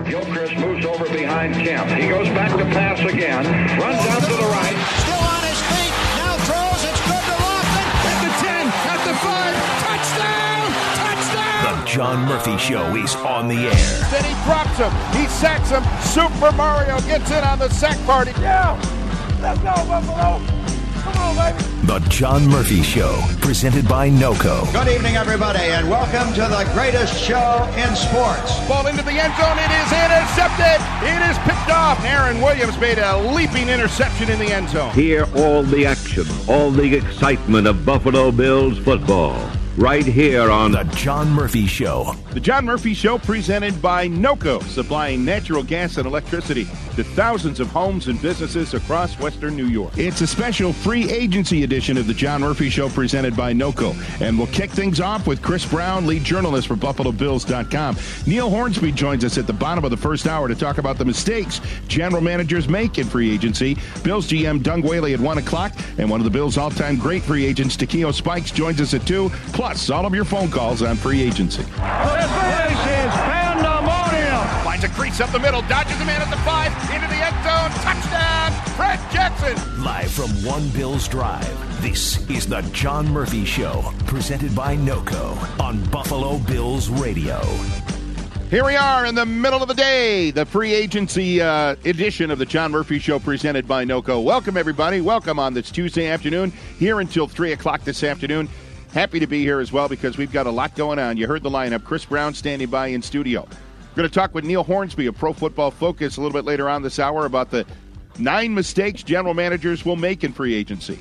Gilchrist moves over behind Kemp. He goes back to pass again. Runs out to the right. Still on his feet. Now throws. It's good to Lofton. At the 10. At the 5. Touchdown. Touchdown. The John Murphy Show is on the air. Then he drops him. He sacks him. Super Mario gets in on the sack party. Yeah. Let's go, Buffalo. Come on, baby. The John Murphy Show, presented by NOCO. Good evening, everybody, and welcome to the greatest show in sports. Ball into the end zone. It is intercepted. It is picked off. Aaron Williams made a leaping interception in the end zone. Hear all the action, all the excitement of Buffalo Bills football, right here on The John Murphy Show. The John Murphy Show, presented by NOCO, supplying natural gas and electricity to thousands of homes and businesses across western New York. It's a special free agency edition of The John Murphy Show, presented by NOCO. And we'll kick things off with Chris Brown, lead journalist for BuffaloBills.com. Neil Hornsby joins us at the bottom of the first hour to talk about the mistakes general managers make in free agency. Bills GM Doug Whaley at 1 o'clock, and one of the Bills' all-time great free agents, Takeo Spikes, joins us at 2, plus all of your phone calls on free agency. This is pandemonium. Finds a crease up the middle, dodges a man at the 5, into the end zone, touchdown, Fred Jackson. Live from One Bills Drive, this is The John Murphy Show, presented by NOCO on Buffalo Bills Radio. Here we are in the middle of the day, the free agency edition of the John Murphy Show, presented by NOCO. Welcome, everybody. Welcome on this Tuesday afternoon, here until 3 o'clock this afternoon. Happy to be here as well because we've got a lot going on. You heard the lineup. Chris Brown standing by in studio. We're going to talk with Neil Hornsby of Pro Football Focus a little bit later on this hour about the 9 mistakes general managers will make in free agency.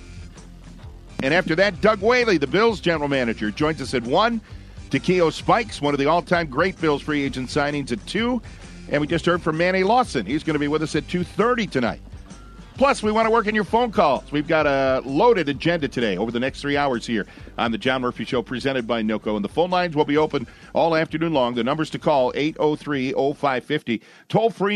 And after that, Doug Whaley, the Bills general manager, joins us at 1. Takeo Spikes, one of the all-time great Bills free agent signings, at 2. And we just heard from Manny Lawson. He's going to be with us at 2:30 tonight. Plus, we want to work in your phone calls. We've got a loaded agenda today over the next 3 hours here on the John Murphy Show, presented by NOCO. And the phone lines will be open all afternoon long. The numbers to call, 803-0550. Toll-free,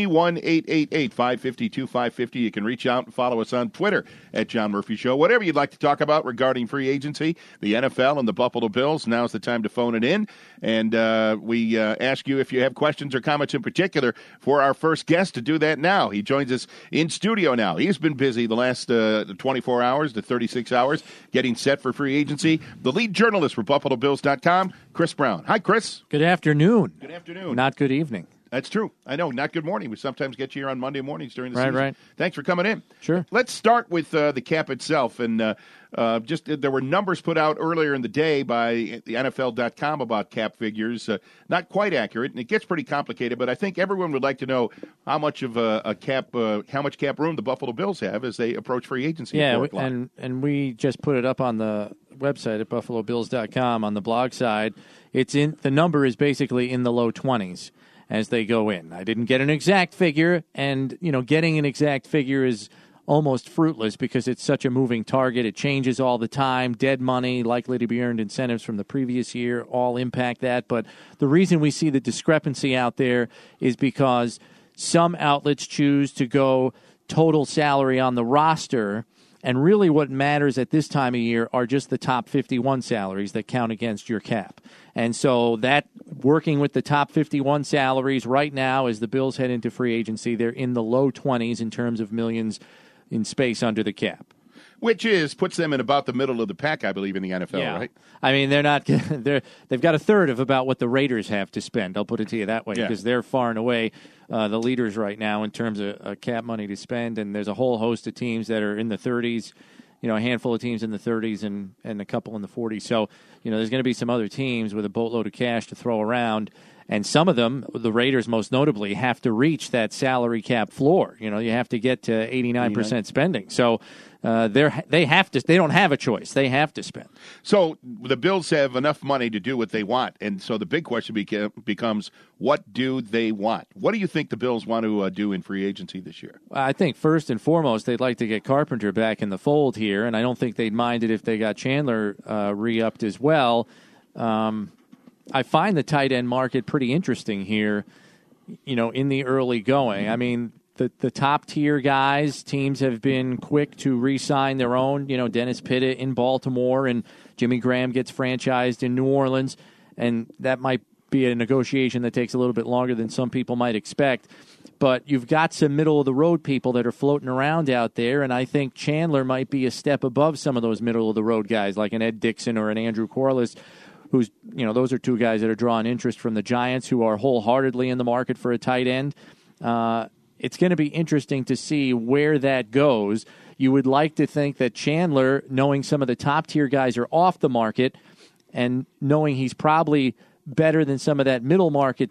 1-888-550-2550. You can reach out and follow us on Twitter at John Murphy Show. Whatever you'd like to talk about regarding free agency, the NFL and the Buffalo Bills, now's the time to phone it in. And we ask you if you have questions or comments in particular for our first guest to do that now. He joins us in studio now. He's been busy the last 24 hours to 36 hours getting set for free agency. The lead journalist for BuffaloBills.com, Chris Brown. Hi, Chris. Good afternoon. Good afternoon. Not good evening. That's true. I know. Not good morning. We sometimes get you here on Monday mornings during the season. Right. Thanks for coming in. Sure. Let's start with the cap itself. And just there were numbers put out earlier in the day by the NFL.com about cap figures. Not quite accurate, and it gets pretty complicated. But I think everyone would like to know how much of how much cap room the Buffalo Bills have as they approach free agency. Yeah, and we just put it up on the website at BuffaloBills.com on the blog side. The number is basically in the low 20s. As they go in. I didn't get an exact figure, and, getting an exact figure is almost fruitless because it's such a moving target. It changes all the time. Dead money, likely to be earned incentives from the previous year, all impact that. But the reason we see the discrepancy out there is because some outlets choose to go total salary on the roster, and really what matters at this time of year are just the top 51 salaries that count against your cap. And so that working with the top 51 salaries right now as the Bills head into free agency, they're in the low 20s in terms of millions in space under the cap. Which puts them in about the middle of the pack, I believe, in the NFL, right? I mean, they've got a third of about what the Raiders have to spend. I'll put it to you that way, because they're far and away the leaders right now in terms of cap money to spend. And there's a whole host of teams that are in the 30s, a handful of teams in the 30s and a couple in the 40s. So, there's going to be some other teams with a boatload of cash to throw around. And some of them, the Raiders most notably, have to reach that salary cap floor. You have to get to 89% spending. So they have to. They don't have a choice. They have to spend. So the Bills have enough money to do what they want, and so the big question becomes, what do they want? What do you think the Bills want to do in free agency this year? I think first and foremost they'd like to get Carpenter back in the fold here, and I don't think they'd mind it if they got Chandler re-upped as well. I find the tight end market pretty interesting here, in the early going. I mean, the top-tier guys, teams have been quick to re-sign their own. Dennis Pitta in Baltimore, and Jimmy Graham gets franchised in New Orleans, and that might be a negotiation that takes a little bit longer than some people might expect. But you've got some middle-of-the-road people that are floating around out there, and I think Chandler might be a step above some of those middle-of-the-road guys like an Ed Dixon or an Andrew Corliss, who's, those are two guys that are drawing interest from the Giants who are wholeheartedly in the market for a tight end. It's going to be interesting to see where that goes. You would like to think that Chandler, knowing some of the top-tier guys are off the market and knowing he's probably better than some of that middle market,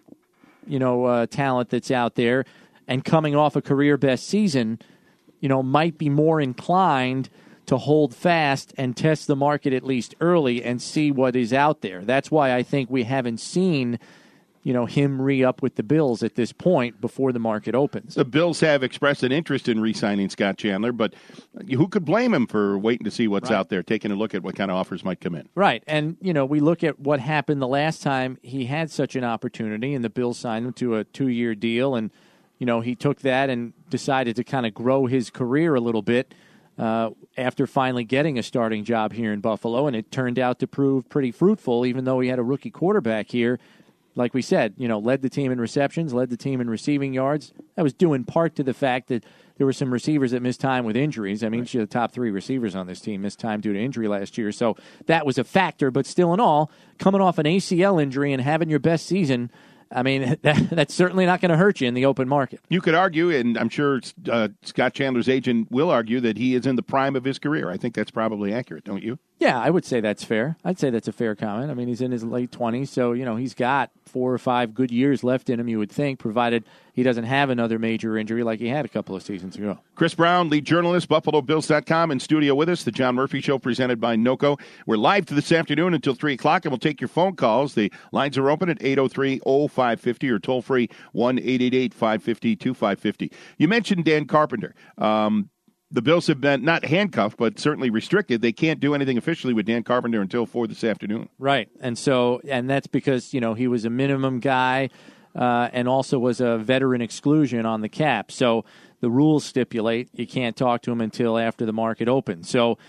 talent that's out there, and coming off a career-best season, might be more inclined to hold fast and test the market at least early and see what is out there. That's why I think we haven't seen him re-up with the Bills at this point before the market opens. The Bills have expressed an interest in re-signing Scott Chandler, but who could blame him for waiting to see what's out there, taking a look at what kind of offers might come in? Right, and, we look at what happened the last time he had such an opportunity, and the Bills signed him to a 2-year deal, and, he took that and decided to kind of grow his career a little bit after finally getting a starting job here in Buffalo, and it turned out to prove pretty fruitful, even though he had a rookie quarterback here. Like we said, led the team in receptions, led the team in receiving yards. That was due in part to the fact that there were some receivers that missed time with injuries. I mean, the top 3 receivers on this team missed time due to injury last year. So that was a factor. But still in all, coming off an ACL injury and having your best season, I mean, that's certainly not going to hurt you in the open market. You could argue, and I'm sure Scott Chandler's agent will argue, that he is in the prime of his career. I think that's probably accurate, don't you? Yeah, I would say that's fair. I'd say that's a fair comment. I mean, he's in his late 20s, so, he's got 4 or 5 good years left in him, you would think, provided he doesn't have another major injury like he had a couple of seasons ago. Chris Brown, lead journalist, BuffaloBills.com, in studio with us. The John Murphy Show presented by NOCO. We're live to this afternoon until 3 o'clock, and we'll take your phone calls. The lines are open at 803-0550 or toll-free 1-888-550-2550. You mentioned Dan Carpenter. The Bills have been not handcuffed, but certainly restricted. They can't do anything officially with Dan Carpenter until 4 this afternoon. Right. And that's because, he was a minimum guy and also was a veteran exclusion on the cap. So the rules stipulate you can't talk to him until after the market opens. So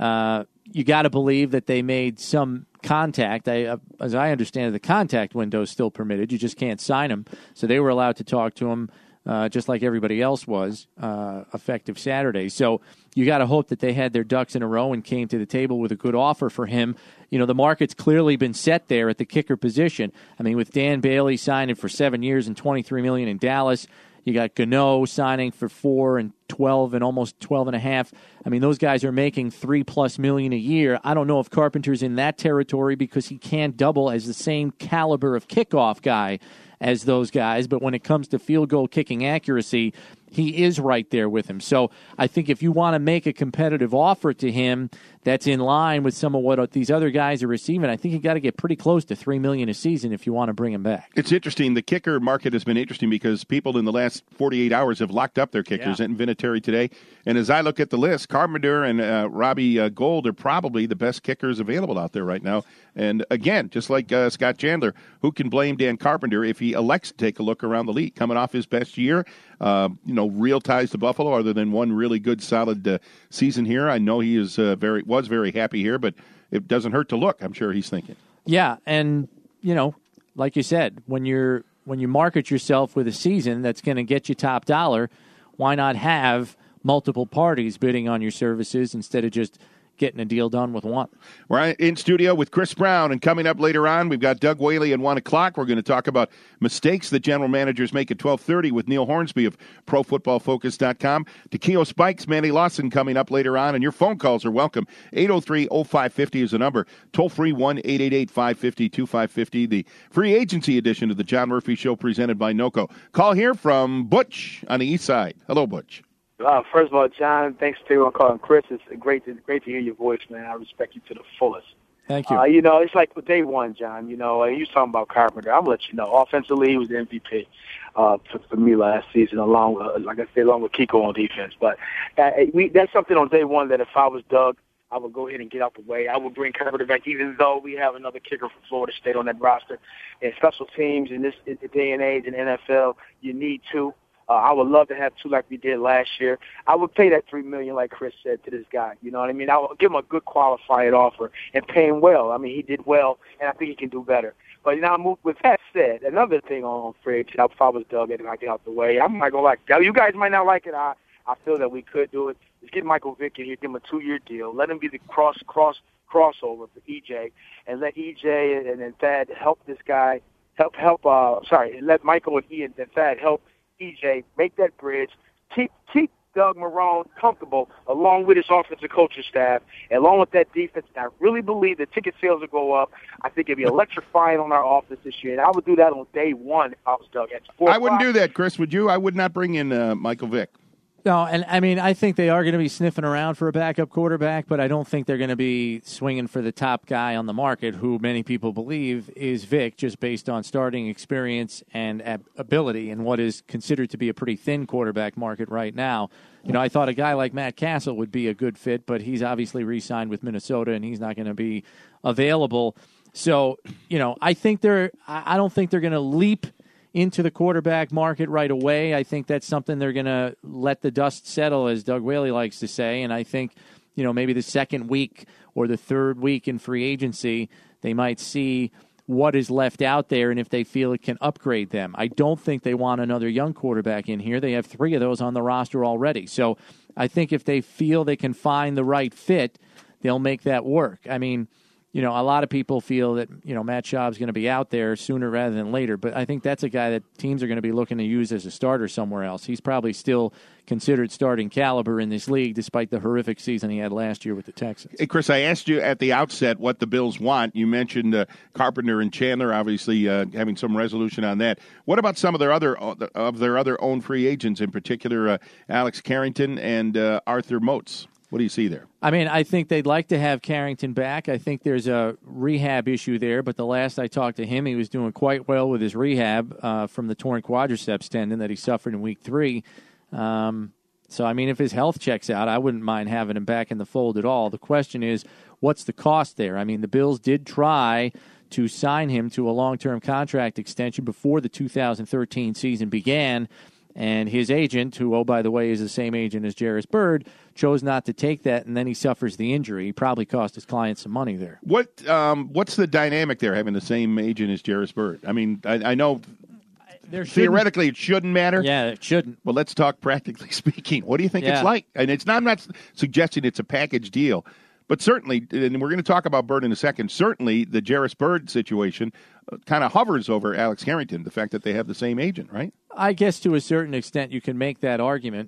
you got to believe that they made some contact. As I understand it, the contact window is still permitted. You just can't sign him. So they were allowed to talk to him just like everybody else was, effective Saturday. So you got to hope that they had their ducks in a row and came to the table with a good offer for him. The market's clearly been set there at the kicker position. I mean, with Dan Bailey signing for 7 years and $23 million in Dallas, you got Gano signing for 4 and 12 and almost 12.5. I mean, those guys are making $3+ million a year. I don't know if Carpenter's in that territory because he can't double as the same caliber of kickoff guy as those guys, but when it comes to field goal kicking accuracy, he is right there with him. So I think if you want to make a competitive offer to him that's in line with some of what these other guys are receiving, I think you got to get pretty close to $3 million a season if you want to bring him back. It's interesting. The kicker market has been interesting because people in the last 48 hours have locked up their kickers. And Vinatieri today. And as I look at the list, Carpenter and Robbie Gould are probably the best kickers available out there right now. And again, just like Scott Chandler, who can blame Dan Carpenter if he elects to take a look around the league? Coming off his best year, real ties to Buffalo other than one really good, solid season here. I know he is was very happy here, but it doesn't hurt to look, I'm sure he's thinking. Yeah, and, like you said, when you market yourself with a season that's going to get you top dollar, why not have multiple parties bidding on your services instead of just getting a deal done with one? We're in studio with Chris Brown, and coming up later on, we've got Doug Whaley at 1 o'clock. We're going to talk about mistakes that general managers make at 12:30 with Neil Hornsby of ProFootballFocus.com. Takeo Spikes, Manny Lawson coming up later on, and your phone calls are welcome. 803-0550 is the number. Toll-free 1-888-550-2550, the free agency edition of the John Murphy Show presented by NOCO. Call here from Butch on the east side. Hello, Butch. First of all, John, thanks to calling Chris. It's great to hear your voice, man. I respect you to the fullest. Thank you. It's like day one, John. You was talking about Carpenter. I'm gonna let you know. Offensively, he was the MVP for me last season, along with Kiko on defense. But that's something on day one that if I was Doug, I would go ahead and get out the way. I would bring Carpenter back, even though we have another kicker from Florida State on that roster. And special teams in this day and age in NFL, you need two. I would love to have 2 like we did last year. I would pay that $3 million, like Chris said, to this guy. You know what I mean? I would give him a good qualified offer and pay him well. I mean, he did well, and I think he can do better. But now, with that said, another thing on free agent, if I was Doug and I get out the way, I'm not gonna like it. You guys might not like it. I feel that we could do it. Let's get Michael Vick in here, give him a 2-year deal. Let him be the crossover for EJ, and let EJ and then Thad help this guy. Let Michael and Ian and Thad help EJ make that bridge. Keep Doug Marrone comfortable along with his offensive coaching staff, along with that defense. And I really believe the ticket sales will go up. I think it'll be electrifying on our offense this year, and I would do that on day one if I was Doug. I wouldn't do that, Chris. Would you? I would not bring in Michael Vick. No, and I mean, I think they are going to be sniffing around for a backup quarterback, but I don't think they're going to be swinging for the top guy on the market, who many people believe is Vic, just based on starting experience and ability and what is considered to be a pretty thin quarterback market right now. You know, I thought a guy like Matt Castle would be a good fit, but he's obviously re-signed with Minnesota, and he's not going to be available. So, you know, I don't think they're going to leap into the quarterback market right away. I think that's something they're going to let the dust settle, as Doug Whaley likes to say. And I think, you know, maybe the second week or the third week in free agency, they might see what is left out there and if they feel it can upgrade them. I don't think they want another young quarterback in here. They have 3 of those on the roster already. So I think if they feel they can find the right fit, they'll make that work. I mean, you know, a lot of people feel that, you know, Matt Schaub's going to be out there sooner rather than later, but I think that's a guy that teams are going to be looking to use as a starter somewhere else. He's probably still considered starting caliber in this league, despite the horrific season he had last year with the Texans. Hey, Chris, I asked you at the outset what the Bills want. You mentioned Carpenter and Chandler, obviously having some resolution on that. What about some of their other own free agents, in particular Alex Carrington and Arthur Moats? What do you see there? I mean, I think they'd like to have Carrington back. I think there's a rehab issue there, but the last I talked to him, he was doing quite well with his rehab from the torn quadriceps tendon that he suffered in week 3. So, I mean, if his health checks out, I wouldn't mind having him back in the fold at all. The question is, what's the cost there? I mean, the Bills did try to sign him to a long-term contract extension before the 2013 season began, and his agent, who, oh, by the way, is the same agent as Jairus Byrd, chose not to take that, and then he suffers the injury. He probably cost his client some money there. What's the dynamic there, having the same agent as Jairus Byrd? I mean, I know theoretically it shouldn't matter. Yeah, it shouldn't. But let's talk practically I'm what do you think it's like? And I'm not suggesting it's a package deal, but certainly, and we're going to talk about Byrd in a second, certainly the Jairus Byrd situation kind of hovers over Alex Carrington, the fact that they have the same agent, right? I guess to a certain extent you can make that argument.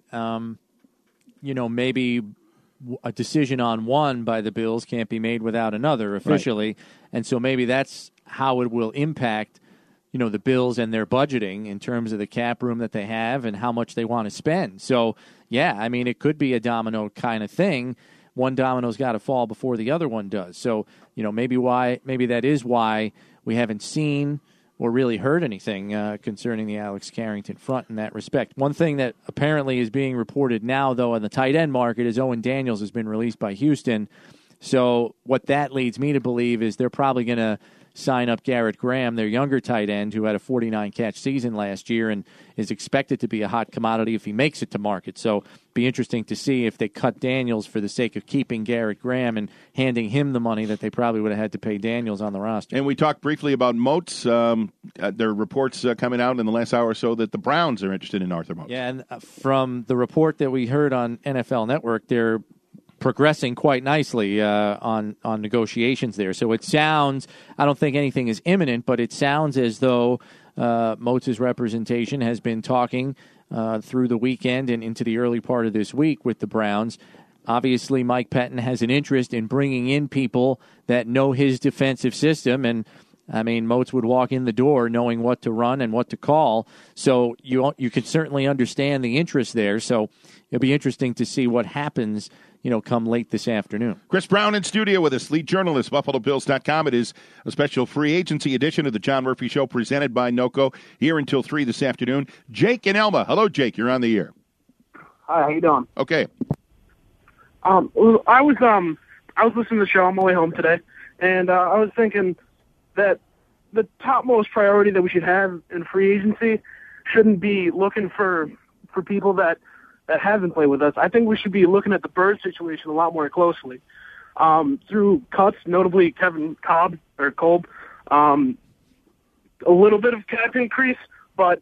You know, maybe a decision on one by the Bills can't be made without another officially, right. And so maybe that's how it will impact, you know, the Bills and their budgeting in terms of the cap room that they have and how much they want to spend. So, yeah, I mean, it could be a domino kind of thing. One domino's got to fall before the other one does. So, you know, maybe that is why we haven't seen or really heard anything concerning the Alex Carrington front in that respect. One thing that apparently is being reported now, though, in the tight end market is Owen Daniels has been released by Houston. So what that leads me to believe is they're probably going to sign up Garrett Graham, their younger tight end, who had a 49-catch season last year and is expected to be a hot commodity if he makes it to market. So be interesting to see if they cut Daniels for the sake of keeping Garrett Graham and handing him the money that they probably would have had to pay Daniels on the roster. And we talked briefly about Moats. There are reports coming out in the last hour or so that the Browns are interested in Arthur Moats. Yeah, and from the report that we heard on NFL Network, they're progressing quite nicely on negotiations there. So it sounds, I don't think anything is imminent, but it sounds as though Moats' representation has been talking through the weekend and into the early part of this week with the Browns. Obviously, Mike Pettin has an interest in bringing in people that know his defensive system, and I mean, Moats would walk in the door knowing what to run and what to call. So you can certainly understand the interest there. So it'll be interesting to see what happens, you know, come late this afternoon. Chris Brown in studio with us, lead journalist, BuffaloBills.com. It is a special free agency edition of the John Murphy Show presented by NOCO here until 3 this afternoon. Jake and Elma. Hello, Jake. You're on the air. Hi, how you doing? Okay. I was listening to the show on my way home today, and I was thinking that the topmost priority that we should have in free agency shouldn't be looking for for people that haven't played with us, I think we should be looking at the Bird situation a lot more closely. Through cuts, notably Kevin Kolb, a little bit of cap increase, but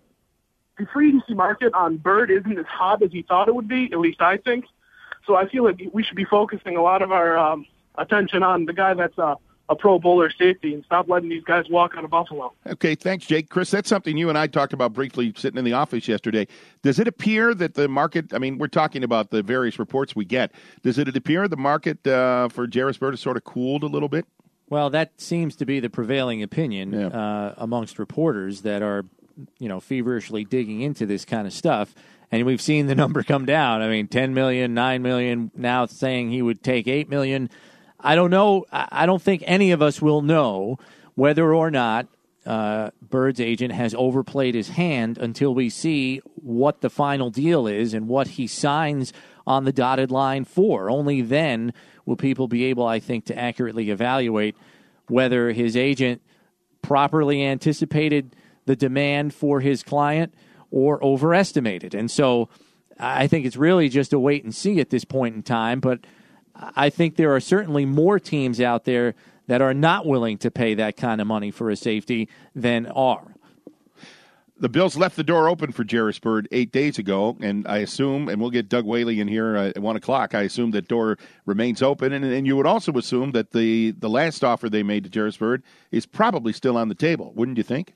the free agency market on Bird isn't as hot as he thought it would be, at least I think. So I feel like we should be focusing a lot of our attention on the guy that's a Pro Bowler safety and stop letting these guys walk out of Buffalo. Okay, thanks, Jake. Chris, that's something you and I talked about briefly sitting in the office yesterday. Does it appear that the market, I mean, we're talking about the various reports we get, does it appear the market for Jairus Byrd has sort of cooled a little bit? Well, that seems to be the prevailing opinion amongst reporters that are, feverishly digging into this kind of stuff. And we've seen the number come down. I mean, $10 million, $9 million, now saying he would take $8 million. I don't know. I don't think any of us will know whether or not Bird's agent has overplayed his hand until we see what the final deal is and what he signs on the dotted line for. Only then will people be able, I think, to accurately evaluate whether his agent properly anticipated the demand for his client or overestimated. And so I think it's really just a wait and see at this point in time. But I think there are certainly more teams out there that are not willing to pay that kind of money for a safety than are. The Bills left the door open for Jairus Byrd 8 days ago, and I assume, and we'll get Doug Whaley in here at 1 o'clock, I assume that door remains open. And you would also assume that the last offer they made to Jairus Byrd is probably still on the table, wouldn't you think?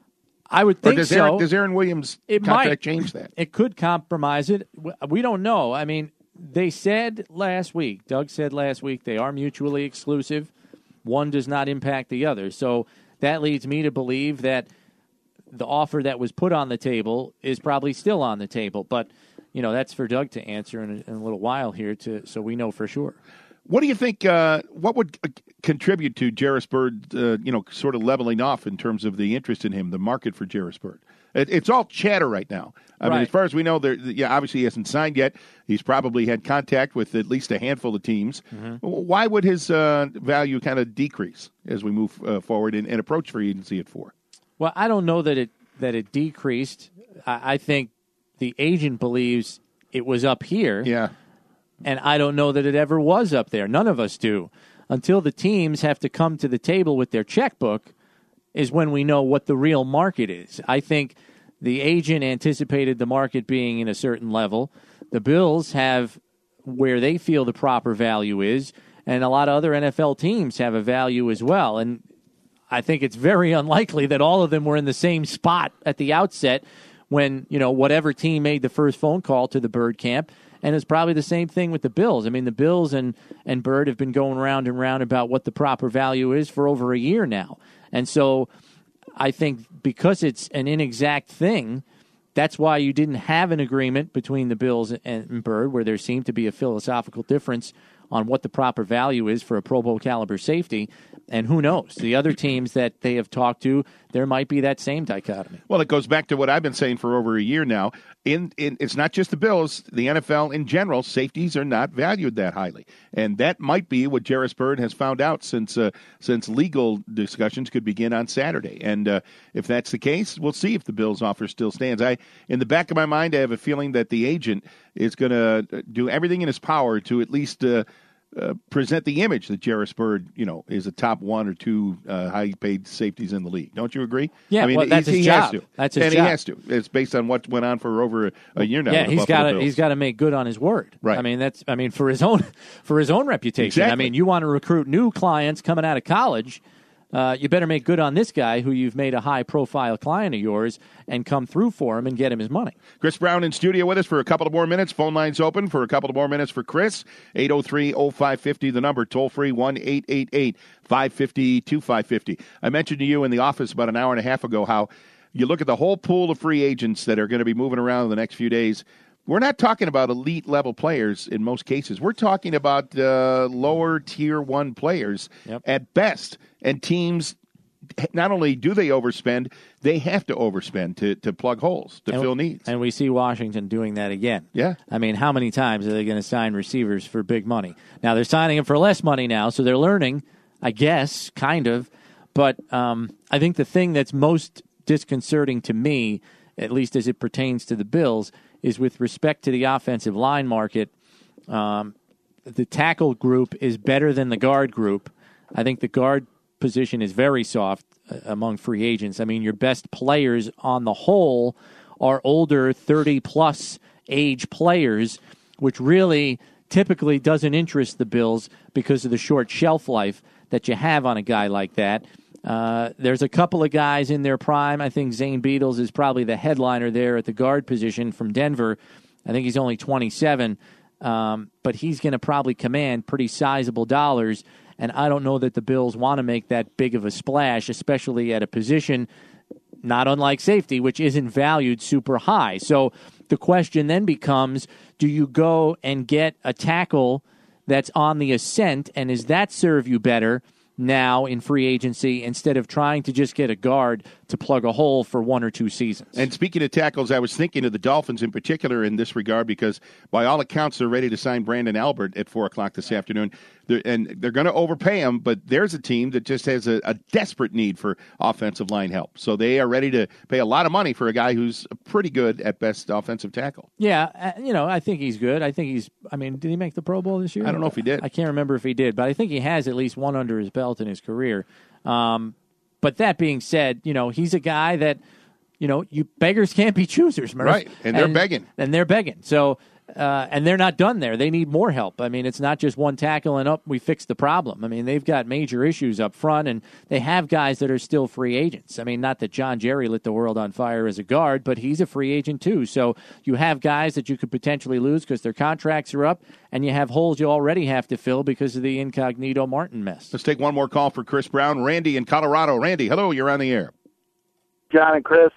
I would think so. Does Aaron Williams' contract change that? It could compromise it. We don't know. I mean, they said last week, Doug said last week, they are mutually exclusive. One does not impact the other. So that leads me to believe that the offer that was put on the table is probably still on the table. But, that's for Doug to answer in a little while here so we know for sure. What do you think, what would contribute to Jairus Byrd, sort of leveling off in terms of the interest in him, the market for Jairus Byrd? It's all chatter right now. I mean, as far as we know, obviously he hasn't signed yet. He's probably had contact with at least a handful of teams. Mm-hmm. Why would his value kind of decrease as we move forward and approach free agency at 4? Well, I don't know that it decreased. I think the agent believes it was up here. Yeah. And I don't know that it ever was up there. None of us do. Until the teams have to come to the table with their checkbook is when we know what the real market is. I think the agent anticipated the market being in a certain level. The Bills have where they feel the proper value is, and a lot of other NFL teams have a value as well. And I think it's very unlikely that all of them were in the same spot at the outset when, whatever team made the first phone call to the Bird camp. And it's probably the same thing with the Bills. I mean, the Bills and Bird have been going round and round about what the proper value is for over a year now. And so I think because it's an inexact thing, that's why you didn't have an agreement between the Bills and Bird where there seemed to be a philosophical difference on what the proper value is for a Pro Bowl caliber safety. And who knows? The other teams that they have talked to, there might be that same dichotomy. Well, it goes back to what I've been saying for over a year now. It's not just the Bills. The NFL in general, safeties are not valued that highly. And that might be what Jairus Byrd has found out since legal discussions could begin on Saturday. And if that's the case, we'll see if the Bills offer still stands. In the back of my mind, I have a feeling that the agent is going to do everything in his power to at least present the image that Jairus Byrd, is a top 1 or 2 high-paid safeties in the league. Don't you agree? Yeah, I mean, that's his job. That's his job. And he has to. It's based on what went on for over a year now. Yeah, he's got to make good on his word. Right. I mean, for his own reputation. Exactly. I mean, you want to recruit new clients coming out of college. You better make good on this guy who you've made a high-profile client of yours and come through for him and get him his money. Chris Brown in studio with us for a couple of more minutes. Phone lines open for a couple of more minutes for Chris. 803-0550, the number, toll-free, 1-888-550-2550. I mentioned to you in the office about an hour and a half ago how you look at the whole pool of free agents that are going to be moving around in the next few days. We're not talking about elite-level players in most cases. We're talking about lower Tier 1 players at best. And teams, not only do they overspend, they have to overspend to plug holes, to fill needs. And we see Washington doing that again. Yeah. I mean, how many times are they going to sign receivers for big money? Now, they're signing them for less money now, so they're learning, I guess, kind of. But I think the thing that's most disconcerting to me at least as it pertains to the Bills, is with respect to the offensive line market. The tackle group is better than the guard group. I think the guard position is very soft among free agents. I mean, your best players on the whole are older 30-plus age players, which really typically doesn't interest the Bills because of the short shelf life that you have on a guy like that. There's a couple of guys in their prime. I think Zane Beadles is probably the headliner there at the guard position from Denver. I think he's only 27, but he's going to probably command pretty sizable dollars, and I don't know that the Bills want to make that big of a splash, especially at a position not unlike safety, which isn't valued super high. So the question then becomes, do you go and get a tackle that's on the ascent, and does that serve you better now in free agency instead of trying to just get a guard to plug a hole for 1 or 2 seasons? And speaking of tackles, I was thinking of the Dolphins in particular in this regard because by all accounts they're ready to sign Brandon Albert at 4 o'clock this afternoon. They're going to overpay him, but there's a team that just has a desperate need for offensive line help. So they are ready to pay a lot of money for a guy who's pretty good at best offensive tackle. Yeah, I think he's good. Did he make the Pro Bowl this year? I don't know if he did. I can't remember if he did, but I think he has at least one under his belt in his career. But that being said, he's a guy that, you beggars can't be choosers, Murph. Right, and they're begging. And they're begging. So, and they're not done there. They need more help. I mean, it's not just one tackle and up, we fix the problem. I mean, they've got major issues up front, and they have guys that are still free agents. I mean, not that John Jerry lit the world on fire as a guard, but he's a free agent too. So you have guys that you could potentially lose because their contracts are up, and you have holes you already have to fill because of the Incognito Martin mess. Let's take one more call for Chris Brown. Randy in Colorado. Randy, hello, you're on the air. John and Chris.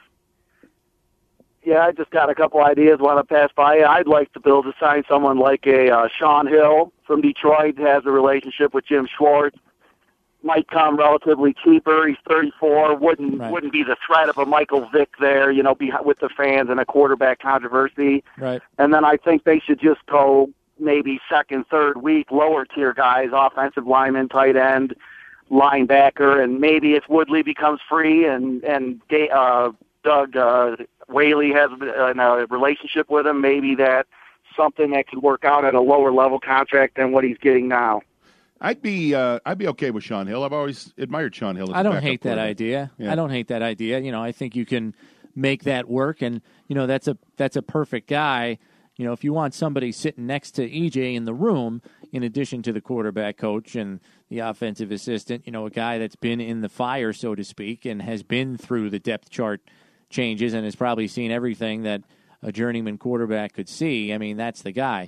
Yeah, I just got a couple ideas while I pass by. I'd like the Bills to sign someone like a Sean Hill from Detroit, has a relationship with Jim Schwartz. Might come relatively cheaper. He's 34. Wouldn't be the threat of a Michael Vick there, with the fans and a quarterback controversy. Right. And then I think they should just go maybe second, third week, lower tier guys, offensive lineman, tight end, linebacker, and maybe if Woodley becomes free and Doug Whaley has a relationship with him, maybe that's something that could work out at a lower level contract than what he's getting now. I'd be okay with Sean Hill. I've always admired Sean Hill. I don't hate that idea. Yeah. I don't hate that idea. I think you can make that work, and that's a perfect guy. If you want somebody sitting next to EJ in the room, in addition to the quarterback coach and the offensive assistant, a guy that's been in the fire, so to speak, and has been through the depth chart changes and has probably seen everything that a journeyman quarterback could see. I mean, that's the guy.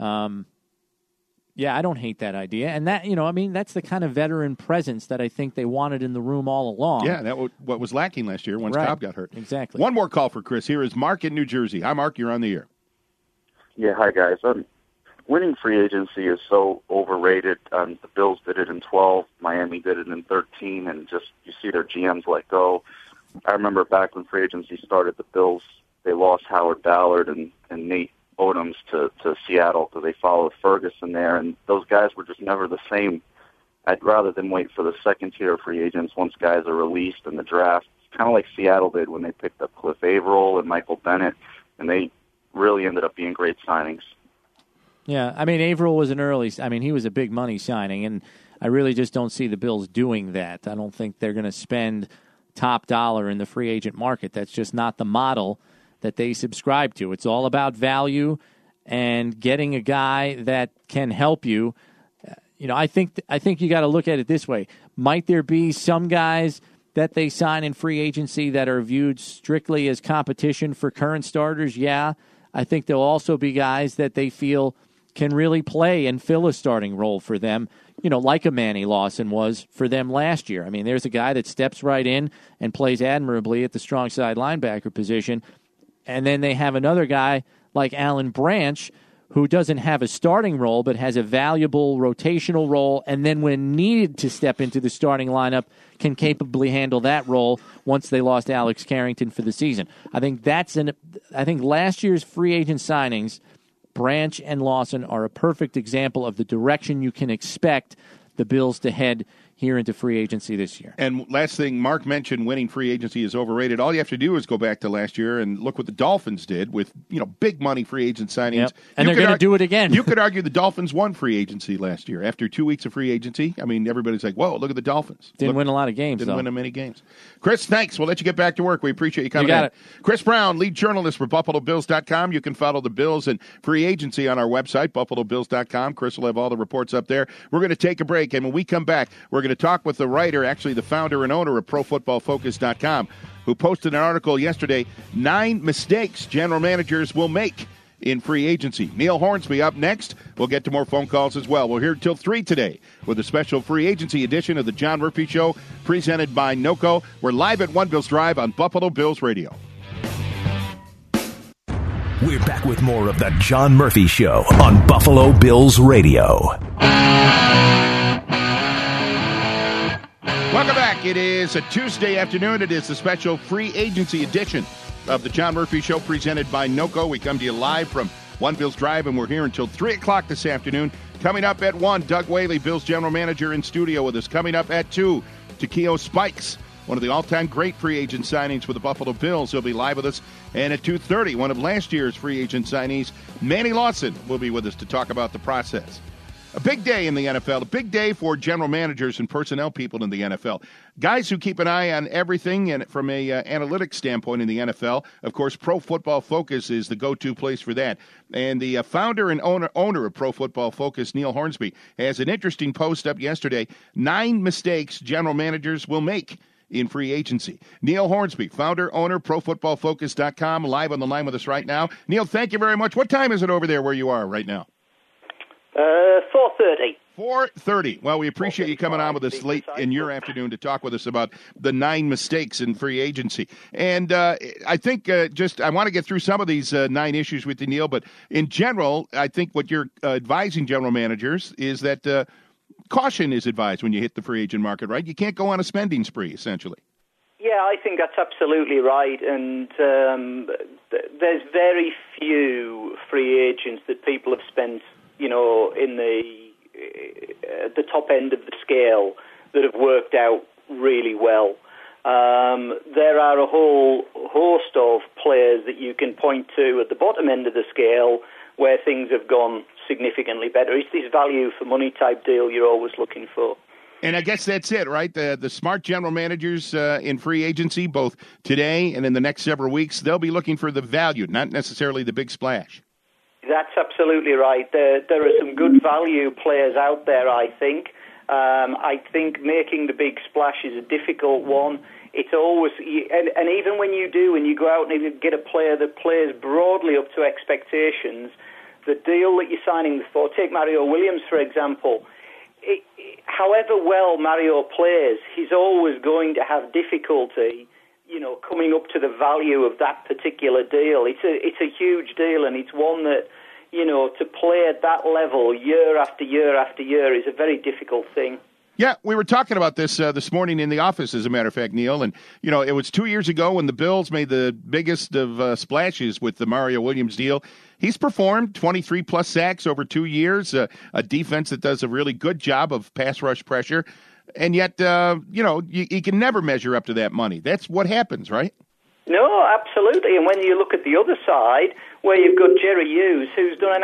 Yeah, I don't hate that idea. And that, that's the kind of veteran presence that I think they wanted in the room all along. Yeah, what was lacking last year once Cobb got hurt. Exactly. One more call for Chris. Here is Mark in New Jersey. Hi, Mark. You're on the air. Yeah, hi, guys. Winning free agency is so overrated. The Bills did it in 12. Miami did it in 13. And just you see their GMs let go. I remember back when free agency started, the Bills, they lost Howard Ballard and Nate Odoms to Seattle because they followed Ferguson there, and those guys were just never the same. I'd rather than wait for the second tier of free agents once guys are released in the draft. It's kind of like Seattle did when they picked up Cliff Averill and Michael Bennett, and they really ended up being great signings. Yeah, Averill was he was a big money signing, and I really just don't see the Bills doing that. I don't think they're going to spend top dollar in the free agent market. That's just not the model that they subscribe to. It's all about value and getting a guy that can help you. I think you got to look at it this way. Might there be some guys that they sign in free agency that are viewed strictly as competition for current starters? Yeah. I think there'll also be guys that they feel can really play and fill a starting role for them, like a Manny Lawson was for them last year. There's a guy that steps right in and plays admirably at the strong side linebacker position. And then they have another guy like Alan Branch who doesn't have a starting role but has a valuable rotational role, and then when needed to step into the starting lineup can capably handle that role once they lost Alex Carrington for the season. I think last year's free agent signings, Branch and Lawson, are a perfect example of the direction you can expect the Bills to head here into free agency this year. And last thing, Mark mentioned winning free agency is overrated. All you have to do is go back to last year and look what the Dolphins did with big money free agent signings. Yep. And they're going to do it again. You could argue the Dolphins won free agency last year. After 2 weeks of free agency, I mean, everybody's like, whoa, look at the Dolphins. Didn't win a lot of games, Didn't win many games. Chris, thanks. We'll let you get back to work. We appreciate you coming in. You got it. Chris Brown, lead journalist for BuffaloBills.com. You can follow the Bills and free agency on our website, BuffaloBills.com. Chris will have all the reports up there. We're going to take a break, and when we come back, we're going to talk with the writer, actually the founder and owner of ProFootballFocus.com, who posted an article yesterday, 9 mistakes general managers will make in free agency. Neil Hornsby up next. We'll get to more phone calls as well. We're here till 3 today with a special free agency edition of the John Murphy Show presented by NOCO. We're live at One Bills Drive on Buffalo Bills Radio. We're back with more of the John Murphy Show on Buffalo Bills Radio. Welcome back. It is a Tuesday afternoon. It is the special free agency edition of the John Murphy Show presented by NOCO. We come to you live from One Bills Drive, and we're here until 3 o'clock this afternoon. Coming up at 1, Doug Whaley, Bills general manager, in studio with us. Coming up at 2, Takeo Spikes, one of the all-time great free agent signings for the Buffalo Bills. He'll be live with us. And at 2:30, one of last year's free agent signees, Manny Lawson, will be with us to talk about the process. A big day in the NFL, a big day for general managers and personnel people in the NFL. Guys who keep an eye on everything and from a analytics standpoint in the NFL. Of course, Pro Football Focus is the go-to place for that. And the founder and owner of Pro Football Focus, Neil Hornsby, has an interesting post up yesterday, 9 mistakes general managers will make in free agency. Neil Hornsby, founder, owner, ProFootballFocus.com, live on the line with us right now. Neil, thank you very much. What time is it over there where you are right now? 4:30. 4:30. Well, we appreciate you coming on with us late in your afternoon to talk with us about the 9 mistakes in free agency. And I think I want to get through some of these 9 issues with you, Neil, but in general, I think what you're advising general managers is that caution is advised when you hit the free agent market, right? You can't go on a spending spree, essentially. Yeah, I think that's absolutely right. And there's very few free agents that people have spent, in the top end of the scale that have worked out really well. There are a whole host of players that you can point to at the bottom end of the scale where things have gone significantly better. It's this value for money type deal you're always looking for. And I guess that's it, right? The smart general managers in free agency, both today and in the next several weeks, they'll be looking for the value, not necessarily the big splash. That's absolutely right. There are some good value players out there, I think. I think making the big splash is a difficult one. It's always, and even when you do, and you go out and you get a player that plays broadly up to expectations, the deal that you're signing for, take Mario Williams, for example, however well Mario plays, he's always going to have difficulty coming up to the value of that particular deal. It's a huge deal, and it's one that, to play at that level year after year after year is a very difficult thing. Yeah, we were talking about this this morning in the office, as a matter of fact, Neil. And, it was 2 years ago when the Bills made the biggest of splashes with the Mario Williams deal. He's performed 23-plus sacks over 2 years, a defense that does a really good job of pass rush pressure. And yet, you can never measure up to that money. That's what happens, right? No, absolutely. And when you look at the other side, where you've got Jerry Hughes, who's done an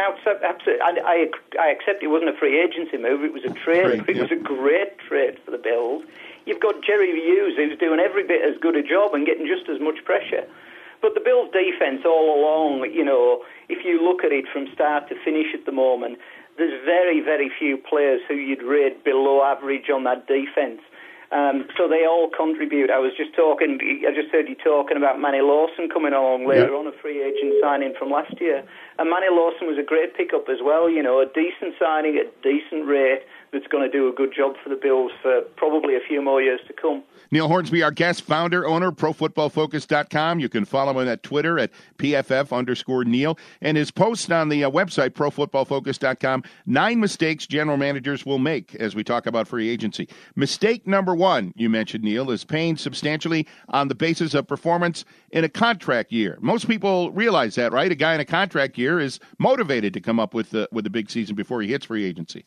I accept it wasn't a free agency move, it was a trade. It was a great trade for the Bills. You've got Jerry Hughes, who's doing every bit as good a job and getting just as much pressure. But the Bills' defense all along, if you look at it from start to finish at the moment, there's very, very few players who you'd rate below average on that defense. So they all contribute. I just heard you talking about Manny Lawson coming along later on, a free agent signing from last year. And Manny Lawson was a great pickup as well, a decent signing at a decent rate that's going to do a good job for the Bills for probably a few more years to come. Neil Hornsby, our guest, founder, owner, ProFootballFocus.com. You can follow him at Twitter at PFF_Neil. And his post on the website, ProFootballFocus.com, 9 mistakes general managers will make as we talk about free agency. Mistake number 1, you mentioned, Neil, is paying substantially on the basis of performance in a contract year. Most people realize that, right? A guy in a contract year is motivated to come up with the big season before he hits free agency.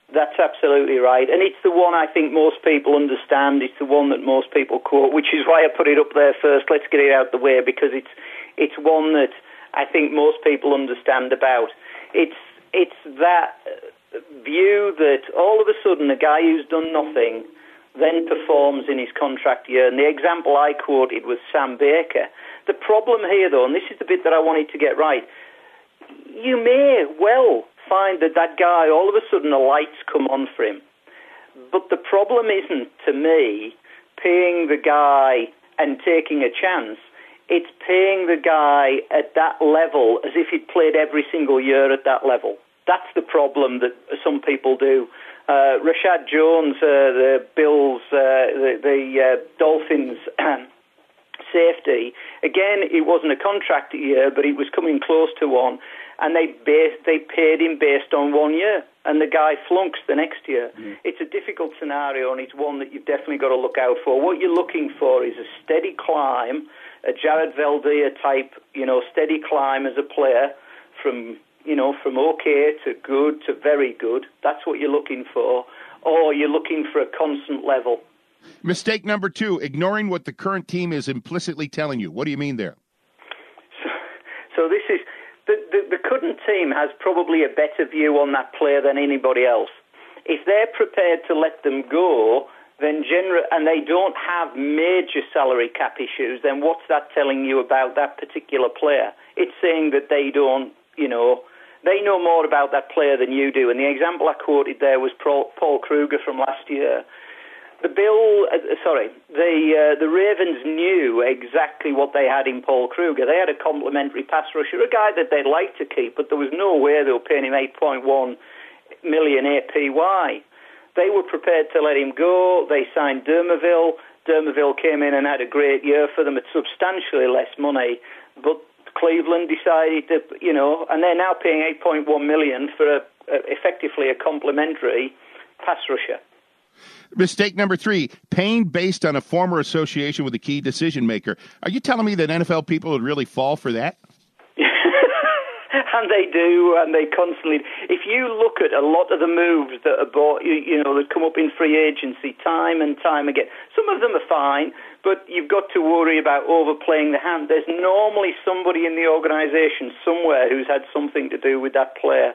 That's absolutely right. And it's the one I think most people understand. It's the one that most people quote, which is why I put it up there first. Let's get it out the way, because it's one that I think most people understand about. It's that view that all of a sudden a guy who's done nothing then performs in his contract year. And the example I quoted was Sam Baker. The problem here, though, and this is the bit that I wanted to get right, you may well find that guy, all of a sudden the lights come on for him. But the problem isn't, to me, paying the guy and taking a chance. It's paying the guy at that level as if he'd played every single year at that level. That's the problem that some people do. Rashad Jones, the Bills, the Dolphins safety, again, it wasn't a contract year, but it was coming close to one. And they paid him based on 1 year, and the guy flunks the next year. It's a difficult scenario, and it's one that you've definitely got to look out for. What you're looking for is a steady climb, a Jared Veldheer type, steady climb as a player from okay to good to very good. That's what you're looking for. Or you're looking for a constant level. Mistake number 2, ignoring what the current team is implicitly telling you. What do you mean there? So this is... The current team has probably a better view on that player than anybody else. If they're prepared to let them go, then and they don't have major salary cap issues, then what's that telling you about that particular player? It's saying that they don't, they know more about that player than you do. And the example I quoted there was Paul Kruger from last year. The Ravens knew exactly what they had in Paul Kruger. They had a complimentary pass rusher, a guy that they'd like to keep, but there was no way they were paying him $8.1 million APY. They were prepared to let him go. They signed Dermoville. Dermoville came in and had a great year for them at substantially less money, but Cleveland decided to, and they're now paying $8.1 million for effectively a complimentary pass rusher. Mistake number 3, paying based on a former association with a key decision maker. Are you telling me that NFL people would really fall for that? And they do, and they constantly... If you look at a lot of the moves that are bought, that come up in free agency time and time again, some of them are fine, but you've got to worry about overplaying the hand. There's normally somebody in the organization somewhere who's had something to do with that player.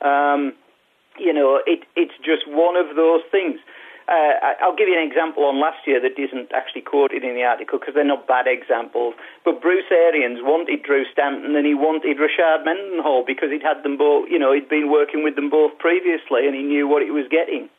It's just one of those things. I'll give you an example on last year that isn't actually quoted in the article because they're not bad examples. But Bruce Arians wanted Drew Stanton and he wanted Rashard Mendenhall because he'd had them both, he'd been working with them both previously and he knew what he was getting.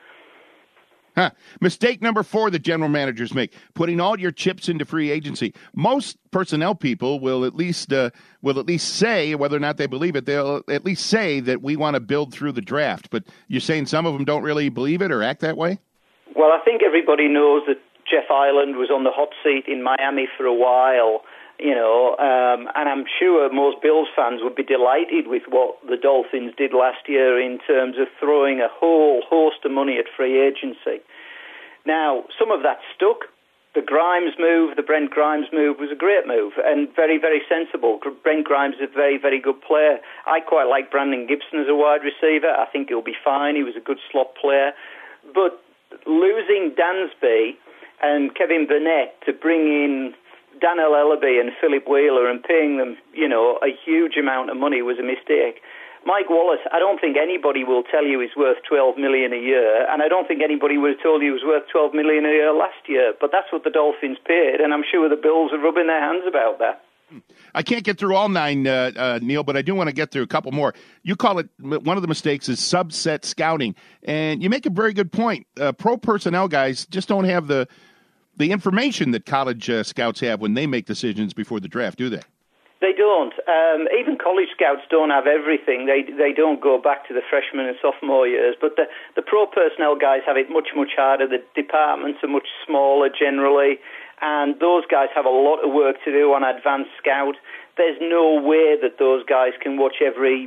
Mistake number 4 that general managers make, putting all your chips into free agency. Most personnel people will at least say, whether or not they believe it, they'll at least say that we want to build through the draft. But you're saying some of them don't really believe it or act that way? Well, I think everybody knows that Jeff Ireland was on the hot seat in Miami for a while, and I'm sure most Bills fans would be delighted with what the Dolphins did last year in terms of throwing a whole host of money at free agency. Now, some of that stuck. The Brent Grimes move was a great move and very, very sensible. Brent Grimes is a very, very good player. I quite like Brandon Gibson as a wide receiver. I think he'll be fine. He was a good slot player. But losing Dansby and Kevin Burnett to bring in Daniel Ellaby and Philip Wheeler and paying them, a huge amount of money was a mistake. Mike Wallace, I don't think anybody will tell you he's worth $12 million a year, and I don't think anybody would have told you he was worth $12 million a year last year, but that's what the Dolphins paid, and I'm sure the Bills are rubbing their hands about that. I can't get through all 9, Neil, but I do want to get through a couple more. You call it, one of the mistakes is subset scouting, and you make a very good point. Pro personnel guys just don't have the information that college scouts have when they make decisions before the draft, do they? They don't. Even college scouts don't have everything. They don't go back to the freshman and sophomore years, but the pro personnel guys have it much, much harder. The departments are much smaller generally, and those guys have a lot of work to do on advanced scout. There's no way that those guys can watch every,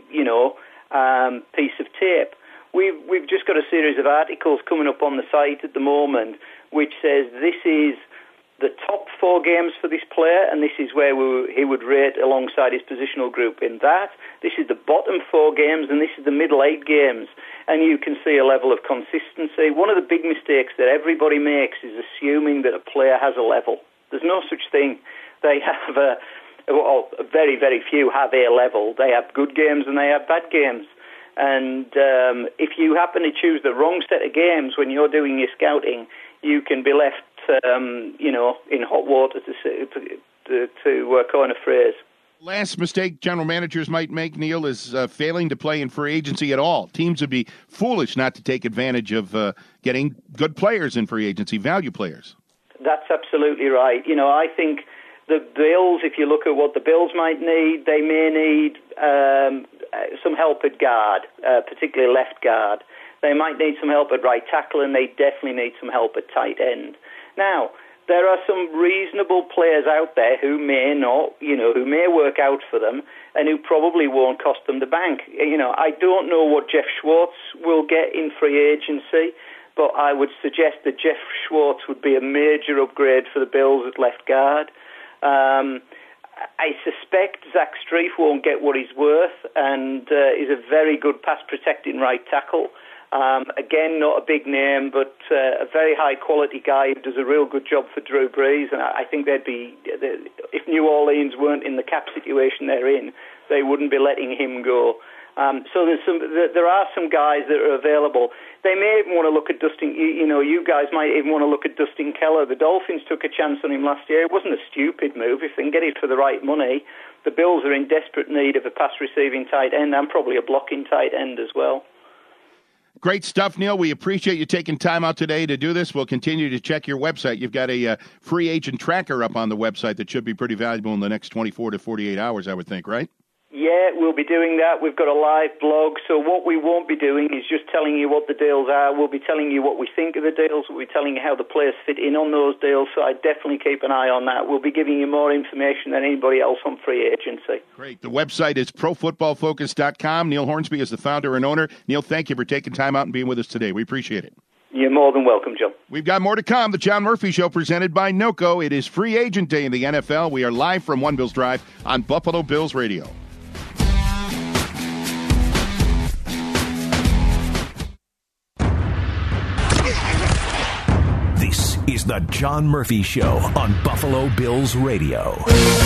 piece of tape. We've just got a series of articles coming up on the site at the moment which says this is the top 4 games for this player, and this is where he would rate alongside his positional group in that. This is the bottom 4 games, and this is the middle 8 games. and you can see a level of consistency. One of the big mistakes that everybody makes is assuming that a player has a level. There's no such thing. They have very, very few have a level. They have good games and they have bad games. And if you happen to choose the wrong set of games when you're doing your scouting, you can be left, in hot water, to coin a phrase. Last mistake general managers might make, Neil, is failing to play in free agency at all. Teams would be foolish not to take advantage of getting good players in free agency, value players. That's absolutely right. I think the Bills, if you look at what the Bills might need, they may need some help at guard, particularly left guard. They might need some help at right tackle, and they definitely need some help at tight end. Now, there are some reasonable players out there who may not, who may work out for them and who probably won't cost them the bank. I don't know what Jeff Schwartz will get in free agency, but I would suggest that Jeff Schwartz would be a major upgrade for the Bills at left guard. I suspect Zach Strief won't get what he's worth and is a very good pass-protecting right tackle. Again, not a big name, but a very high-quality guy who does a real good job for Drew Brees. And I think if New Orleans weren't in the cap situation they're in, they wouldn't be letting him go. So there are some guys that are available. They may even want to look at Dustin. You guys might even want to look at Dustin Keller. The Dolphins took a chance on him last year. It wasn't a stupid move if they can get it for the right money. The Bills are in desperate need of a pass-receiving tight end and probably a blocking tight end as well. Great stuff, Neil. We appreciate you taking time out today to do this. We'll continue to check your website. You've got a free agent tracker up on the website that should be pretty valuable in the next 24 to 48 hours, I would think, right? Yeah, we'll be doing that. We've got a live blog. So what we won't be doing is just telling you what the deals are. We'll be telling you what we think of the deals. We'll be telling you how the players fit in on those deals. So I definitely keep an eye on that. We'll be giving you more information than anybody else on free agency. Great. The website is profootballfocus.com. Neil Hornsby is the founder and owner. Neil, thank you for taking time out and being with us today. We appreciate it. You're more than welcome, John. We've got more to come. The John Murphy Show presented by NOCO. It is free agent day in the NFL. We are live from One Bills Drive on Buffalo Bills Radio. This is the John Murphy Show on Buffalo Bills Radio.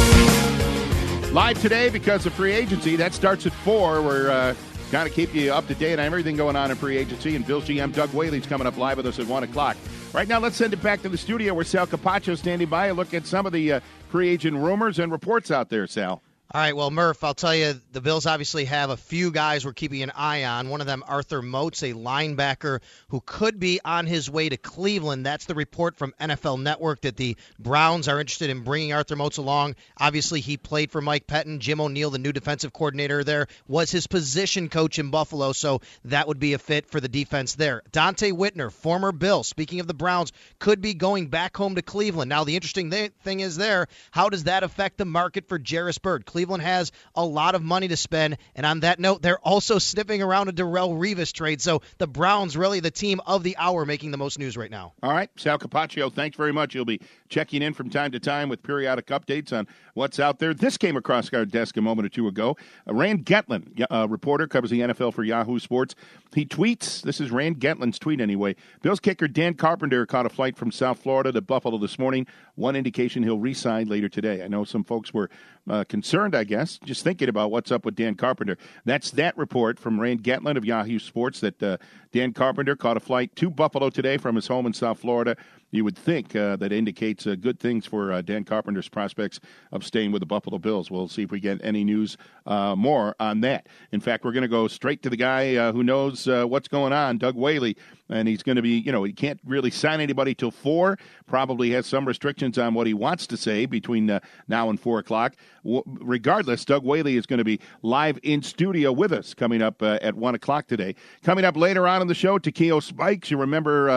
Live today because of free agency. That starts at 4. We're going to keep you up to date on everything going on in free agency. And Bills GM Doug Whaley's coming up live with us at 1 o'clock. Right now, let's send it back to the studio where Sal Capaccio standing by and look at some of the free agent rumors and reports out there, Sal. All right, well, Murph, I'll tell you, the Bills obviously have a few guys we're keeping an eye on. One of them, Arthur Moats, a linebacker who could be on his way to Cleveland. That's the report from NFL Network that the Browns are interested in bringing Arthur Moats along. Obviously, he played for Mike Pettin. Jim O'Neill, the new defensive coordinator there, was his position coach in Buffalo, so that would be a fit for the defense there. Dante Whitner, former Bill, speaking of the Browns, could be going back home to Cleveland. Now, the interesting thing is there, how does that affect the market for Jairus Byrd? Cleveland has a lot of money to spend, and on that note, they're also sniffing around a Darrelle Revis trade, so the Browns really the team of the hour making the most news right now. All right, Sal Capaccio, thanks very much. You'll be checking in from time to time with periodic updates on what's out there. This came across our desk a moment or two ago. Rand Getlin, a reporter, covers the NFL for Yahoo Sports. He tweets, this is Rand Getlin's tweet anyway, Bills kicker Dan Carpenter caught a flight from South Florida to Buffalo this morning. One indication he'll re-sign later today. I know some folks were concerned, I guess, just thinking about what's up with Dan Carpenter. That's that report from Rand Getlin of Yahoo Sports that Dan Carpenter caught a flight to Buffalo today from his home in South Florida. You would think that indicates good things for Dan Carpenter's prospects of staying with the Buffalo Bills. We'll see if we get any news more on that. In fact, we're going to go straight to the guy who knows what's going on, Doug Whaley, and he's going to be, he can't really sign anybody till 4, probably has some restrictions on what he wants to say between now and 4 o'clock. Regardless, Doug Whaley is going to be live in studio with us coming up at 1 o'clock today. Coming up later on in the show, Takeo Spikes. You remember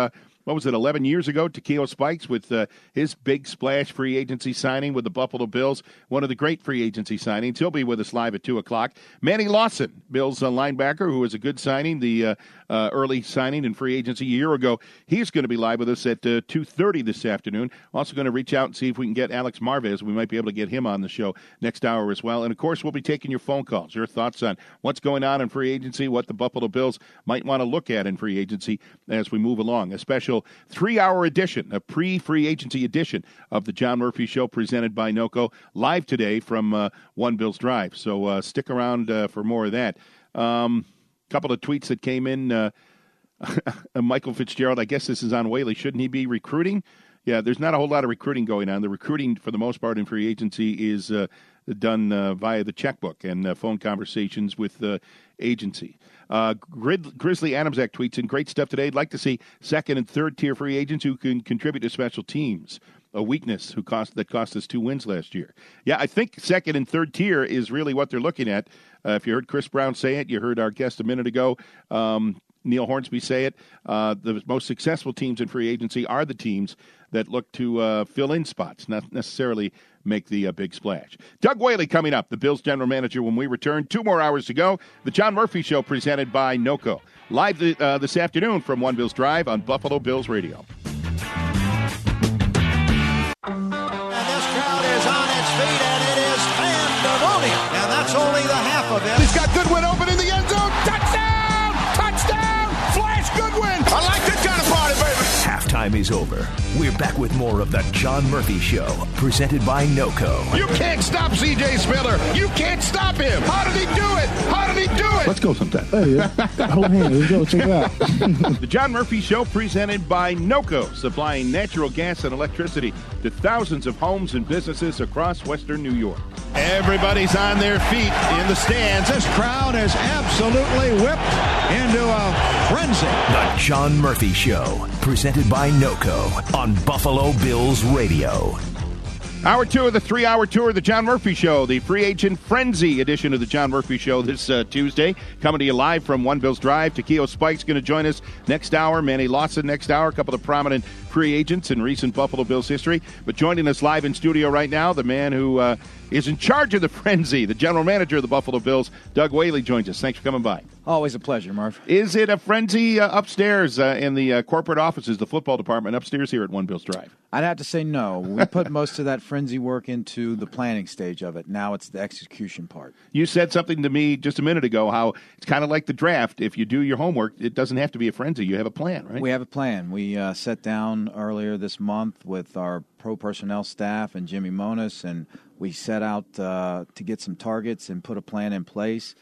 what was it, 11 years ago, Takeo Spikes with his big splash free agency signing with the Buffalo Bills, one of the great free agency signings. He'll be with us live at 2 o'clock. Manny Lawson, Bills linebacker, who was a good signing, the early signing in free agency a year ago. He's going to be live with us at 2:30 this afternoon. Also going to reach out and see if we can get Alex Marvez. We might be able to get him on the show next hour as well. And, of course, we'll be taking your phone calls, your thoughts on what's going on in free agency, what the Buffalo Bills might want to look at in free agency as we move along. A special 3-hour edition, a pre-free agency edition of the John Murphy Show presented by NOCO, live today from One Bills Drive. So stick around for more of that. Couple of tweets that came in. Michael Fitzgerald, I guess this is on Whaley. Shouldn't he be recruiting? Yeah, there's not a whole lot of recruiting going on. The recruiting, for the most part, in free agency is done via the checkbook and phone conversations with the agency. Grizzly Adamsack tweets in, great stuff today. I'd like to see second and third tier free agents who can contribute to special teams. A weakness that cost us 2 wins last year. Yeah, I think second and third tier is really what they're looking at. If you heard Chris Brown say it, you heard our guest a minute ago, Neil Hornsby, say it. The most successful teams in free agency are the teams that look to fill in spots, not necessarily make the big splash. Doug Whaley coming up, the Bills general manager, when we return. 2 more hours to go. The John Murphy Show presented by NOCO. Live this afternoon from One Bills Drive on Buffalo Bills Radio. And this crowd is on its feet, and it is pandemonium. And that's only the half of it. He's got Goodwin open in the end zone. Touchdown! Touchdown! Flash Goodwin! I like this kind of party, baby. Halftime is over. We're back with more of the John Murphy Show, presented by NOCO. You can't stop C.J. Spiller. You can't stop him. How did he do it? How did he do it? Let's go sometime. Hey, hold hands. Let's go. Check it out. The John Murphy Show presented by NOCO, supplying natural gas and electricity to thousands of homes and businesses across western New York. Everybody's on their feet in the stands. This crowd is absolutely whipped into a frenzy. The John Murphy Show, presented by NOCO on Buffalo Bills Radio. Hour 2 of the 3-hour tour of the John Murphy Show, the free agent frenzy edition of the John Murphy Show this Tuesday. Coming to you live from One Bills Drive. Takeo Spike's going to join us next hour. Manny Lawson next hour. A couple of prominent free agents in recent Buffalo Bills history. But joining us live in studio right now, the man who is in charge of the frenzy, the general manager of the Buffalo Bills, Doug Whaley, joins us. Thanks for coming by. Always a pleasure, Murph. Is it a frenzy upstairs in the corporate offices, the football department upstairs here at One Bills Drive? I'd have to say no. We put most of that frenzy work into the planning stage of it. Now it's the execution part. You said something to me just a minute ago, how it's kind of like the draft. If you do your homework, it doesn't have to be a frenzy. You have a plan, right? We have a plan. We sat down earlier this month with our pro personnel staff and Jimmy Monos, and we set out to get some targets and put a plan in place.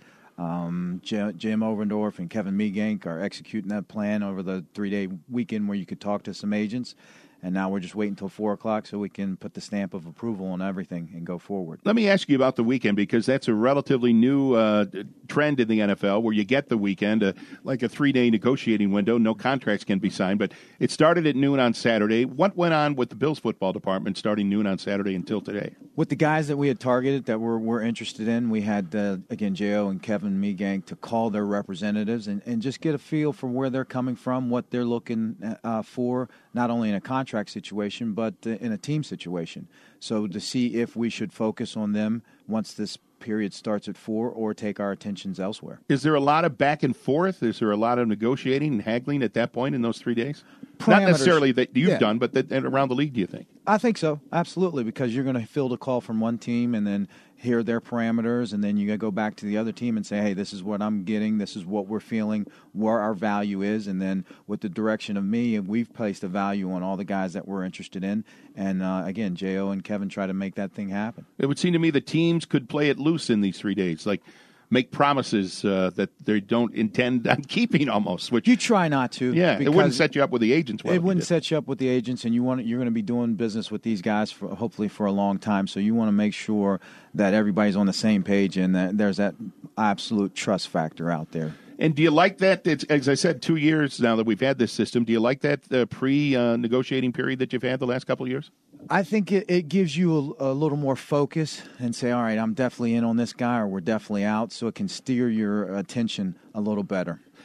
Jim Ovendorf and Kevin Meegank are executing that plan over the 3-day weekend where you could talk to some agents. And now we're just waiting until 4 o'clock so we can put the stamp of approval on everything and go forward. Let me ask you about the weekend, because that's a relatively new trend in the NFL where you get the weekend, like a 3-day negotiating window. No contracts can be signed, but it started at noon on Saturday. What went on with the Bills football department starting noon on Saturday until today? With the guys that we had targeted that we're interested in, we had, again, J.O. and Kevin Meegank to call their representatives and just get a feel for where they're coming from, what they're looking for, not only in a contract situation, but in a team situation. So to see if we should focus on them once this period starts at 4 or take our attentions elsewhere. Is there a lot of back and forth? Is there a lot of negotiating and haggling at that point in those 3 days? Not necessarily that you've done, but around the league, do you think? I think so, absolutely, because you're going to field a call from one team and then hear their parameters, and then you got to go back to the other team and say, hey, this is what I'm getting, this is what we're feeling, where our value is, and then with the direction of me, we've placed a value on all the guys that we're interested in, and again, J.O. and Kevin try to make that thing happen. It would seem to me the teams could play it loose in these 3 days, like make promises that they don't intend on keeping almost. Which you try not to. Yeah, it wouldn't set you up with the agents. It wouldn't set you up with the agents, and you're going to be doing business with these guys hopefully for a long time. So you want to make sure that everybody's on the same page and that there's that absolute trust factor out there. And do you like that? It's, as I said, 2 years now that we've had this system. Do you like that pre-negotiating period that you've had the last couple of years? I think it gives you a little more focus and say, all right, I'm definitely in on this guy or we're definitely out, so it can steer your attention a little better.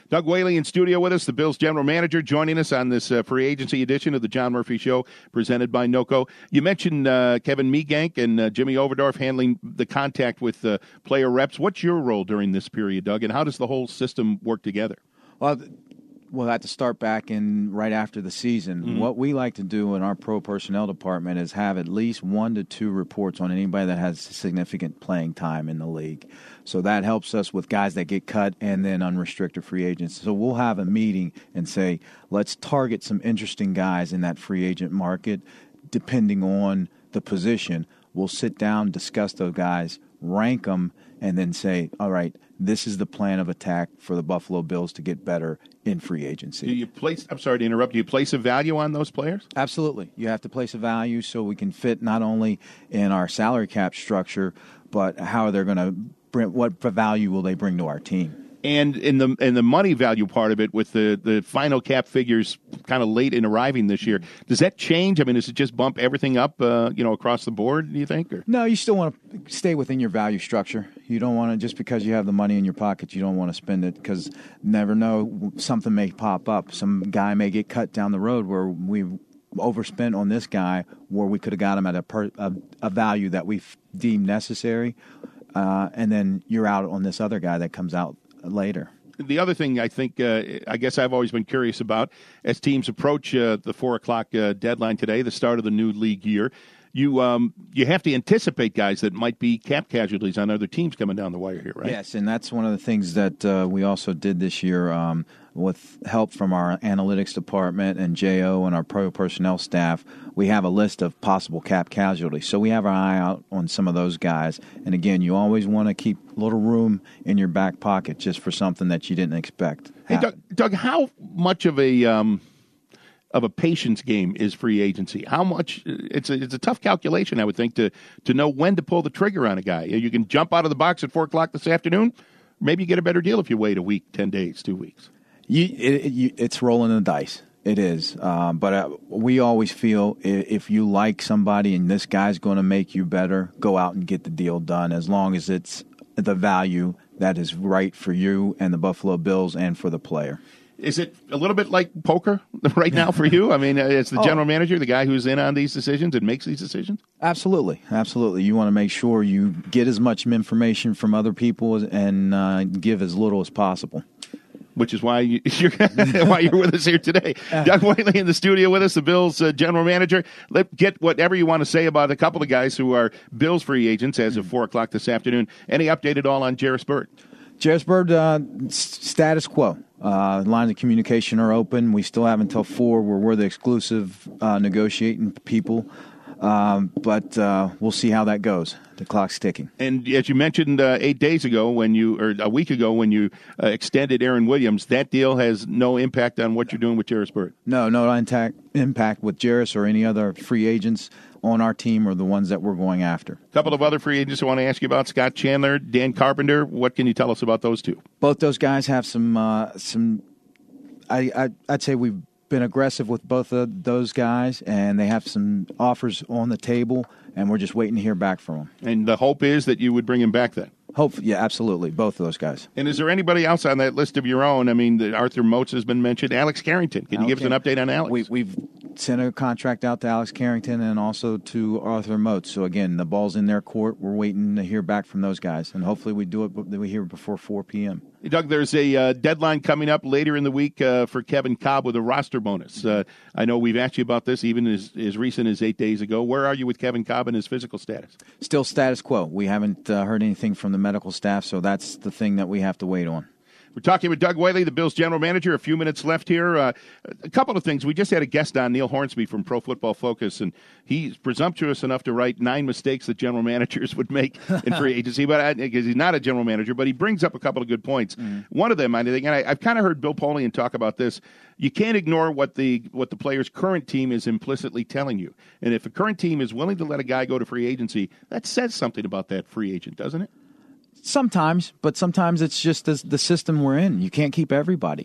Doug Whaley in studio with us, the Bills general manager, joining us on this free agency edition of the John Murphy Show, presented by NOCO. You mentioned Kevin Meegank and Jimmy Overdorf handling the contact with player reps. What's your role during this period, Doug, and how does the whole system work together? Well, we'll have to start back in right after the season. Mm-hmm. What we like to do in our pro personnel department is have at least 1 to 2 reports on anybody that has significant playing time in the league. So that helps us with guys that get cut and then unrestricted free agents. So we'll have a meeting and say, let's target some interesting guys in that free agent market depending on the position. We'll sit down, discuss those guys, rank them, and then say, all right, this is the plan of attack for the Buffalo Bills to get better in free agency. Do you place, I'm sorry to interrupt, do you place a value on those players? Absolutely. You have to place a value so we can fit not only in our salary cap structure, but how they're going to bring, what value will they bring to our team. And in the money value part of it, with the final cap figures kind of late in arriving this year, does that change? I mean, does it just bump everything up, across the board, do you think? Or? No, you still want to stay within your value structure. You don't want to, just because you have the money in your pocket, you don't want to spend it, because never know, something may pop up. Some guy may get cut down the road where we overspent on this guy, where we could have got him at a value that we deemed necessary, and then you're out on this other guy that comes out later. The other thing I think, I guess I've always been curious about, as teams approach the 4 o'clock deadline today, the start of the new league year, you have to anticipate guys that might be cap casualties on other teams coming down the wire here, right? Yes, and that's one of the things that we also did this year with help from our analytics department and JO and our pro personnel staff. We have a list of possible cap casualties, so we have our eye out on some of those guys. And again, you always want to keep a little room in your back pocket just for something that you didn't expect. Hey, Doug, how much of a patience game is free agency? How much? It's a tough calculation, I would think, to know when to pull the trigger on a guy. You can jump out of the box at 4 o'clock this afternoon. Maybe you get a better deal if you wait a week, 10 days, 2 weeks. It's rolling the dice. It is. But we always feel if you like somebody and this guy's going to make you better, go out and get the deal done, as long as it's the value that is right for you and the Buffalo Bills and for the player. Is it a little bit like poker right now for you? I mean, it's the general manager, the guy who's in on these decisions and makes these decisions? Absolutely. Absolutely. You want to make sure you get as much information from other people and give as little as possible. Which is why you're with us here today. Doug Whaley in the studio with us, the Bills general manager. Let's get whatever you want to say about a couple of guys who are Bills free agents as of 4 o'clock this afternoon. Any update at all on Jairus Byrd? Jairus Byrd, status quo. Lines of communication are open. We still have until 4 where we're the exclusive negotiating people. But we'll see how that goes. The clock's ticking. And as you mentioned 8 days ago, or a week ago, when you extended Aaron Williams, that deal has no impact on what you're doing with Jairus Byrd. No impact with Jairus or any other free agents on our team or the ones that we're going after. A couple of other free agents I want to ask you about: Scott Chandler, Dan Carpenter. What can you tell us about those two? Both those guys have some. I'd say we've been aggressive with both of those guys, and they have some offers on the table, and we're just waiting to hear back from them. And the hope is that you would bring him back then? Yeah, absolutely. Both of those guys. And is there anybody else on that list of your own? I mean, Arthur Moats has been mentioned. Alex Carrington. Can you give us an update on Alex? We've sent a contract out to Alex Carrington and also to Arthur Moats. So, again, the ball's in their court. We're waiting to hear back from those guys, and hopefully we do it. We hear before 4 p.m. Doug, there's a deadline coming up later in the week for Kevin Kolb with a roster bonus. I know we've asked you about this even as recent as 8 days ago. Where are you with Kevin Kolb and his physical status? Still status quo. We haven't heard anything from the medical staff, so that's the thing that we have to wait on. We're talking with Doug Whaley, the Bills general manager. A few minutes left here. A couple of things. We just had a guest on, Neil Hornsby from Pro Football Focus, and he's presumptuous enough to write 9 mistakes that general managers would make in free agency, but because he's not a general manager, but he brings up a couple of good points. One of them, I think, and I've kind of heard Bill Polian talk about this, you can't ignore what the player's current team is implicitly telling you. And if a current team is willing to let a guy go to free agency, that says something about that free agent, doesn't it? Sometimes, but sometimes it's just the system we're in. You can't keep everybody.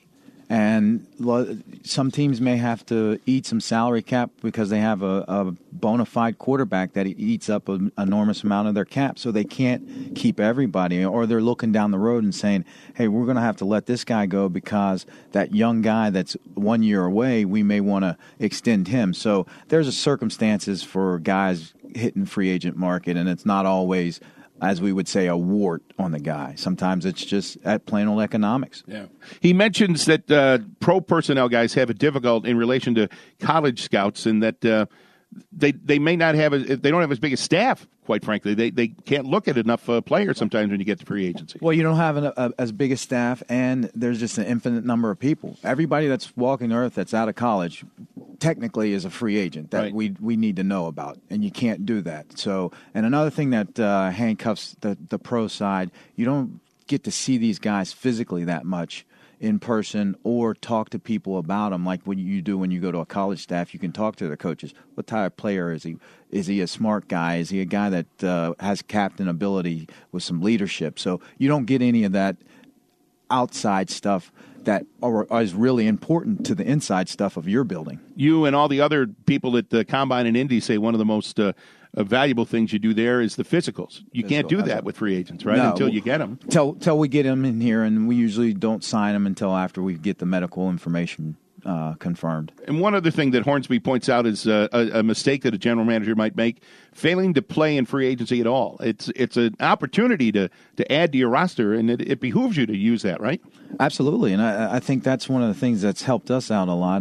And some teams may have to eat some salary cap because they have a bona fide quarterback that eats up an enormous amount of their cap, so they can't keep everybody. Or they're looking down the road and saying, hey, we're going to have to let this guy go because that young guy that's 1 year away, we may want to extend him. So there's circumstances for guys hitting free agent market, and it's not always, as we would say, a wart on the guy. Sometimes it's just at plain old economics. Yeah. He mentions that pro personnel guys have it difficult in relation to college scouts, and that they may not have they don't have as big a staff. Quite frankly, they can't look at enough players sometimes when you get to free agency. Well, you don't have as big a staff, and there's just an infinite number of people. Everybody that's walking the earth that's out of college technically is a free agent that we need to know about, and you can't do that. So, and another thing that handcuffs the pro side, you don't get to see these guys physically that much in person or talk to people about them like what you do when you go to a college staff. You can talk to their coaches. What type of player is he? Is he a smart guy? Is he a guy that has captain ability with some leadership? So you don't get any of that outside stuff that is really important to the inside stuff of your building. You and all the other people at the Combine and Indy say one of the most valuable things you do there is the physicals. You can't do that with free agents, right? No, until you get them. Till we get them in here, and we usually don't sign them until after we get the medical information confirmed. And one other thing that Hornsby points out is a mistake that a general manager might make, failing to play in free agency at all. It's an opportunity to add to your roster, and it behooves you to use that, right? Absolutely, and I think that's one of the things that's helped us out a lot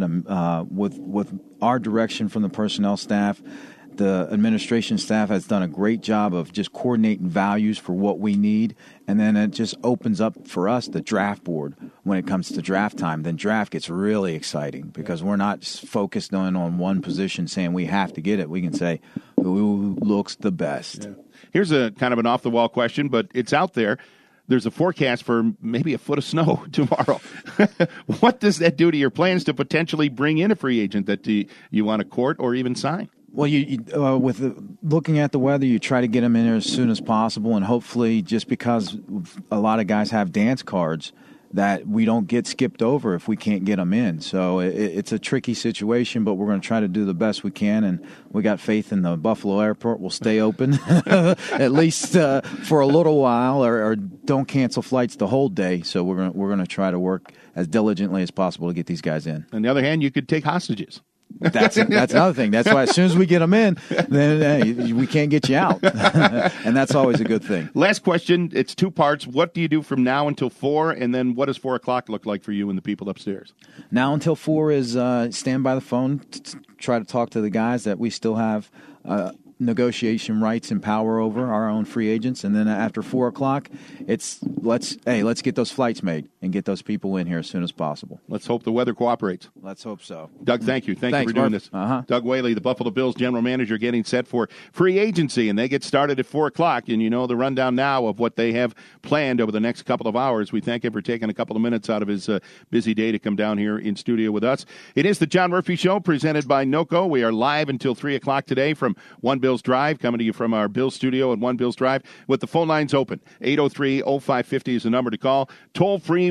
with our direction from the personnel staff. The administration staff has done a great job of just coordinating values for what we need, and then it just opens up for us the draft board when it comes to draft time. Then draft gets really exciting because we're not focused on one position saying we have to get it. We can say who looks the best. Yeah. Here's a kind of an off-the-wall question, but it's out there. There's a forecast for maybe a foot of snow tomorrow. What does that do to your plans to potentially bring in a free agent that you want to court or even sign? Well, with looking at the weather, you try to get them in there as soon as possible, and hopefully just because a lot of guys have dance cards, that we don't get skipped over if we can't get them in. So it's a tricky situation, but we're going to try to do the best we can, and we got faith in the Buffalo airport will stay open at least for a little while, or don't cancel flights the whole day. So we're going to try to work as diligently as possible to get these guys in. On the other hand, you could take hostages. That's another thing. That's why as soon as we get them in, then we can't get you out. And that's always a good thing. Last question. It's two parts. What do you do from now until 4? And then what does 4 o'clock look like for you and the people upstairs? Now until 4 is stand by the phone, try to talk to the guys that we still have negotiation rights and power over, our own free agents. And then after 4 o'clock, it's let's get those flights made and get those people in here as soon as possible. Let's hope the weather cooperates. Let's hope so. Doug, thank you. Thanks for doing this. Doug Whaley, the Buffalo Bills general manager, getting set for free agency, and they get started at 4 o'clock. And you know the rundown now of what they have planned over the next couple of hours. We thank him for taking a couple of minutes out of his busy day to come down here in studio with us. It is the John Murphy Show presented by NOCO. We are live until 3 o'clock today from One Bills Drive, coming to you from our Bills studio at One Bills Drive with the phone lines open. 803-0550 is the number to call. Toll free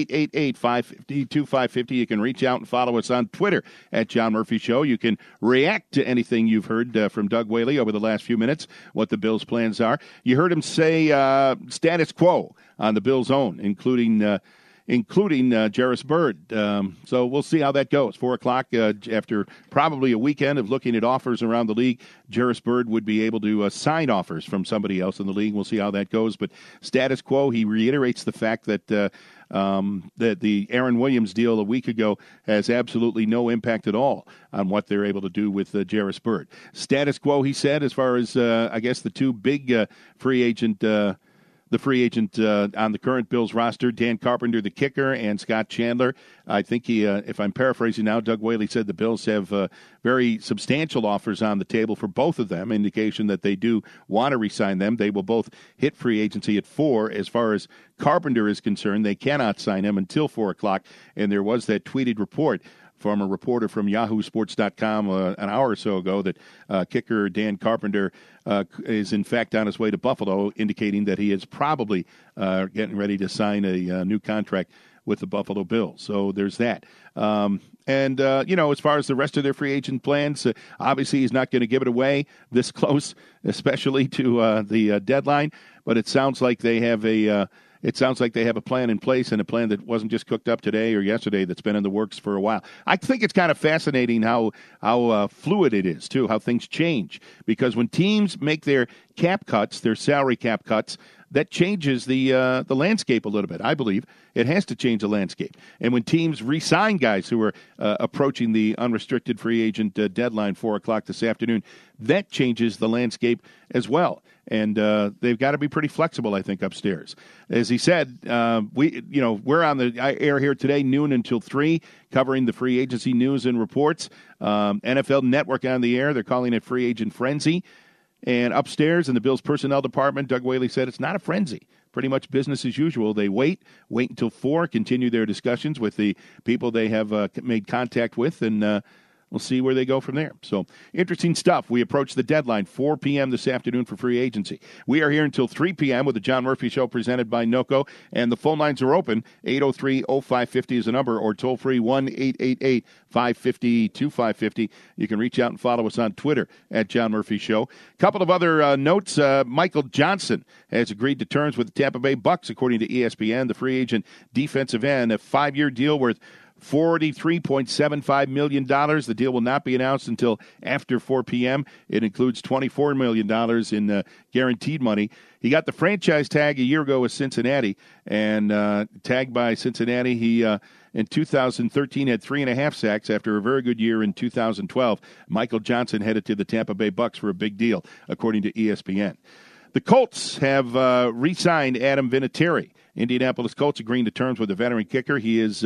1-888-550-2550. You can reach out and follow us on Twitter at John Murphy Show. You can react to anything you've heard from Doug Whaley over the last few minutes, what the Bills' plans are. You heard him say status quo on the Bills' own, including Jairus Byrd. So we'll see how that goes. 4 o'clock after probably a weekend of looking at offers around the league, Jairus Byrd would be able to sign offers from somebody else in the league. We'll see how that goes. But status quo, he reiterates the fact that that the Aaron Williams deal a week ago has absolutely no impact at all on what they're able to do with Jairus Byrd. Status quo, he said, as far as, I guess, the two big free agent on the current Bills roster, Dan Carpenter, the kicker, and Scott Chandler. I think if I'm paraphrasing now, Doug Whaley said the Bills have very substantial offers on the table for both of them, indication that they do want to re-sign them. They will both hit free agency at 4. As far as Carpenter is concerned, they cannot sign him until 4 o'clock, and there was that tweeted report from a reporter from YahooSports.com an hour or so ago that kicker Dan Carpenter is in fact on his way to Buffalo, indicating that he is probably getting ready to sign a new contract with the Buffalo Bills. So there's that. As far as the rest of their free agent plans, obviously he's not going to give it away this close, especially to the deadline. But it sounds like they have a plan in place, and a plan that wasn't just cooked up today or yesterday, that's been in the works for a while. I think it's kind of fascinating how fluid it is, too, how things change. Because when teams make their cap cuts, their salary cap cuts, that changes the landscape a little bit. I believe it has to change the landscape. And when teams re-sign guys who are approaching the unrestricted free agent deadline, 4 o'clock this afternoon, that changes the landscape as well. And they've got to be pretty flexible, I think, upstairs. As he said, we're on the air here today, noon until 3, covering the free agency news and reports. NFL Network on the air. They're calling it Free Agent Frenzy. And upstairs in the Bills personnel department, Doug Whaley said it's not a frenzy. Pretty much business as usual. They wait until 4, continue their discussions with the people they have made contact with, and we'll see where they go from there. So, interesting stuff. We approach the deadline, 4 p.m. this afternoon for free agency. We are here until 3 p.m. with the John Murphy Show presented by NOCO, and the phone lines are open. 803-0550 is the number, or toll-free 1-888-550-2550. You can reach out and follow us on Twitter at John Murphy Show. A couple of other notes. Michael Johnson has agreed to terms with the Tampa Bay Bucks, according to ESPN. The free agent defensive end, a 5-year deal worth $43.75 million. The deal will not be announced until after 4 p.m. It includes $24 million in guaranteed money. He got the franchise tag a year ago with Cincinnati, and tagged by Cincinnati. He, in 2013, had 3.5 sacks after a very good year in 2012. Michael Johnson headed to the Tampa Bay Bucks for a big deal, according to ESPN. The Colts have re-signed Adam Vinatieri. Indianapolis Colts agreeing to terms with the veteran kicker. He is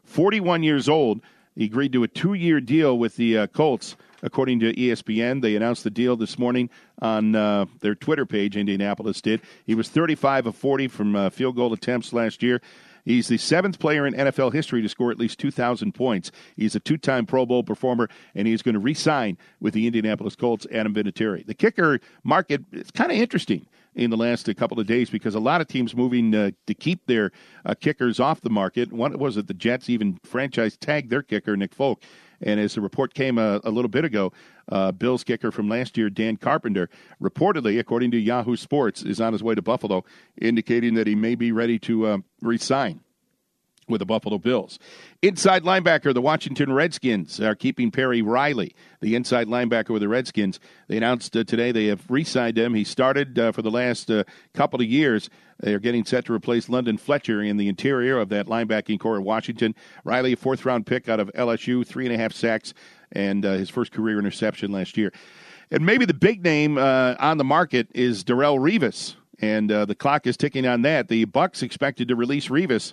41 years old. He agreed to a 2-year deal with the Colts, according to ESPN. They announced the deal this morning on their Twitter page, Indianapolis did. He was 35 of 40 from field goal attempts last year. He's the 7th player in NFL history to score at least 2,000 points. He's a 2-time Pro Bowl performer, and he's going to re-sign with the Indianapolis Colts, Adam Vinatieri. The kicker market is kind of interesting in the last couple of days because a lot of teams moving to keep their kickers off the market. One was it the Jets even franchise tagged their kicker, Nick Folk. And as the report came a little bit ago, Bills kicker from last year, Dan Carpenter, reportedly, according to Yahoo Sports, is on his way to Buffalo, indicating that he may be ready to re-sign with the Buffalo Bills. Inside linebacker, the Washington Redskins are keeping Perry Riley, the inside linebacker with the Redskins. They announced today they have re-signed him. He started for the last couple of years. They are getting set to replace London Fletcher in the interior of that linebacking core at Washington. Riley, a 4th-round pick out of LSU, 3.5 sacks, and his first career interception last year. And maybe the big name on the market is Darrelle Revis, and the clock is ticking on that. The Bucs expected to release Revis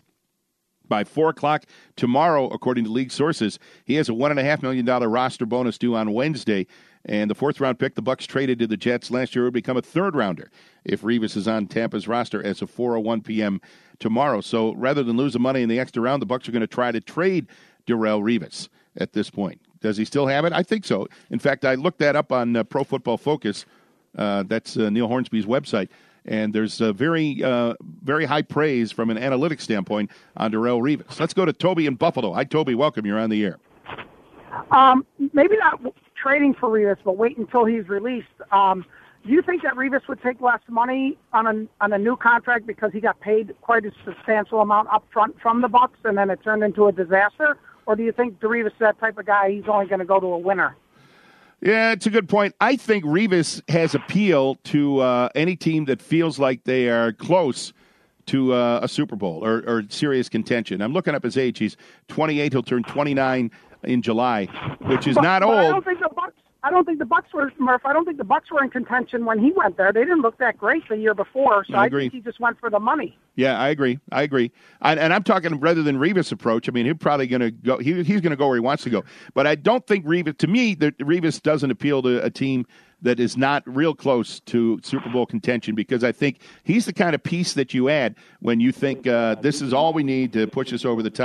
by 4 o'clock tomorrow, according to league sources. He has a $1.5 million roster bonus due on Wednesday, and the 4th-round pick the Bucs traded to the Jets last year would become a 3rd-rounder if Revis is on Tampa's roster as of 4:01 p.m. tomorrow. So rather than lose the money in the extra round, the Bucs are going to try to trade Darrelle Revis at this point. Does he still have it? I think so. In fact, I looked that up on Pro Football Focus. That's Neil Hornsby's website. And there's very high praise from an analytics standpoint on Darrelle Revis. Let's go to Toby in Buffalo. Hi, Toby. Welcome. You're on the air. Maybe not trading for Revis, but wait until he's released. Do you think that Revis would take less money on a new contract because he got paid quite a substantial amount up front from the Bucs and then it turned into a disaster? Or do you think Revis is that type of guy, he's only going to go to a winner? Yeah, it's a good point. I think Revis has appeal to any team that feels like they are close to a Super Bowl or serious contention. I'm looking up his age. He's 28. He'll turn 29 in July, which is not old. I don't think the Bucs were, Murph. I don't think the Bucs were in contention when he went there. They didn't look that great the year before, so I think he just went for the money. Yeah, I agree. And I'm talking rather than Revis' approach. I mean, he's probably going to go. He's going to go where he wants to go. But I don't think Revis. To me, Revis doesn't appeal to a team that is not real close to Super Bowl contention because I think he's the kind of piece that you add when you think this is all we need to push us over the top.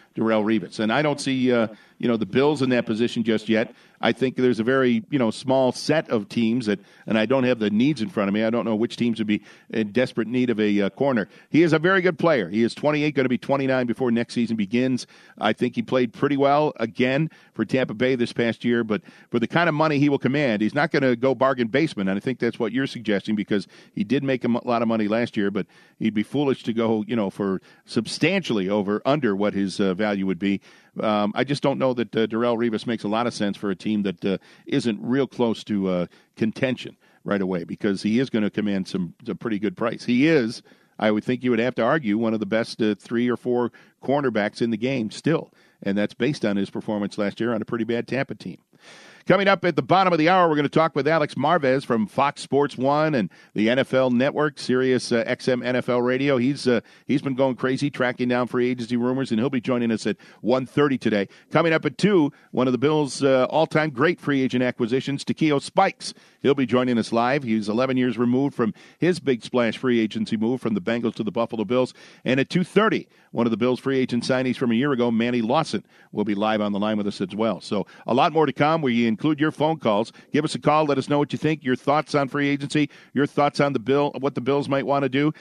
Darrelle Revis. And I don't see the Bills in that position just yet. I think there's a very small set of teams that, and I don't have the needs in front of me. I don't know which teams would be in desperate need of a corner. He is a very good player. He is 28, going to be 29 before next season begins. I think he played pretty well again for Tampa Bay this past year, but for the kind of money he will command, he's not going to go bargain basement, and I think that's what you're suggesting because he did make a lot of money last year, but he'd be foolish to go, for substantially under what his value would be. I just don't know that Darrelle Revis makes a lot of sense for a team that isn't real close to contention right away because he is going to command some pretty good price. He is, I would think you would have to argue, one of the best 3 or 4 cornerbacks in the game still, and that's based on his performance last year on a pretty bad Tampa team. Coming up at the bottom of the hour, we're going to talk with Alex Marvez from Fox Sports 1 and the NFL Network, Sirius XM NFL Radio. He's been going crazy, tracking down free agency rumors, and he'll be joining us at 1:30 today. Coming up at 2, one of the Bills' all-time great free agent acquisitions, Takeo Spikes. He'll be joining us live. He's 11 years removed from his big splash free agency move from the Bengals to the Buffalo Bills. And at 2:30, one of the Bills' free agent signees from a year ago, Manny Lawson, will be live on the line with us as well. So a lot more to come. We include your phone calls. Give us a call. Let us know what you think, your thoughts on free agency, your thoughts on the bill, what the Bills might want to do.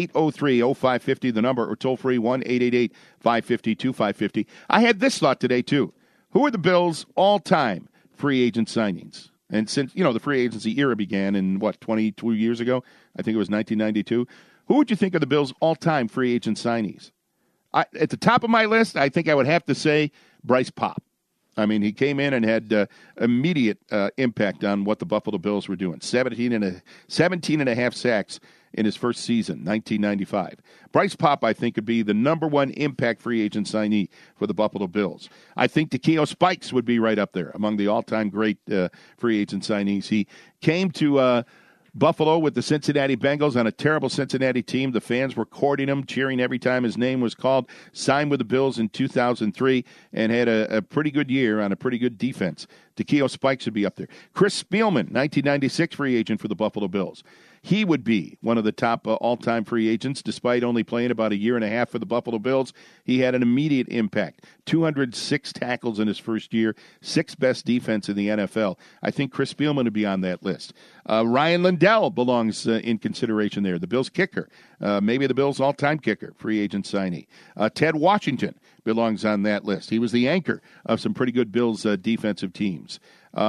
803-0550, the number, or toll free 1-888-550-2550. I had this thought today, too. Who are the Bills' all-time free agent signings? And since, the free agency era began in, 22 years ago? I think it was 1992. Who would you think are the Bills' all-time free agent signees? At the top of my list, I think I would have to say Bryce Popp. I mean, he came in and had immediate impact on what the Buffalo Bills were doing. 17 and a half sacks in his first season, 1995. Bryce Popp, I think, would be the number one impact free agent signee for the Buffalo Bills. I think Takeo Spikes would be right up there among the all-time great free agent signees. He came to Buffalo with the Cincinnati Bengals on a terrible Cincinnati team. The fans were courting him, cheering every time his name was called. Signed with the Bills in 2003 and had a pretty good year on a pretty good defense. Takeo Spikes would be up there. Chris Spielman, 1996 free agent for the Buffalo Bills. He would be one of the top all-time free agents, despite only playing about a year and a half for the Buffalo Bills. He had an immediate impact. 206 tackles in his first year, 6th best defense in the NFL. I think Chris Spielman would be on that list. Ryan Lindell belongs in consideration there, the Bills' kicker. Maybe the Bills' all-time kicker, free agent signee. Ted Washington belongs on that list. He was the anchor of some pretty good Bills defensive teams.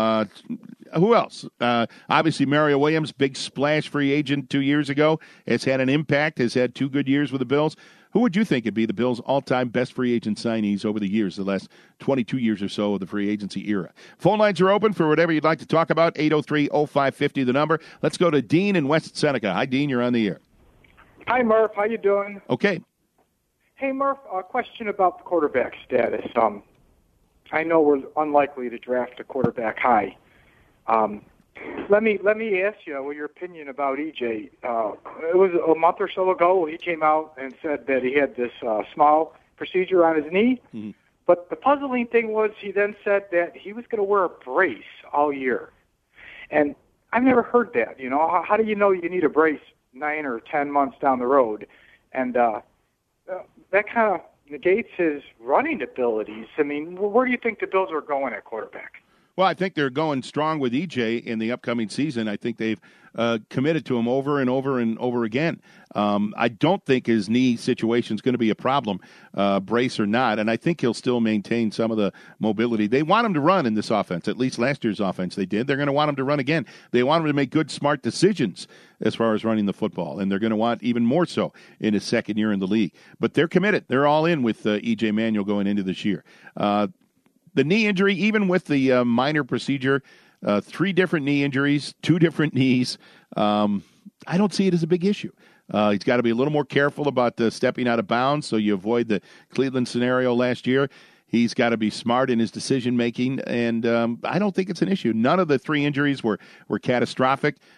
Who else? Obviously, Mario Williams, big splash free agent 2 years ago, has had an impact, has had 2 good years with the Bills. Who would you think would be the Bills' all-time best free agent signees over the years, the last 22 years or so of the free agency era? Phone lines are open for whatever you'd like to talk about, 803-0550, the number. Let's go to Dean in West Seneca. Hi, Dean, you're on the air. Hi, Murph. How you doing? Okay. Hey, Murph, a question about the quarterback status. I know we're unlikely to draft a quarterback high. Let me ask you your opinion about EJ. It was a month or so ago he came out and said that he had this small procedure on his knee. Mm-hmm. But the puzzling thing was he then said that he was going to wear a brace all year. And I've never heard that. How do you know you need a brace 9 or 10 months down the road? And that kind of negates his running abilities. I mean, where do you think the Bills are going at quarterback? Well, I think they're going strong with EJ in the upcoming season. I think they've committed to him over and over and over again. I don't think his knee situation is going to be a problem, brace or not, and I think he'll still maintain some of the mobility. They want him to run in this offense. At least last year's offense they did. They're going to want him to run again. They want him to make good, smart decisions as far as running the football, and they're going to want even more so in his second year in the league. But they're committed. They're all in with EJ Manuel going into this year. The knee injury, even with the minor procedure, 3 different knee injuries, 2 different knees, I don't see it as a big issue. He's got to be a little more careful about stepping out of bounds so you avoid the Cleveland scenario last year. He's got to be smart in his decision-making, and I don't think it's an issue. None of the 3 injuries were catastrophic.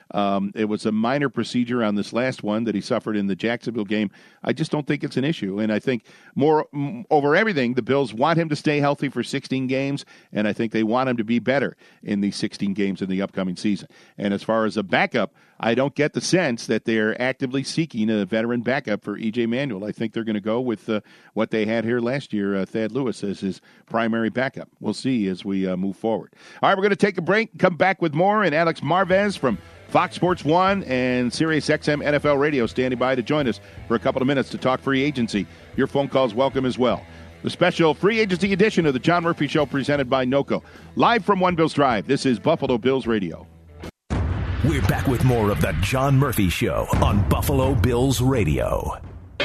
It was a minor procedure on this last one that he suffered in the Jacksonville game. I just don't think it's an issue. And I think over everything, the Bills want him to stay healthy for 16 games, and I think they want him to be better in these 16 games in the upcoming season. And as far as a backup, I don't get the sense that they're actively seeking a veteran backup for E.J. Manuel. I think they're going to go with what they had here last year, Thad Lewis as his primary backup. We'll see as we move forward. All right, we're going to take a break, come back with more, and Alex Marvez from Fox Sports 1 and Sirius XM NFL Radio standing by to join us for a couple of minutes to talk free agency. Your phone calls welcome as well. The special free agency edition of the John Murphy Show presented by NOCO. Live from One Bills Drive, this is Buffalo Bills Radio. We're back with more of the John Murphy Show on Buffalo Bills Radio.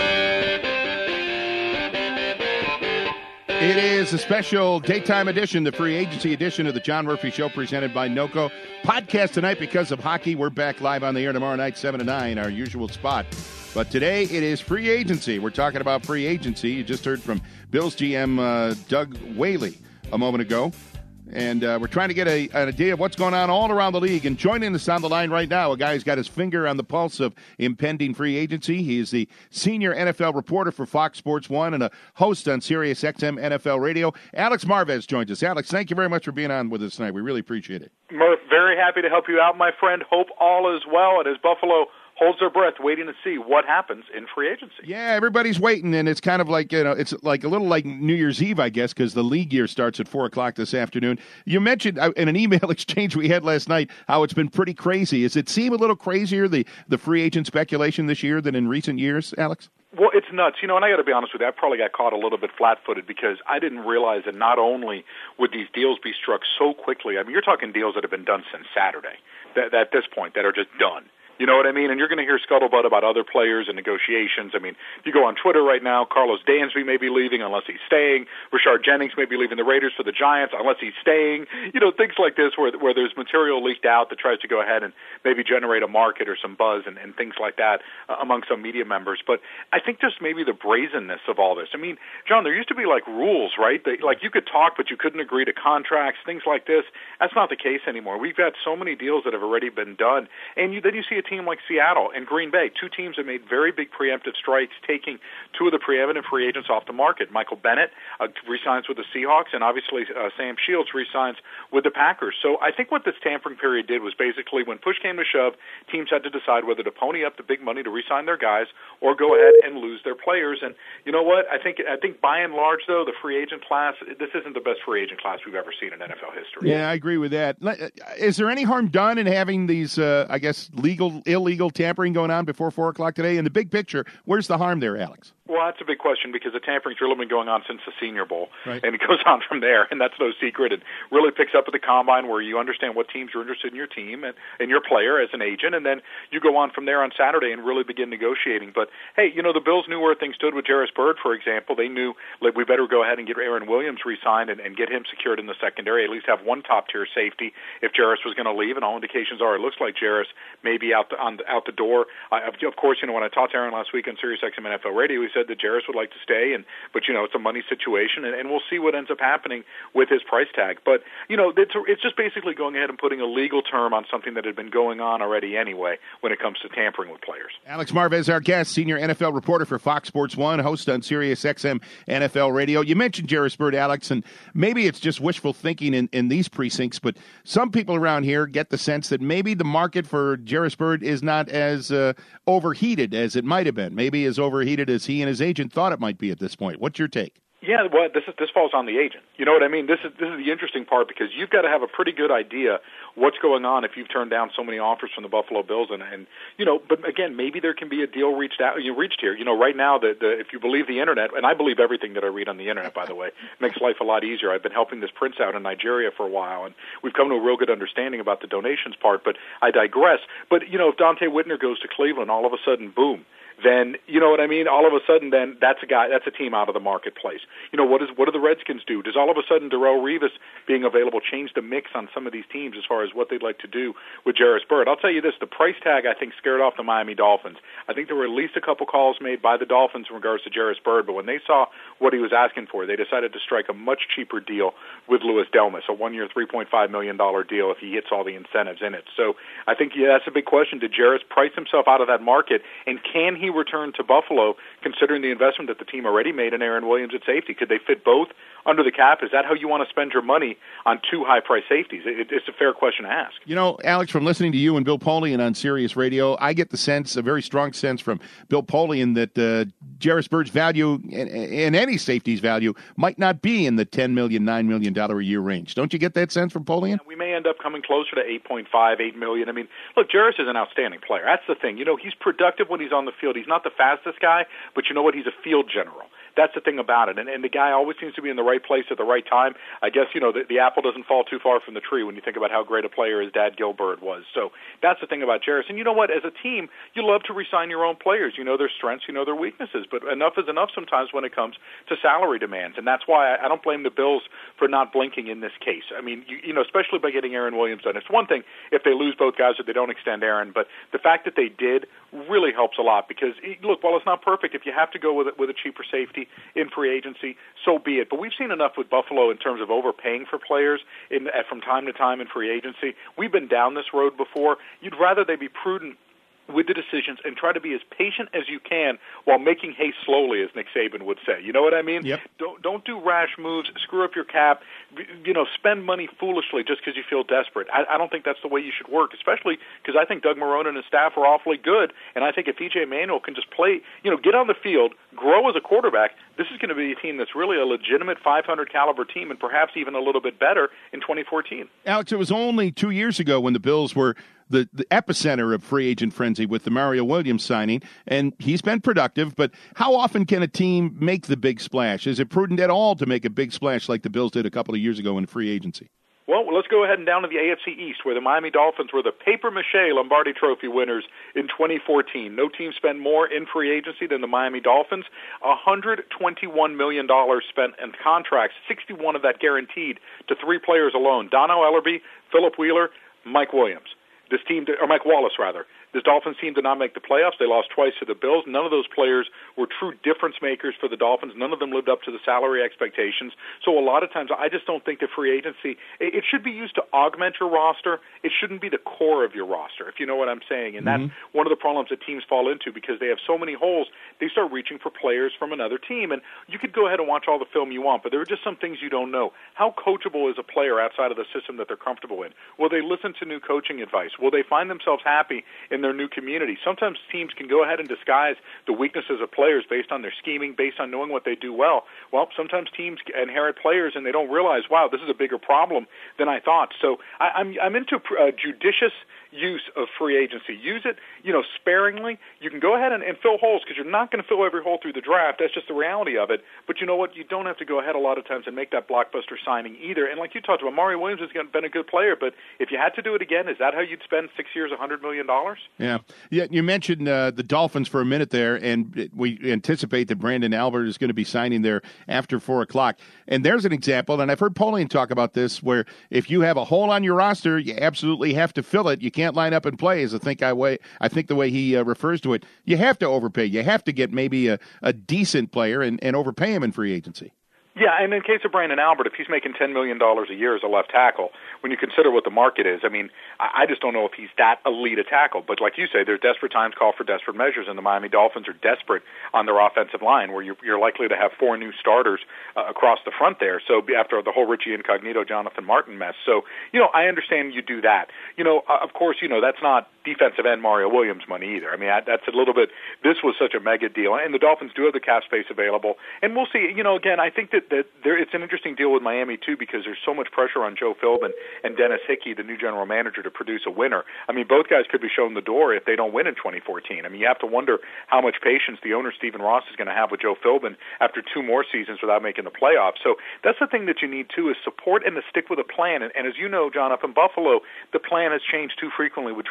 It is a special daytime edition, the free agency edition of the John Murphy Show presented by NOCO. Podcast tonight because of hockey. We're back live on the air tomorrow night, 7 to 9, our usual spot. But today it is free agency. We're talking about free agency. You just heard from Bills GM Doug Whaley a moment ago. And we're trying to get an idea of what's going on all around the league. And joining us on the line right now, a guy who's got his finger on the pulse of impending free agency. He is the senior NFL reporter for Fox Sports 1 and a host on Sirius XM NFL Radio. Alex Marvez joins us. Alex, thank you very much for being on with us tonight. We really appreciate it. Murph, very happy to help you out, my friend. Hope all is well. And as Buffalo holds their breath waiting to see what happens in free agency. Yeah, everybody's waiting, and it's kind of like, it's like a little like New Year's Eve, I guess, because the league year starts at 4 o'clock this afternoon. You mentioned in an email exchange we had last night how it's been pretty crazy. Does it seem a little crazier, the free agent speculation this year than in recent years, Alex? Well, it's nuts. And I got to be honest with you, I probably got caught a little bit flat-footed because I didn't realize that not only would these deals be struck so quickly, I mean, you're talking deals that have been done since Saturday, that at this point, that are just done. You know what I mean? And you're going to hear scuttlebutt about other players and negotiations. I mean, if you go on Twitter right now, Carlos Dansby may be leaving unless he's staying. Rashard Jennings may be leaving the Raiders for the Giants unless he's staying. Things like this where there's material leaked out that tries to go ahead and maybe generate a market or some buzz and things like that among some media members. But I think just maybe the brazenness of all this. I mean, John, there used to be like rules, right? Like you could talk, but you couldn't agree to contracts, things like this. That's not the case anymore. We've got so many deals that have already been done. And then you see a team like Seattle and Green Bay, two teams that made very big preemptive strikes, taking two of the preeminent free agents off the market. Michael Bennett re-signs with the Seahawks, and obviously Sam Shields re-signs with the Packers. So I think what this tampering period did was basically when push came to shove, teams had to decide whether to pony up the big money to re-sign their guys or go ahead and lose their players. And you know what? I think by and large, though, the free agent class, this isn't the best free agent class we've ever seen in NFL history. Yeah, I agree with that. Is there any harm done in having these, illegal tampering going on before 4 o'clock today? In the big picture, where's the harm there, Alex? Well, that's a big question because the tampering's really been going on since the Senior Bowl, right. And it goes on from there, and that's no secret. It really picks up at the Combine where you understand what teams are interested in your team and your player as an agent, and then you go on from there on Saturday and really begin negotiating. But, hey, the Bills knew where things stood with Jarris Byrd, for example. They knew we better go ahead and get Aaron Williams re-signed and get him secured in the secondary, at least have one top-tier safety if Jarris was going to leave, and all indications are it looks like Jarris may be out the door. Of course, when I talked to Aaron last week on Sirius XM NFL Radio, he said that Jarris would like to stay, but it's a money situation, and we'll see what ends up happening with his price tag. But it's just basically going ahead and putting a legal term on something that had been going on already anyway when it comes to tampering with players. Alex Marvez, our guest, senior NFL reporter for Fox Sports 1, host on Sirius XM NFL Radio. You mentioned Jarris Byrd, Alex, and maybe it's just wishful thinking in these precincts, but some people around here get the sense that maybe the market for Jarris Byrd is not as overheated as it might have been, maybe as overheated as he and his agent thought it might be at this point. What's your take? Yeah, well, this falls on the agent. You know what I mean? This is the interesting part because you've got to have a pretty good idea what's going on if you've turned down so many offers from the Buffalo Bills, and but again, maybe there can be a deal reached here. Right now, if you believe the internet, and I believe everything that I read on the internet, by the way, makes life a lot easier. I've been helping this prince out in Nigeria for a while, and we've come to a real good understanding about the donations part. But I digress. But if Dante Whitner goes to Cleveland, all of a sudden, boom. Then you know what I mean. All of a sudden, then that's a team out of the marketplace. What do the Redskins do? Does all of a sudden Darrelle Revis being available change the mix on some of these teams as far as what they'd like to do with Jarris Byrd? I'll tell you this: the price tag I think scared off the Miami Dolphins. I think there were at least a couple calls made by the Dolphins in regards to Jarris Byrd, but when they saw what he was asking for. They decided to strike a much cheaper deal with Louis Delmas, a 1-year, $3.5 million deal if he hits all the incentives in it. So I think that's a big question. Did Jarris price himself out of that market, and can he return to Buffalo, considering the investment that the team already made in Aaron Williams at safety? Could they fit both under the cap? Is that how you want to spend your money on two high-priced safeties? It's a fair question to ask. You know, Alex, from listening to you and Bill Polian on Sirius Radio, I get the sense, a very strong sense from Bill Polian, that Jarris Bird's value and any safety's value might not be in the $10 million, $9 million a year range. Don't you get that sense from Polian? We may end up coming closer to $8.5, $8 million. I mean, look, Jarris is an outstanding player. That's the thing. You know, he's productive when he's on the field. He's not the fastest guy, but you know what? He's a field general. That's the thing about it. And the guy always seems to be in the right place at the right time. I guess, you know, the apple doesn't fall too far from the tree when you think about how great a player his dad Gilbert was. So that's the thing about Jarris. And you know what? As a team, you love to re-sign your own players. You know their strengths, you know their weaknesses. But enough is enough sometimes when it comes to salary demands. And that's why I don't blame the Bills for not blinking in this case. I mean, you know, especially by getting Aaron Williams done. It's one thing if they lose both guys or they don't extend Aaron, but the fact that they did really helps a lot because, look, while it's not perfect, if you have to go with a cheaper safety in free agency, so be it. But we've seen enough with Buffalo in terms of overpaying for players from time to time in free agency. We've been down this road before. You'd rather they be prudent with the decisions and try to be as patient as you can while making haste slowly, as Nick Saban would say. You know what I mean? Yep. Don't do rash moves, screw up your cap, you know, spend money foolishly just because you feel desperate. I don't think that's the way you should work, especially because I think Doug Marrone and his staff are awfully good, and I think if E.J. Manuel can just play, you know, get on the field, grow as a quarterback, this is going to be a team that's really a legitimate 500 caliber team and perhaps even a little bit better in 2014. Alex, it was only 2 years ago when the Bills were the epicenter of free agent frenzy with the Mario Williams signing, and he's been productive, but how often can a team make the big splash? Is it prudent at all to make a big splash like the Bills did a couple of years ago in free agency? Well, let's go ahead and down to the AFC East, where the Miami Dolphins were the papier-mâché Lombardi Trophy winners in 2014. No team spent more in free agency than the Miami Dolphins. $121 million spent in contracts, 61 of that guaranteed to 3 players alone: Dono Ellerbe, Philip Wheeler, Mike Williams. This team, or Mike Wallace, rather. This Dolphins team did not make the playoffs. They lost twice to the Bills. None of those players were true difference makers for the Dolphins. None of them lived up to the salary expectations. So a lot of times I just don't think that free agency, it should be used to augment your roster. It shouldn't be the core of your roster, if you know what I'm saying. And that's one of the problems that teams fall into because they have so many holes, they start reaching for players from another team. And you could go ahead and watch all the film you want, but there are just some things you don't know. How coachable is a player outside of the system that they're comfortable in? Will they listen to new coaching advice? Will they find themselves happy in their new community? Sometimes teams can go ahead and disguise the weaknesses of players based on their scheming, based on knowing what they do well. Well, sometimes teams inherit players and they don't realize, wow, this is a bigger problem than I thought. So I'm into judicious use of free agency. Use it, you know, sparingly. You can go ahead and fill holes because you're not going to fill every hole through the draft. That's just the reality of it. But you know what? You don't have to go ahead a lot of times and make that blockbuster signing either. And like you talked about, Mario Williams has been a good player, but if you had to do it again, is that how you'd spend 6 years, $100 million? Yeah. You mentioned the Dolphins for a minute there, and we anticipate that Brandon Albert is going to be signing there after 4 o'clock. And there's an example, and I've heard Polian talk about this, where if you have a hole on your roster, you absolutely have to fill it. You can't line up and play, as I think the way he refers to it. You have to overpay. You have to get maybe a decent player and overpay him in free agency. Yeah, and in the case of Brandon Albert, if he's making $10 million a year as a left tackle, when you consider what the market is, I mean, I just don't know if he's that elite a tackle. But like you say, there's desperate times call for desperate measures, and the Miami Dolphins are desperate on their offensive line, where you're likely to have 4 new starters across the front there. So after the whole Richie Incognito, Jonathan Martin mess. So, you know, I understand you do that. You know, of course, you know, that's not defensive end Mario Williams money either. I mean, that's a little bit, this was such a mega deal, and the Dolphins do have the cap space available. And we'll see, you know, again, I think that it's an interesting deal with Miami, too, because there's so much pressure on Joe Philbin and Dennis Hickey, the new general manager, to produce a winner. I mean, both guys could be shown the door if they don't win in 2014. I mean, you have to wonder how much patience the owner, Stephen Ross, is going to have with Joe Philbin after 2 more seasons without making the playoffs. So that's the thing that you need, too, is support and to stick with a plan. And as you know, John, up in Buffalo, the plan has changed too frequently between head coach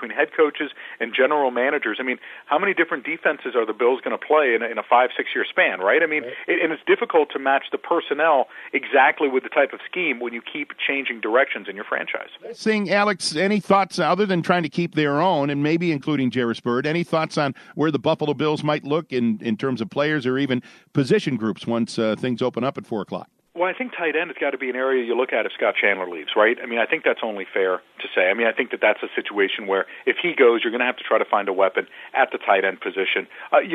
coaches and general managers. I mean, how many different defenses are the Bills going to play in a 5-6 year span, right? I mean, and it's difficult to match the personnel exactly with the type of scheme when you keep changing directions in your franchise. Seeing Alex, any thoughts other than trying to keep their own and maybe including Jairus Byrd, any thoughts on where the Buffalo Bills might look in terms of players or even position groups once things open up at 4 o'clock? Well, I think tight end has got to be an area you look at if Scott Chandler leaves, right? I mean, I think that's only fair to say. I mean, I think that's a situation where if he goes, you're going to have to try to find a weapon at the tight end position.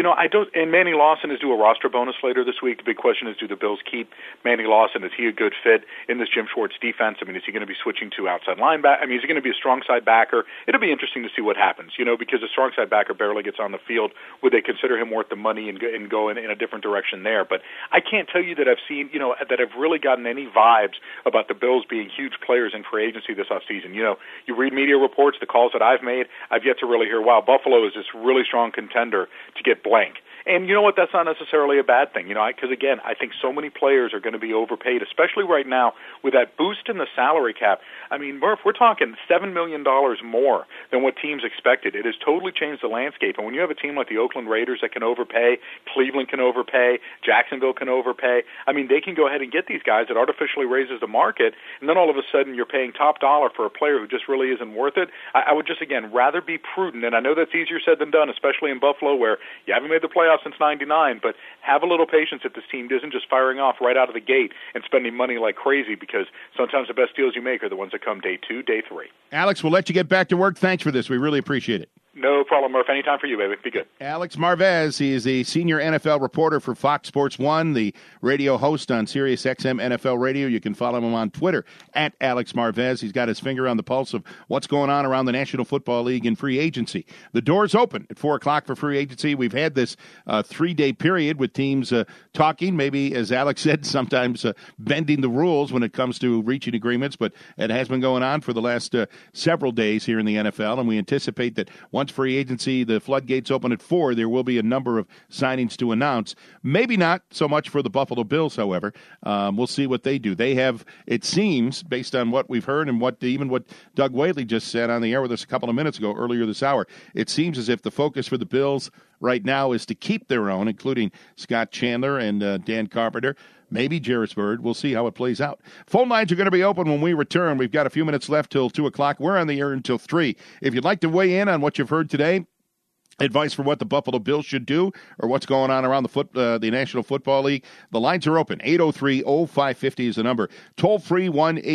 And Manny Lawson is due a roster bonus later this week. The big question is, do the Bills keep Manny Lawson? Is he a good fit in this Jim Schwartz defense? I mean, is he going to be switching to outside linebacker? I mean, is he going to be a strong side backer? It'll be interesting to see what happens, because a strong side backer barely gets on the field. Would they consider him worth the money and go in a different direction there? But I can't tell you that I've seen, that I've really gotten any vibes about the Bills being huge players in free agency this offseason. You read media reports, the calls that I've made, I've yet to really hear, wow, Buffalo is this really strong contender to get blank. And you know what? That's not necessarily a bad thing, because, again, I think so many players are going to be overpaid, especially right now with that boost in the salary cap. I mean, Murph, we're talking $7 million more than what teams expected. It has totally changed the landscape. And when you have a team like the Oakland Raiders that can overpay, Cleveland can overpay, Jacksonville can overpay, I mean, they can go ahead and get these guys that artificially raises the market, and then all of a sudden you're paying top dollar for a player who just really isn't worth it. I would just, again, rather be prudent, and I know that's easier said than done, especially in Buffalo where you haven't made the playoffs since 99, but have a little patience if this team isn't just firing off right out of the gate and spending money like crazy, because sometimes the best deals you make are the ones that come day 2, day 3. Alex, we'll let you get back to work. Thanks for this. We really appreciate it. No problem, Murph. Anytime for you, baby. Be good. Alex Marvez, he is a senior NFL reporter for Fox Sports 1, the radio host on Sirius XM NFL Radio. You can follow him on Twitter at Alex Marvez. He's got his finger on the pulse of what's going on around the National Football League in free agency. The door's open at 4 o'clock for free agency. We've had this 3-day period with teams talking, maybe, as Alex said, sometimes bending the rules when it comes to reaching agreements, but it has been going on for the last several days here in the NFL, and we anticipate that once free agency, the floodgates open at 4, there will be a number of signings to announce. Maybe not so much for the Buffalo Bills, however. We'll see what they do. They have, it seems, based on what we've heard and what Doug Whaley just said on the air with us a couple of minutes ago, earlier this hour, it seems as if the focus for the Bills right now is to keep their own, including Scott Chandler and Dan Carpenter. Maybe Jairus Byrd. We'll see how it plays out. Phone lines are going to be open when we return. We've got a few minutes left till 2 o'clock. We're on the air until 3. If you'd like to weigh in on what you've heard today, advice for what the Buffalo Bills should do or what's going on around the National Football League, the lines are open. 803-0550 is the number. Toll free,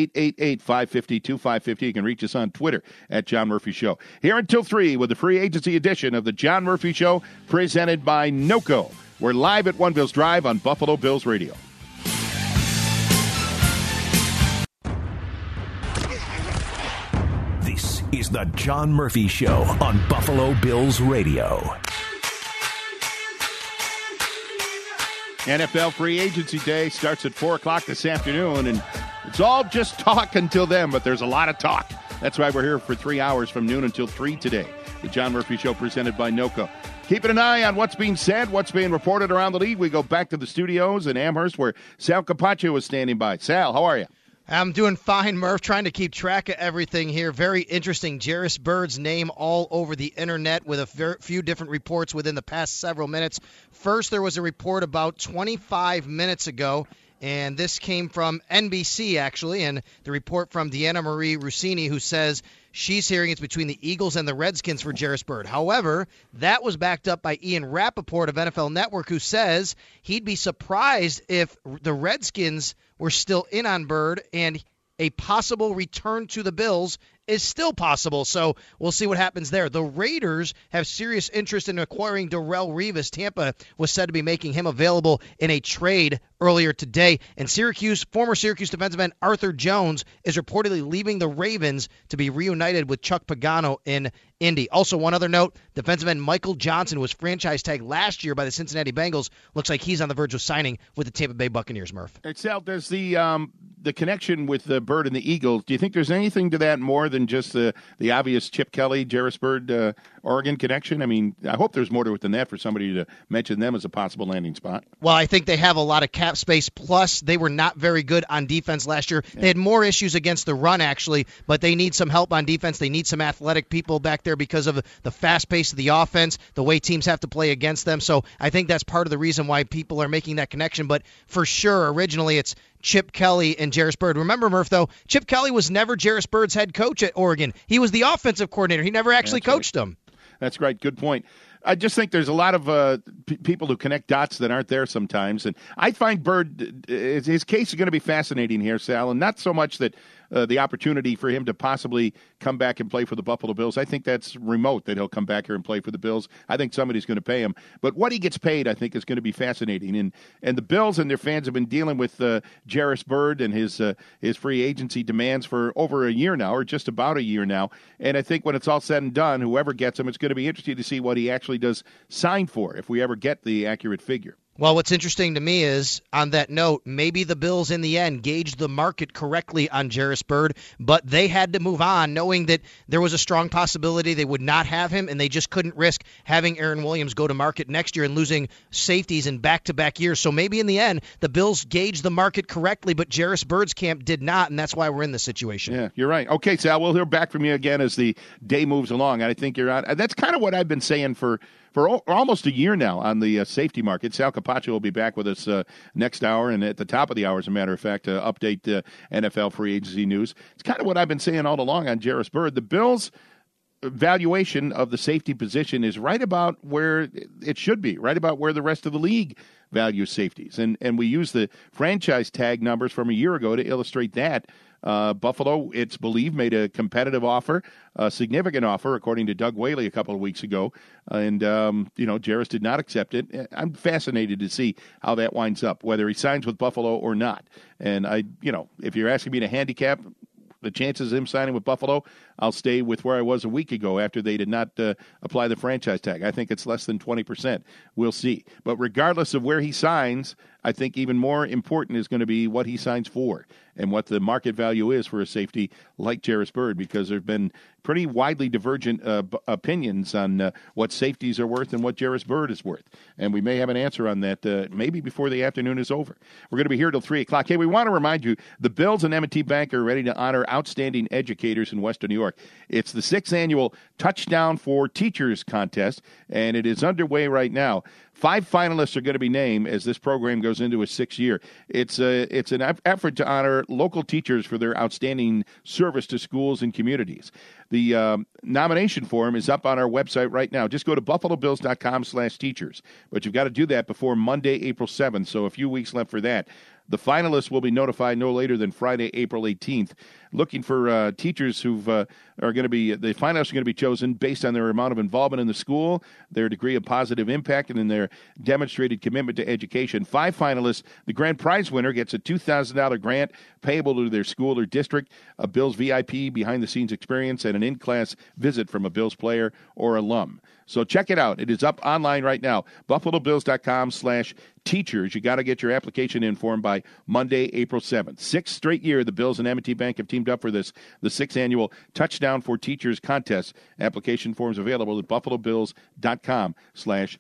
1-888-550-2550. You can reach us on Twitter at John Murphy Show. Here until 3 with the free agency edition of the John Murphy Show presented by NOCO. We're live at One Bills Drive on Buffalo Bills Radio. This is the John Murphy Show on Buffalo Bills Radio. NFL free agency day starts at 4 o'clock this afternoon, and it's all just talk until then, but there's a lot of talk. That's why we're here for 3 hours from noon until 3 today. The John Murphy Show presented by NOCO. Keeping an eye on what's being said, what's being reported around the league. We go back to the studios in Amherst where Sal Capaccio is standing by. Sal, how are you? I'm doing fine, Murph, trying to keep track of everything here. Very interesting. Jairus Byrd's name all over the internet with a few different reports within the past several minutes. First, there was a report about 25 minutes ago, and this came from NBC, actually, and the report from Deanna Marie Rossini, who says she's hearing it's between the Eagles and the Redskins for Jairus Byrd. However, that was backed up by Ian Rappaport of NFL Network, who says he'd be surprised if the Redskins were still in on Byrd and a possible return to the Bills is still possible. So we'll see what happens there. The Raiders have serious interest in acquiring Darrelle Revis. Tampa was said to be making him available in a trade earlier today. And former Syracuse defensive end Arthur Jones is reportedly leaving the Ravens to be reunited with Chuck Pagano in Indy. Also, one other note, defensive end Michael Johnson, who was franchise tagged last year by the Cincinnati Bengals, looks like he's on the verge of signing with the Tampa Bay Buccaneers, Murph. Sal, does the connection with the Byrd and the Eagles, do you think there's anything to that more than just the obvious Chip Kelly, Jairus Byrd Oregon connection? I mean, I hope there's more to it than that for somebody to mention them as a possible landing spot. Well, I think they have a lot of cap space. Plus, they were not very good on defense last year. They had more issues against the run, actually, but they need some help on defense. They need some athletic people back there because of the fast pace of the offense, the way teams have to play against them. So I think that's part of the reason why people are making that connection. But for sure, originally it's Chip Kelly and Jarris Byrd. Remember, Murph, though, Chip Kelly was never Jarris Byrd's head coach at Oregon. He was the offensive coordinator. He never actually coached him. That's right. Good point. I just think there's a lot of people who connect dots that aren't there sometimes. And I find Byrd, his case is going to be fascinating here, Sal, and not so much that the opportunity for him to possibly come back and play for the Buffalo Bills. I think that's remote that he'll come back here and play for the Bills. I think somebody's going to pay him. But what he gets paid, I think, is going to be fascinating. And the Bills and their fans have been dealing with Jarris Byrd and his free agency demands for over a year now, or just about a year now. And I think when it's all said and done, whoever gets him, it's going to be interesting to see what he actually does sign for, if we ever get the accurate figure. Well, what's interesting to me is, on that note, maybe the Bills in the end gauged the market correctly on Jarris Byrd, but they had to move on knowing that there was a strong possibility they would not have him, and they just couldn't risk having Aaron Williams go to market next year and losing safeties in back-to-back years. So maybe in the end, the Bills gauged the market correctly, but Jarris Byrd's camp did not, and that's why we're in this situation. Yeah, you're right. Okay, Sal, we'll hear back from you again as the day moves along. I think you're on. That's kind of what I've been saying for almost a year now on the safety market. Sal Capaccio will be back with us next hour, and at the top of the hour, as a matter of fact, to update NFL free agency news. It's kind of what I've been saying all along on Jarris Byrd. The Bills' valuation of the safety position is right about where it should be, right about where the rest of the league values safeties. And we use the franchise tag numbers from a year ago to illustrate that. Buffalo, it's believed, made a competitive offer, a significant offer, according to Doug Whaley a couple of weeks ago. And, Jarris did not accept it. I'm fascinated to see how that winds up, whether he signs with Buffalo or not. And, if you're asking me to handicap the chances of him signing with Buffalo, I'll stay with where I was a week ago after they did not apply the franchise tag. I think it's less than 20%. We'll see. But regardless of where he signs, I think even more important is going to be what he signs for and what the market value is for a safety like Jarris Byrd, because there have been pretty widely divergent opinions on what safeties are worth and what Jarris Byrd is worth. And we may have an answer on that maybe before the afternoon is over. We're going to be here till 3 o'clock. Hey, we want to remind you, the Bills and M&T Bank are ready to honor outstanding educators in Western New York. It's the 6th annual Touchdown for Teachers contest, and it is underway right now. 5 finalists are going to be named as this program goes into its 6th year. It's an effort to honor local teachers for their outstanding service to schools and communities. The nomination form is up on our website right now. Just go to buffalobills.com/teachers. But you've got to do that before Monday, April 7th, so a few weeks left for that. The finalists will be notified no later than Friday, April 18th. Looking for teachers who are going to be, the finalists are going to be chosen based on their amount of involvement in the school, their degree of positive impact, and in their demonstrated commitment to education. 5 finalists. The grand prize winner gets a $2,000 grant payable to their school or district, a Bills VIP behind-the-scenes experience, and an in-class visit from a Bills player or alum. So check it out. It is up online right now, buffalobills.com/teachers. You got to get your application in for them by Monday, April 7th. 6th straight year, the Bills and M&T Bank have teamed up for this, the 6th annual Touchdown for Teachers contest. Application forms available at buffalobills.com/teachers.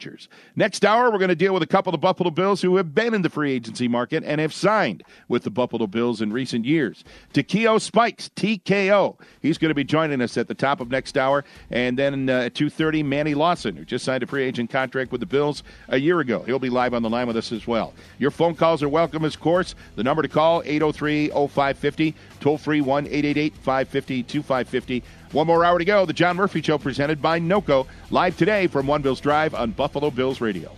Next hour, we're going to deal with a couple of Buffalo Bills who have been in the free agency market and have signed with the Buffalo Bills in recent years. Takeo Spikes, TKO. He's going to be joining us at the top of next hour. And then at 2:30, Manny Lawson, who just signed a free agent contract with the Bills a year ago. He'll be live on the line with us as well. Your phone calls are welcome, of course. The number to call, 803-0550. Toll-free, 1-888-550-2550. One more hour to go. The John Murphy Show presented by NOCO. Live today from One Bills Drive on Buffalo Bills Radio.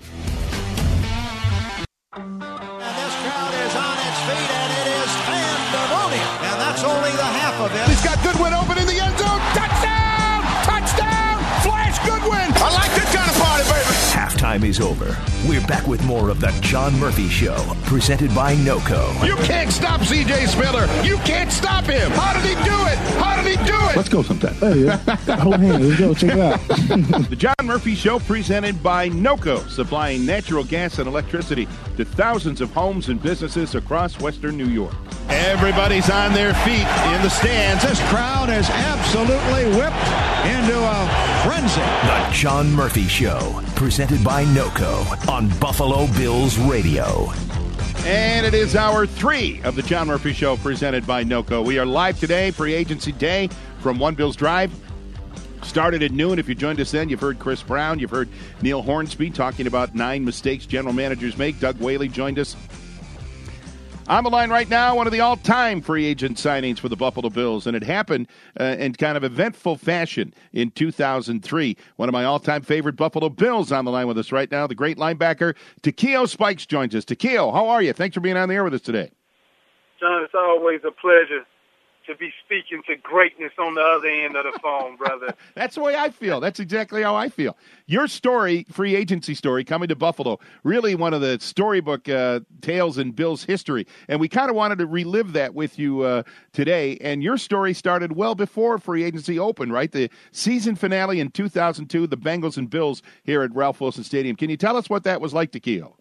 And this crowd is on its feet, and it is pandemonium. And that's only the half of it. He's got Goodwin open in the end zone. Touchdown! Touchdown! Flash Goodwin! I like this kind of party, baby. Halftime is over. We're back with more of the John Murphy Show, presented by NOCO. You can't stop C.J. Spiller. You can't stop him. How did he do it? How did he do it? Let's go sometime. Hey, hold hands. Let's go. Check it out. The John Murphy Show presented by NOCO, supplying natural gas and electricity to thousands of homes and businesses across Western New York. Everybody's on their feet in the stands. This crowd is absolutely whipped. into a frenzy. The John Murphy Show, presented by NOCO on Buffalo Bills Radio. And it is hour 3 of the John Murphy Show, presented by NOCO. We are live today, free agency day, from One Bills Drive. Started at noon. If you joined us then, you've heard Chris Brown. You've heard Neil Hornsby talking about 9 mistakes general managers make. Doug Whaley joined us. On the line right now, one of the all-time free agent signings for the Buffalo Bills, and it happened in kind of eventful fashion in 2003. One of my all-time favorite Buffalo Bills on the line with us right now, the great linebacker Takeo Spikes joins us. Takeo, how are you? Thanks for being on the air with us today. John, it's always a pleasure to be speaking to greatness on the other end of the phone, brother. That's the way I feel. That's exactly how I feel. Your story, free agency story, coming to Buffalo, really one of the storybook tales in Bills history. And we kind of wanted to relive that with you today. And your story started well before free agency opened, right? The season finale in 2002, the Bengals and Bills here at Ralph Wilson Stadium. Can you tell us what that was like, Takeo?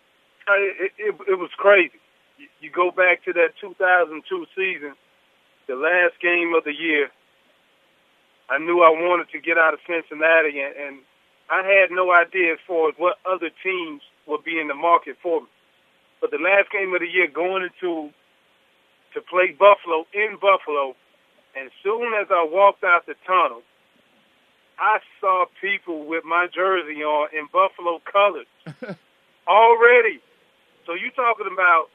It was crazy. You go back to that 2002 season, the last game of the year. I knew I wanted to get out of Cincinnati, and I had no idea as far as what other teams would be in the market for me. But the last game of the year, going into to play Buffalo in Buffalo, and as soon as I walked out the tunnel, I saw people with my jersey on in Buffalo colors already. So you're talking about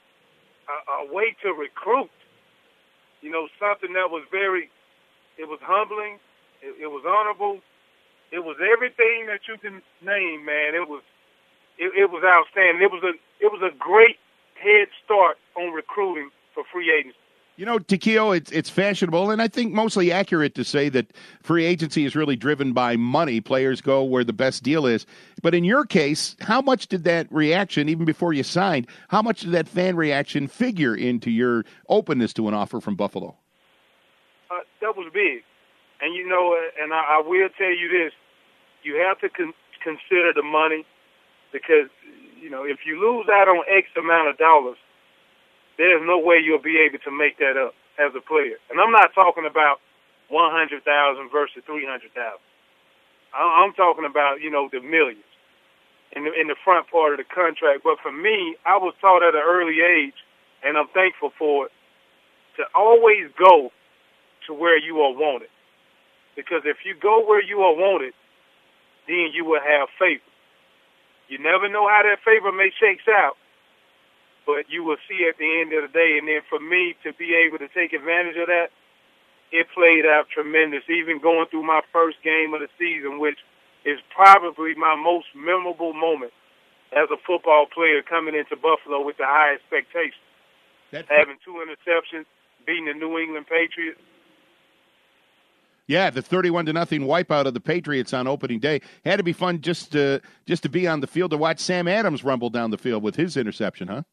a way to recruit. You know, something that was it was humbling, it was honorable, it was everything that you can name, man. It was outstanding. It was a great head start on recruiting for free agency. You know, Takeo, it's fashionable, and I think mostly accurate to say that free agency is really driven by money. Players go where the best deal is. But in your case, how much did that reaction, even before you signed, how much did that fan reaction figure into your openness to an offer from Buffalo? That was big. And, you know, and I will tell you this, you have to consider the money because, you know, if you lose out on X amount of dollars, there's no way you'll be able to make that up as a player. And I'm not talking about $100,000 versus $300,000. I'm talking about, you know, the millions in the front part of the contract. But for me, I was taught at an early age, and I'm thankful for it, to always go to where you are wanted. Because if you go where you are wanted, then you will have favor. You never know how that favor may shake out, but you will see at the end of the day. And then for me to be able to take advantage of that, it played out tremendous, even going through my first game of the season, which is probably my most memorable moment as a football player coming into Buffalo with the high expectations. Having 2 interceptions, beating the New England Patriots. Yeah, the 31-0 wipeout of the Patriots on opening day. Had to be fun just to be on the field to watch Sam Adams rumble down the field with his interception, huh?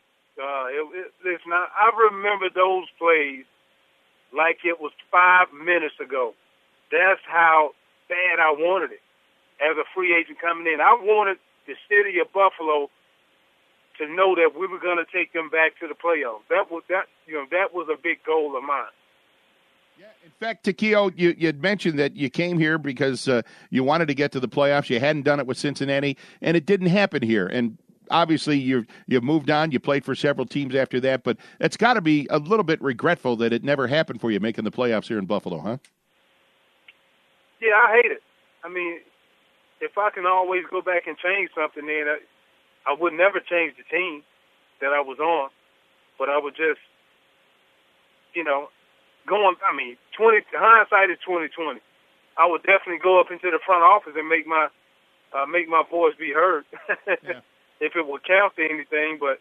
Listen, I remember those plays like it was 5 minutes ago. That's how bad I wanted it as a free agent coming in. I wanted the city of Buffalo to know that we were going to take them back to the playoffs. That was a big goal of mine. Yeah, in fact, Takeo, you had mentioned that you came here because you wanted to get to the playoffs. You hadn't done it with Cincinnati, and it didn't happen here. And obviously, you've moved on. You played for several teams after that, but it's got to be a little bit regretful that it never happened for you making the playoffs here in Buffalo, huh? Yeah, I hate it. I mean, if I can always go back and change something, then I would never change the team that I was on, but I would just, hindsight is 20/20. I would definitely go up into the front office and make my voice be heard. Yeah. If it would count to anything, but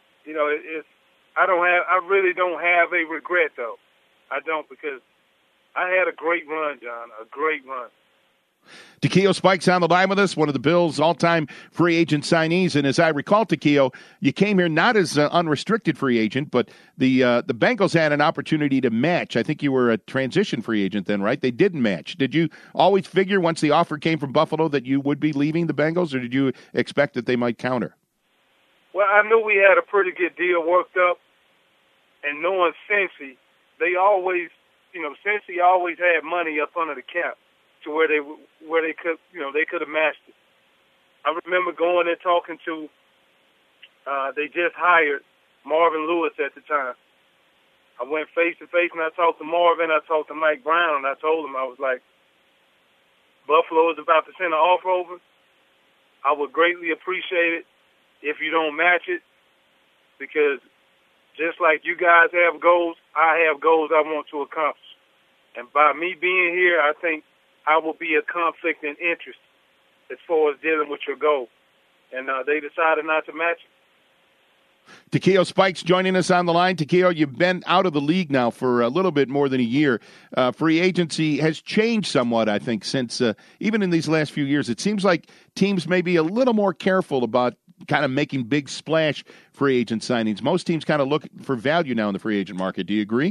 I really don't have a regret though. I don't, because I had a great run, John, a great run. Takeo Spikes on the line with us, one of the Bills' all-time free agent signees. And as I recall, Takeo, you came here not as an unrestricted free agent, but the Bengals had an opportunity to match. I think you were a transition free agent then, right? They didn't match. Did you always figure once the offer came from Buffalo that you would be leaving the Bengals, or did you expect that they might counter? Well, I knew we had a pretty good deal worked up, and knowing Cincy, they always Cincy always had money up under the cap to where they could, they could have matched it. I remember going and talking to, they just hired Marvin Lewis at the time. I went face to face and I talked to Marvin, I talked to Mike Brown, and I told him, I was like, Buffalo is about to send an offer over. I would greatly appreciate it if you don't match it, because just like you guys have goals, I have goals I want to accomplish. And by me being here, I think I will be a conflict in interest as far as dealing with your goal. And they decided not to match it. Takeo Spikes joining us on the line. Takeo, you've been out of the league now for a little bit more than a year. Free agency has changed somewhat, I think, since even in these last few years. It seems like teams may be a little more careful about kind of making big splash free agent signings. Most teams kind of look for value now in the free agent market. Do you agree?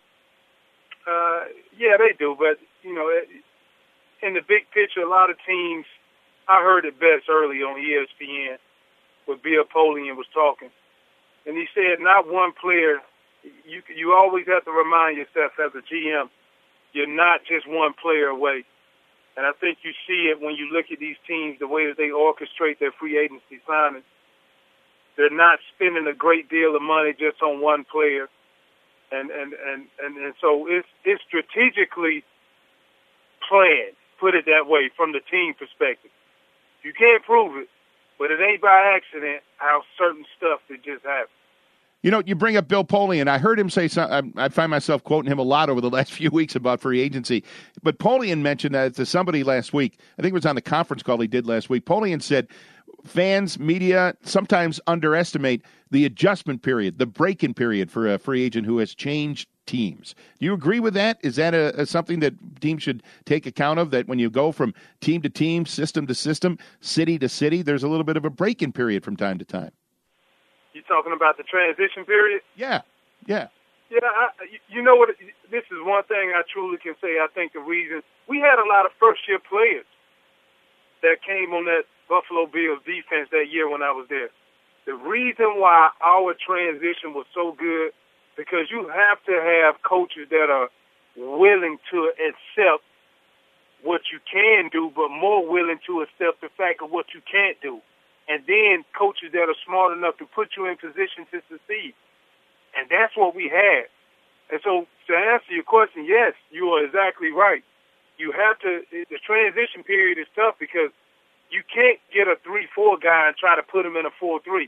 Yeah, they do. But, in the big picture, a lot of teams, I heard it best early on ESPN where Bill Polian was talking. And he said, not one player, you always have to remind yourself as a GM, you're not just one player away. And I think you see it when you look at these teams, the way that they orchestrate their free agency signings. They're not spending a great deal of money just on one player. And so it's strategically planned, put it that way, from the team perspective. You can't prove it, but it ain't by accident how certain stuff that just happens. You bring up Bill Polian. I heard him say something. I find myself quoting him a lot over the last few weeks about free agency. But Polian mentioned that to somebody last week. I think it was on the conference call he did last week. Polian said fans, media sometimes underestimate the adjustment period, the break-in period for a free agent who has changed teams. Do you agree with that? Is that something that teams should take account of, that when you go from team to team, system to system, city to city, there's a little bit of a break-in period from time to time? You talking about the transition period? Yeah. Yeah, you know what? This is one thing I truly can say. I think the reason we had a lot of first-year players that came on that Buffalo Bills defense that year when I was there. The reason why our transition was so good, because you have to have coaches that are willing to accept what you can do, but more willing to accept the fact of what you can't do. And then coaches that are smart enough to put you in position to succeed. And that's what we had. And so to answer your question, yes, you are exactly right. You have to, the transition period is tough because you can't get a 3-4 guy and try to put him in a 4-3.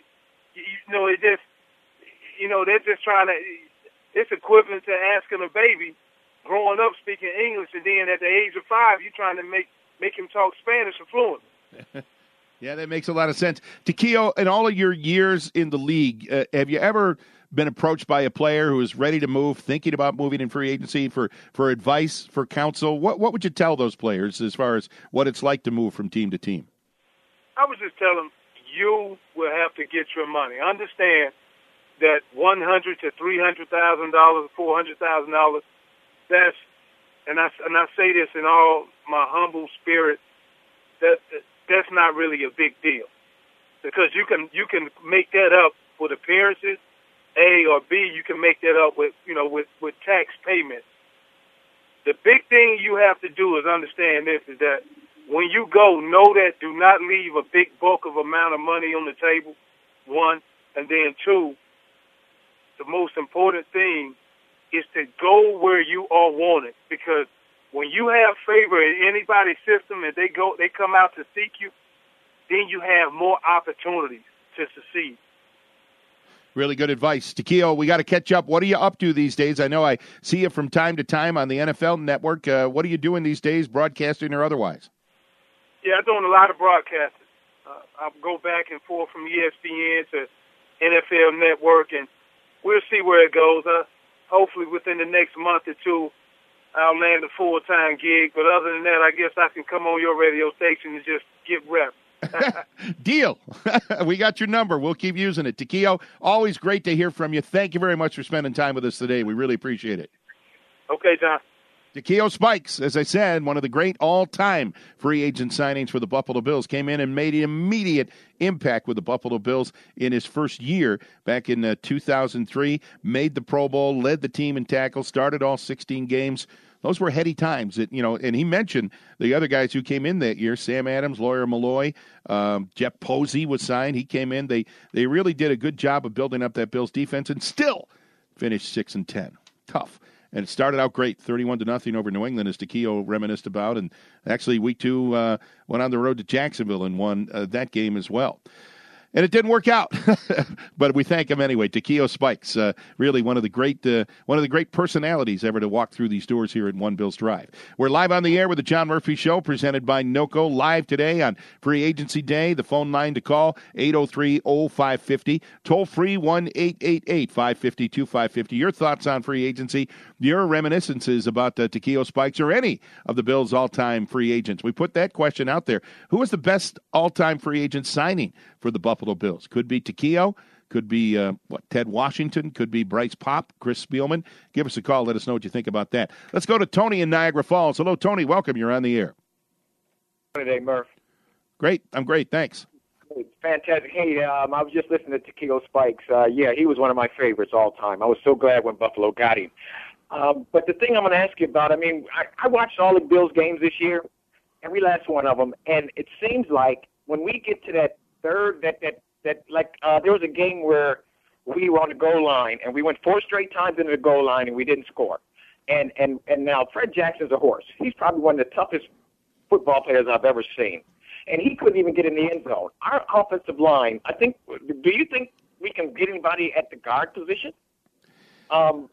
They're just trying to, it's equivalent to asking a baby growing up speaking English, and then at the age of 5, you're trying to make him talk Spanish fluent. Yeah, that makes a lot of sense. Takeo, in all of your years in the league, have you ever been approached by a player who is ready to move, thinking about moving in free agency for advice, for counsel? What would you tell those players as far as what it's like to move from team to team? I would just tell them, you will have to get your money. Understand that $100,000 to $300,000, $400,000, that's, and I say this in all my humble spirit, that's not really a big deal, because you can make that up with appearances, A, or B. You can make that up with tax payments. The big thing you have to do is understand this: is that when you go, know that do not leave a big bulk of amount of money on the table. One, and then two, the most important thing is to go where you are wanted, because when you have favor in anybody's system and they come out to seek you, then you have more opportunities to succeed. Really good advice. Takeo, we got to catch up. What are you up to these days? I know I see you from time to time on the NFL Network. What are you doing these days, broadcasting or otherwise? Yeah, I'm doing a lot of broadcasting. I'll go back and forth from ESPN to NFL Network, and we'll see where it goes. Hopefully within the next month or two, I'll land a full-time gig. But other than that, I guess I can come on your radio station and just get reps. Deal. We got your number. We'll keep using it. Takeo, always great to hear from you. Thank you very much for spending time with us today. We really appreciate it. Okay, John. Takeo Spikes, as I said, one of the great all-time free agent signings for the Buffalo Bills, came in and made an immediate impact with the Buffalo Bills in his first year back in 2003, made the Pro Bowl, led the team in tackles, started all 16 games. Those were heady times, and he mentioned the other guys who came in that year, Sam Adams, Lawyer Malloy, Jeff Posey was signed. He came in. They really did a good job of building up that Bills defense and still finished 6-10. Tough. And it started out great, 31-0 over New England, as Takeo reminisced about. And actually, week 2 went on the road to Jacksonville and won that game as well. And it didn't work out, but we thank him anyway. Takeo Spikes, really one of the great personalities ever to walk through these doors here at One Bills Drive. We're live on the air with the John Murphy Show, presented by NOCO, live today on Free Agency Day. The phone line to call, 803-0550, toll-free 1-888-550-2550. Your thoughts on free agency, your reminiscences about Takeo Spikes or any of the Bills' all-time free agents. We put that question out there. Who was the best all-time free agent signing for the Buffalo Bills? Could be Takeo, could be Ted Washington, could be Bryce Popp, Chris Spielman. Give us a call. Let us know what you think about that. Let's go to Tony in Niagara Falls. Hello, Tony. Welcome. You're on the air. Today, Murph. Great. I'm great. Thanks. Fantastic. Hey, I was just listening to Takeo Spikes. Yeah, he was one of my favorites all time. I was so glad when Buffalo got him. But the thing I'm going to ask you about, I watched all the Bills games this year, every last one of them, and it seems like when we get to that third, there was a game where we were on the goal line and we went 4 straight times into the goal line and we didn't score. And now Fred Jackson's a horse. He's probably one of the toughest football players I've ever seen. And he couldn't even get in the end zone. Our offensive line, do you think we can get anybody at the guard position on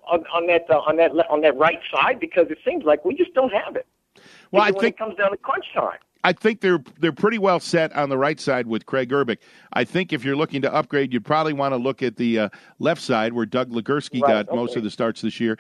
that right side? Because it seems like we just don't have it. Well, I think when it comes down to crunch time. I think they're pretty well set on the right side with Craig Urbick. I think if you're looking to upgrade, you'd probably want to look at the left side where Doug Legursky got most of the starts this year.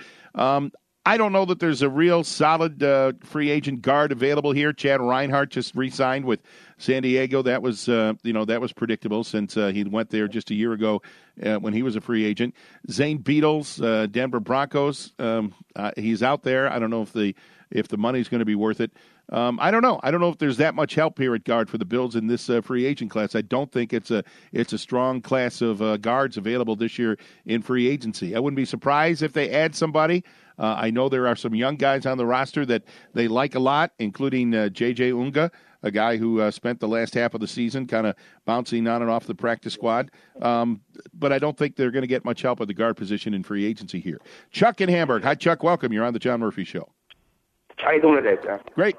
I don't know that there's a real solid free agent guard available here. Chad Reinhardt just re-signed with San Diego. That was that was predictable since he went there just a year ago when he was a free agent. Zane Beadles, Denver Broncos. He's out there. I don't know if the money's going to be worth it. I don't know. I don't know if there's that much help here at guard for the Bills in this free agent class. I don't think it's a strong class of guards available this year in free agency. I wouldn't be surprised if they add somebody. I know there are some young guys on the roster that they like a lot, including J.J. Unga, a guy who spent the last half of the season kind of bouncing on and off the practice squad. But I don't think they're going to get much help at the guard position in free agency here. Chuck in Hamburg. Hi, Chuck. Welcome. You're on the John Murphy Show. How you doing today, sir? Great.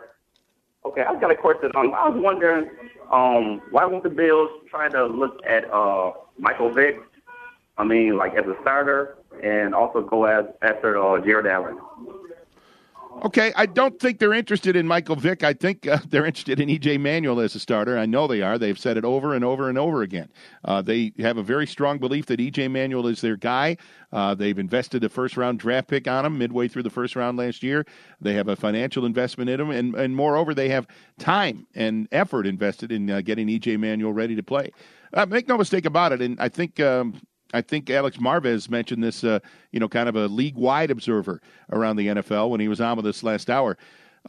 Okay, I got a question. I was wondering, why won't the Bills try to look at Michael Vick? As a starter, and also go after Jared Allen. Okay, I don't think they're interested in Michael Vick. I think they're interested in E.J. Manuel as a starter. I know they are. They've said it over and over and over again. They have a very strong belief that E.J. Manuel is their guy. They've invested a first-round draft pick on him midway through the first round last year. They have a financial investment in him, and moreover, they have time and effort invested in getting E.J. Manuel ready to play. Make no mistake about it, and I think Alex Marvez mentioned this, kind of a league-wide observer around the NFL when he was on with us last hour.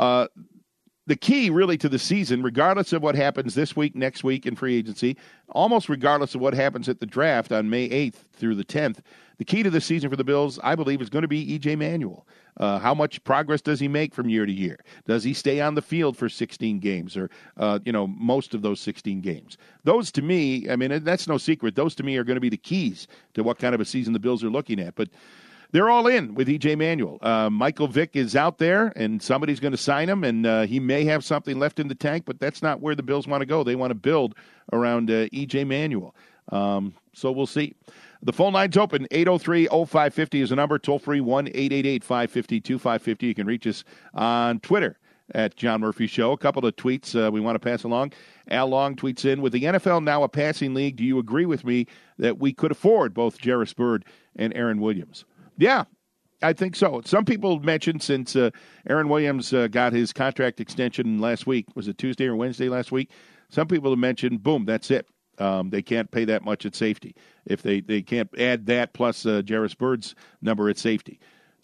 The key really to the season, regardless of what happens this week, next week in free agency, almost regardless of what happens at the draft on May 8th through the 10th, the key to the season for the Bills, I believe, is going to be E.J. Manuel. How much progress does he make from year to year? Does he stay on the field for 16 games or, most of those 16 games? Those, to me, that's no secret. Those, to me, are going to be the keys to what kind of a season the Bills are looking at. But they're all in with E.J. Manuel. Michael Vick is out there, and somebody's going to sign him, and he may have something left in the tank, but that's not where the Bills want to go. They want to build around E.J. Manuel. So we'll see. The phone line's open. 803-0550 is the number. Toll-free 1-888-550-2550. You can reach us on Twitter at John Murphy Show. A couple of tweets we want to pass along. Al Long tweets in, with the NFL now a passing league, do you agree with me that we could afford both Jarvis Byrd and Aaron Williams? Yeah, I think so. Some people mentioned since Aaron Williams got his contract extension last week, was it Tuesday or Wednesday last week? Some people have mentioned, boom, that's it. They can't pay that much at safety. If they can't add that plus Jarvis Byrd's number at safety.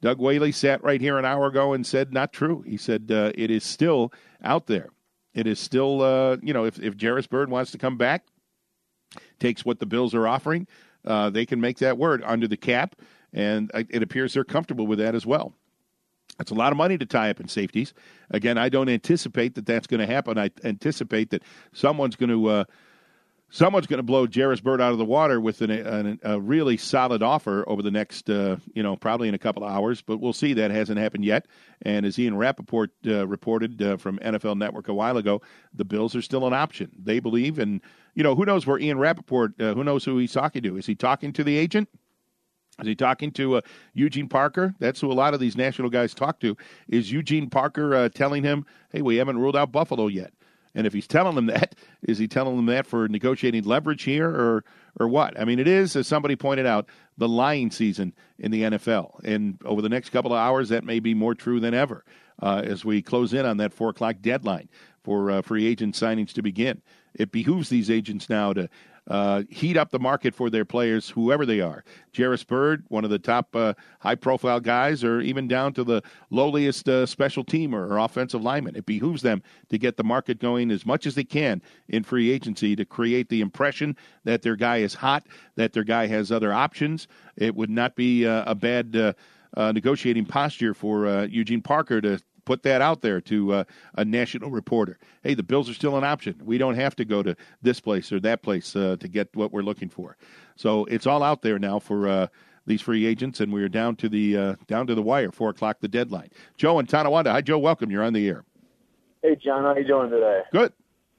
Doug Whaley sat right here an hour ago and said not true. He said it is still out there. It is still, if Jairus Byrd wants to come back, takes what the Bills are offering, they can make that work under the cap, and it appears they're comfortable with that as well. That's a lot of money to tie up in safeties. Again, I don't anticipate that that's going to happen. I anticipate that someone's going to blow Jairus Byrd out of the water with a really solid offer over the next, probably in a couple of hours. But we'll see. That hasn't happened yet. And as Ian Rappaport reported from NFL Network a while ago, the Bills are still an option. They believe, and, who knows where Ian Rappaport, who knows who he's talking to? Is he talking to the agent? Is he talking to Eugene Parker? That's who a lot of these national guys talk to. Is Eugene Parker telling him, hey, we haven't ruled out Buffalo yet? And if he's telling them that, is he telling them that for negotiating leverage here or what? I mean, it is, as somebody pointed out, the lying season in the NFL. And over the next couple of hours, that may be more true than ever as we close in on that 4 o'clock deadline for free agent signings to begin. It behooves these agents now to heat up the market for their players, whoever they are. Jairus Byrd, one of the top high-profile guys, or even down to the lowliest special teamer or offensive lineman. It behooves them to get the market going as much as they can in free agency to create the impression that their guy is hot, that their guy has other options. It would not be a bad negotiating posture for Eugene Parker to put that out there to a national reporter. Hey, the Bills are still an option. We don't have to go to this place or that place to get what we're looking for. So it's all out there now for these free agents, and we're down to the wire. 4 o'clock, the deadline. Joe in Tonawanda. Hi, Joe. Welcome. You're on the air. Hey, John. How you doing today? Good.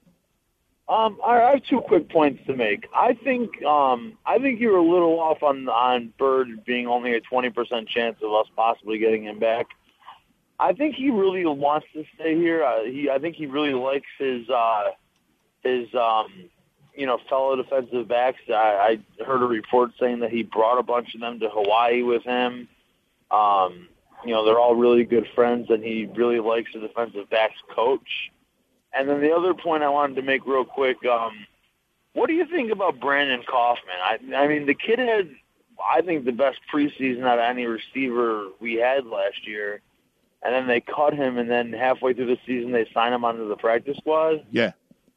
I have 2 quick points to make. I think you're a little off on Byrd being only a 20% chance of us possibly getting him back. I think he really wants to stay here. I think he really likes his fellow defensive backs. I heard a report saying that he brought a bunch of them to Hawaii with him. They're all really good friends, and he really likes the defensive backs coach. And then the other point I wanted to make real quick, what do you think about Brandon Kaufman? I mean, the kid had, I think, the best preseason out of any receiver we had last year. And then they cut him, and then halfway through the season they sign him onto the practice squad. Yeah.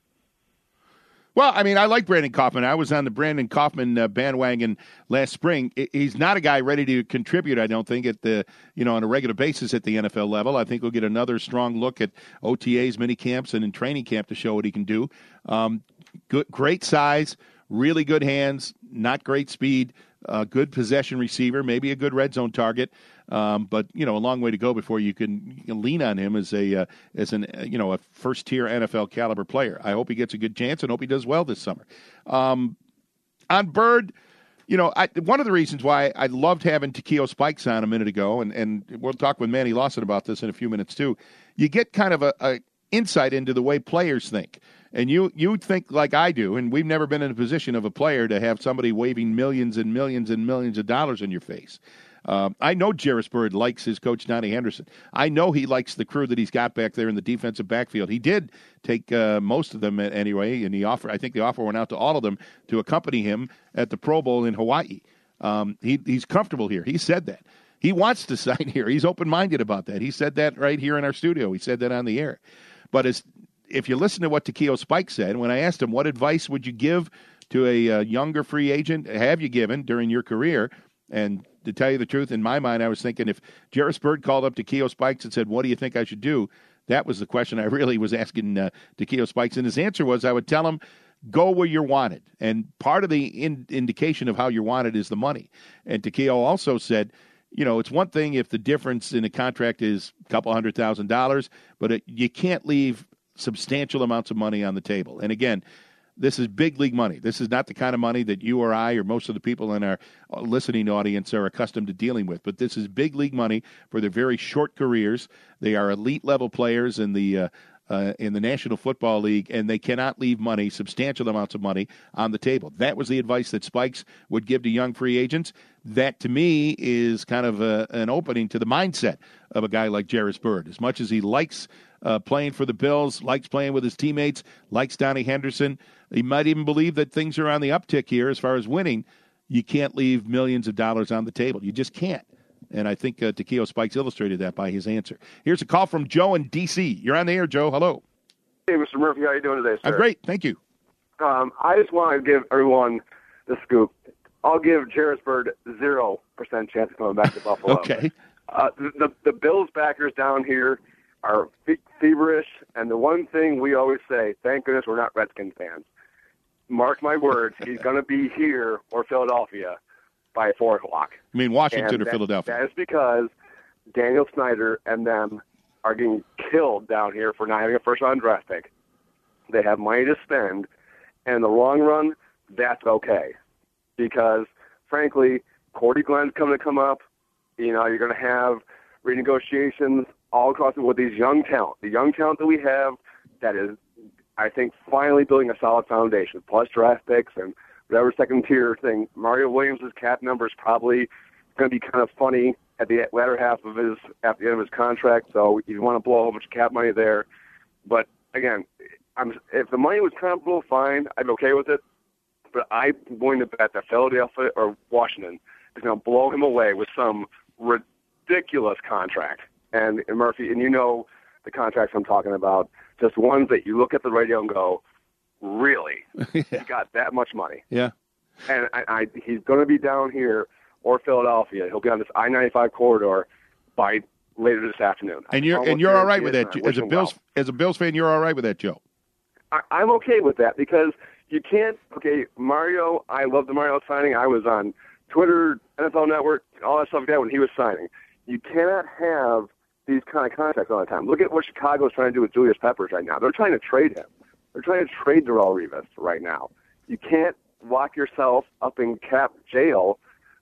Well, I mean, I like Brandon Kaufman. I was on the Brandon Kaufman bandwagon last spring. He's not a guy ready to contribute, I don't think, at the on a regular basis at the NFL level. I think we'll get another strong look at OTAs, mini camps, and in training camp to show what he can do. Great size, really good hands, not great speed, good possession receiver, maybe a good red zone target. But a long way to go before you can lean on him as a first tier NFL caliber player. I hope he gets a good chance and hope he does well this summer. On Byrd, one of the reasons why I loved having Takeo Spikes on a minute ago, and we'll talk with Manny Lawson about this in a few minutes too. You get kind of a insight into the way players think. And you think like I do, and we've never been in a position of a player to have somebody waving millions and millions and millions of dollars in your face. I know Jairus Byrd likes his coach, Donnie Henderson. I know he likes the crew that he's got back there in the defensive backfield. He did take most of them anyway, and I think the offer went out to all of them to accompany him at the Pro Bowl in Hawaii. He's comfortable here. He said that. He wants to sign here. He's open-minded about that. He said that right here in our studio. He said that on the air. But if you listen to what Takeo Spikes said, when I asked him what advice would you give to a younger free agent, have you given during your career, and to tell you the truth, in my mind, I was thinking if Jairus Byrd called up Takeo Spikes and said, what do you think I should do? That was the question I really was asking Takeo Spikes. And his answer was, I would tell him, go where you're wanted. And part of the indication of how you're wanted is the money. And Takeo also said, it's one thing if the difference in a contract is a couple $100,000, but you can't leave substantial amounts of money on the table. And again, this is big league money. This is not the kind of money that you or I or most of the people in our listening audience are accustomed to dealing with. But this is big league money for their very short careers. They are elite level players in the National Football League, and they cannot leave money, substantial amounts of money, on the table. That was the advice that Spikes would give to young free agents. That, to me, is kind of an opening to the mindset of a guy like Jairus Byrd. As much as he likes playing for the Bills, likes playing with his teammates, likes Donnie Henderson, he might even believe that things are on the uptick here as far as winning. You can't leave millions of dollars on the table. You just can't. And I think Takeo Spikes illustrated that by his answer. Here's a call from Joe in D.C. You're on the air, Joe. Hello. Hey, Mr. Murphy. How you doing today, sir? I'm great. Thank you. I just want to give everyone the scoop. I'll give Jairus Byrd 0% chance of coming back to Buffalo. Okay. The Bills backers down here are feverish, and the one thing we always say, thank goodness we're not Redskins fans. Mark my words, he's going to be here or Philadelphia by 4 o'clock. I mean Washington and or Philadelphia? That is because Daniel Snyder and them are getting killed down here for not having a first-round draft pick. They have money to spend, and in the long run, that's okay. Because, frankly, Cordy Glenn's going to come up. You know, you're going to have renegotiations all across with these young talent. The young talent that we have that is, I think, finally building a solid foundation, plus draft picks and whatever second-tier thing. Mario Williams' cap number is probably going to be kind of funny at the latter half of at the end of his contract, so you want to blow a whole bunch of cap money there. But, again, if the money was comparable, fine. I'm okay with it. But I'm going to bet that Philadelphia or Washington is going to blow him away with some ridiculous contract. And Murphy, and you know the contracts I'm talking about, just ones that you look at the radio and go, really? Yeah. He got that much money? Yeah. And he's going to be down here or Philadelphia. He'll be on this I-95 corridor by later this afternoon. And you're all right with that, as a Bills fan. You're all right with that, Joe? I'm okay with that because you can't. Okay, Mario. I love the Mario signing. I was on Twitter, NFL Network, all that stuff like that when he was signing. You cannot have these kind of contracts all the time. Look at what Chicago is trying to do with Julius Peppers right now. They're trying to trade him. They're trying to trade Darrelle Revis right now. You can't lock yourself up in cap jail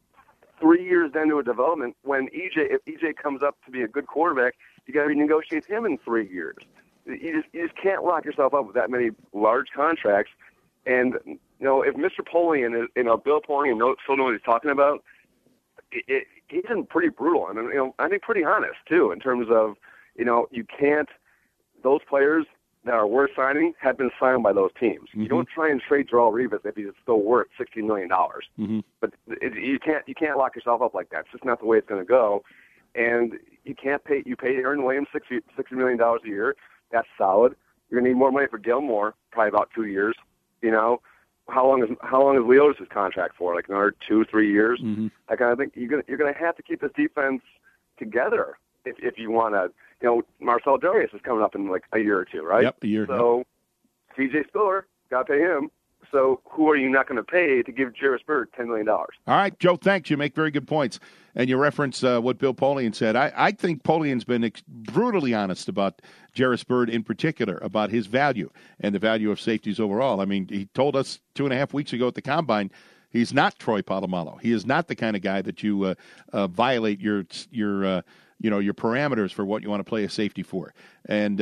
3 years into a development when if EJ comes up to be a good quarterback, you got to renegotiate him in 3 years. You just can't lock yourself up with that many large contracts. And you know, if Mr. Polian, Bill Polian, still knows what he's talking about, he's been pretty brutal and I think pretty honest too in terms of you can't. Those players that are worth signing have been signed by those teams. Mm-hmm. You don't try and trade Darrelle Revis if he's still worth $60 million. Mm-hmm. But you can't lock yourself up like that. It's just not the way it's going to go. And you can't pay. You pay Aaron Williams $60 million a year. That's solid. You're going to need more money for Gilmore, probably about 2 years. How long is Leotis' contract for? Like another 2-3 years? Mm-hmm. That kind of thing. You're going to have to keep this defense together if you want to. Marcel Darius is coming up in like a year or two, right? Yep, a year. So CJ Spiller, got to pay him. So who are you not going to pay to give Jairus Byrd $10 million? All right, Joe, thanks. You make very good points. And you reference what Bill Polian said. I think Polian's been brutally honest about Jairus Byrd in particular, about his value and the value of safeties overall. I mean, he told us 2.5 weeks ago at the Combine he's not Troy Polamalu. He is not the kind of guy that you violate your parameters for what you want to play a safety for. And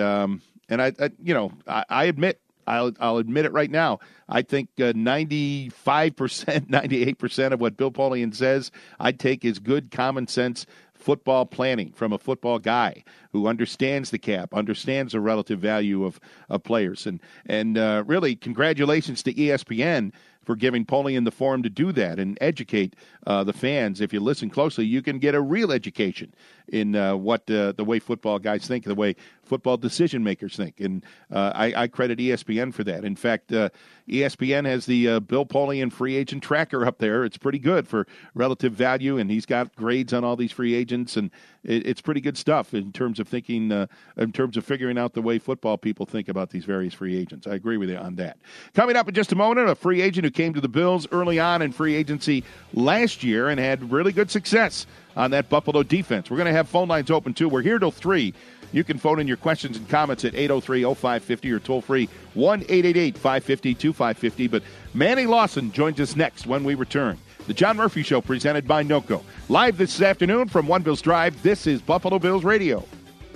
I admit, I'll admit it right now. I think 95%, 98% of what Bill Polian says, I'd take as good common sense football planning from a football guy who understands the cap, understands the relative value of players. And really, congratulations to ESPN for giving Polian the forum to do that and educate the fans. If you listen closely, you can get a real education in what the way football guys think, the way football decision makers think. And I credit ESPN for that. In fact, ESPN has the Bill Polian free agent tracker up there. It's pretty good for relative value, and he's got grades on all these free agents, and it's pretty good stuff in terms of thinking, in terms of figuring out the way football people think about these various free agents. I agree with you on that. Coming up in just a moment, a free agent who came to the Bills early on in free agency last year and had really good success on that Buffalo defense. We're going to have phone lines open, too. We're here till 3. You can phone in your questions and comments at 803-0550 or toll-free 1-888-550-2550. But Manny Lawson joins us next when we return. The John Murphy Show presented by NOCO. Live this afternoon from One Bills Drive, this is Buffalo Bills Radio.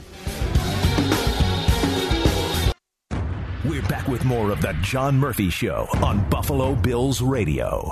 We're back with more of the John Murphy Show on Buffalo Bills Radio.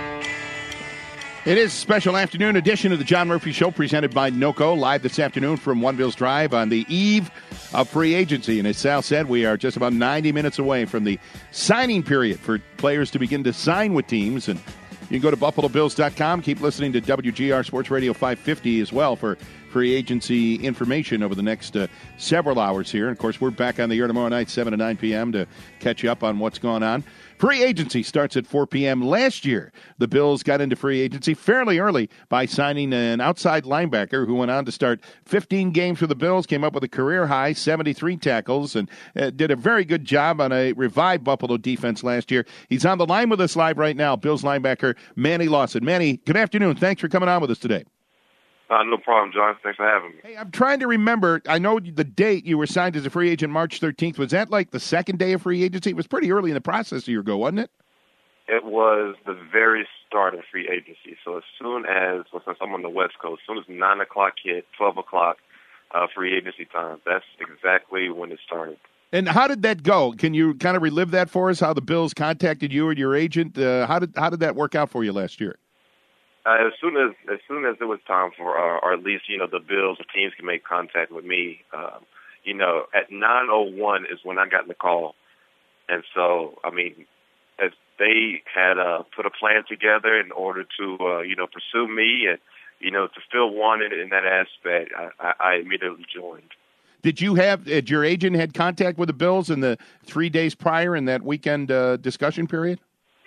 It is a special afternoon edition of the John Murphy Show presented by NOCO, live this afternoon from One Bills Drive on the eve of free agency. And as Sal said, we are just about 90 minutes away from the signing period for players to begin to sign with teams. And You can go to BuffaloBills.com. Keep listening to WGR Sports Radio 550 as well for free agency information over the next several hours here. And, of course, we're back on the air tomorrow night, 7 to 9 p.m. to catch you up on what's going on. Free agency starts at 4 p.m. Last year, the Bills got into free agency fairly early by signing an outside linebacker who went on to start 15 games for the Bills, came up with a career-high 73 tackles, and did a very good job on a revived Buffalo defense last year. He's on the line with us live right now, Bills linebacker Manny Lawson. Manny, good afternoon. Thanks for coming on with us today. No problem, John. Thanks for having me. Hey, I'm trying to remember. I know the date you were signed as a free agent, March 13th. Was that like the second day of free agency? It was pretty early in the process a year ago, wasn't it? It was the very start of free agency. So as soon as, since I'm on the West Coast, as soon as 9 o'clock hit, 12 o'clock, free agency time, that's exactly when it started. And how did that go? Can you kind of relive that for us, how the Bills contacted you and your agent? How did that work out for you last year? As soon as it was time for, or at least, the Bills, the teams can make contact with me, at 9:01 is when I got the call. And so, as they had put a plan together in order to, pursue me and, to feel wanted in that aspect, I immediately joined. Did your agent had contact with the Bills in the 3 days prior in that weekend discussion period?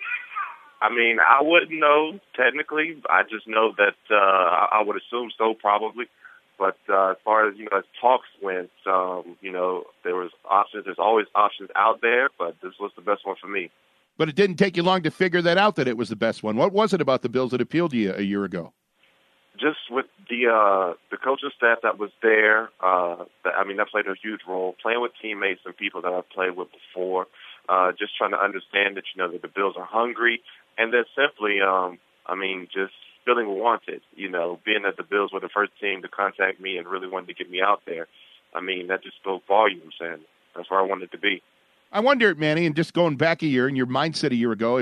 I wouldn't know technically. I just know that I would assume so, probably. But as far as as talks went, there was options. There's always options out there, but this was the best one for me. But it didn't take you long to figure that out, that it was the best one. What was it about the Bills that appealed to you a year ago? Just with the coaching staff that was there, that played a huge role. Playing with teammates and people that I've played with before, just trying to understand that that the Bills are hungry. And then simply, just feeling wanted, being that the Bills were the first team to contact me and really wanted to get me out there. That just spoke volumes, and that's where I wanted to be. I wonder, Manny, and just going back a year and your mindset a year ago,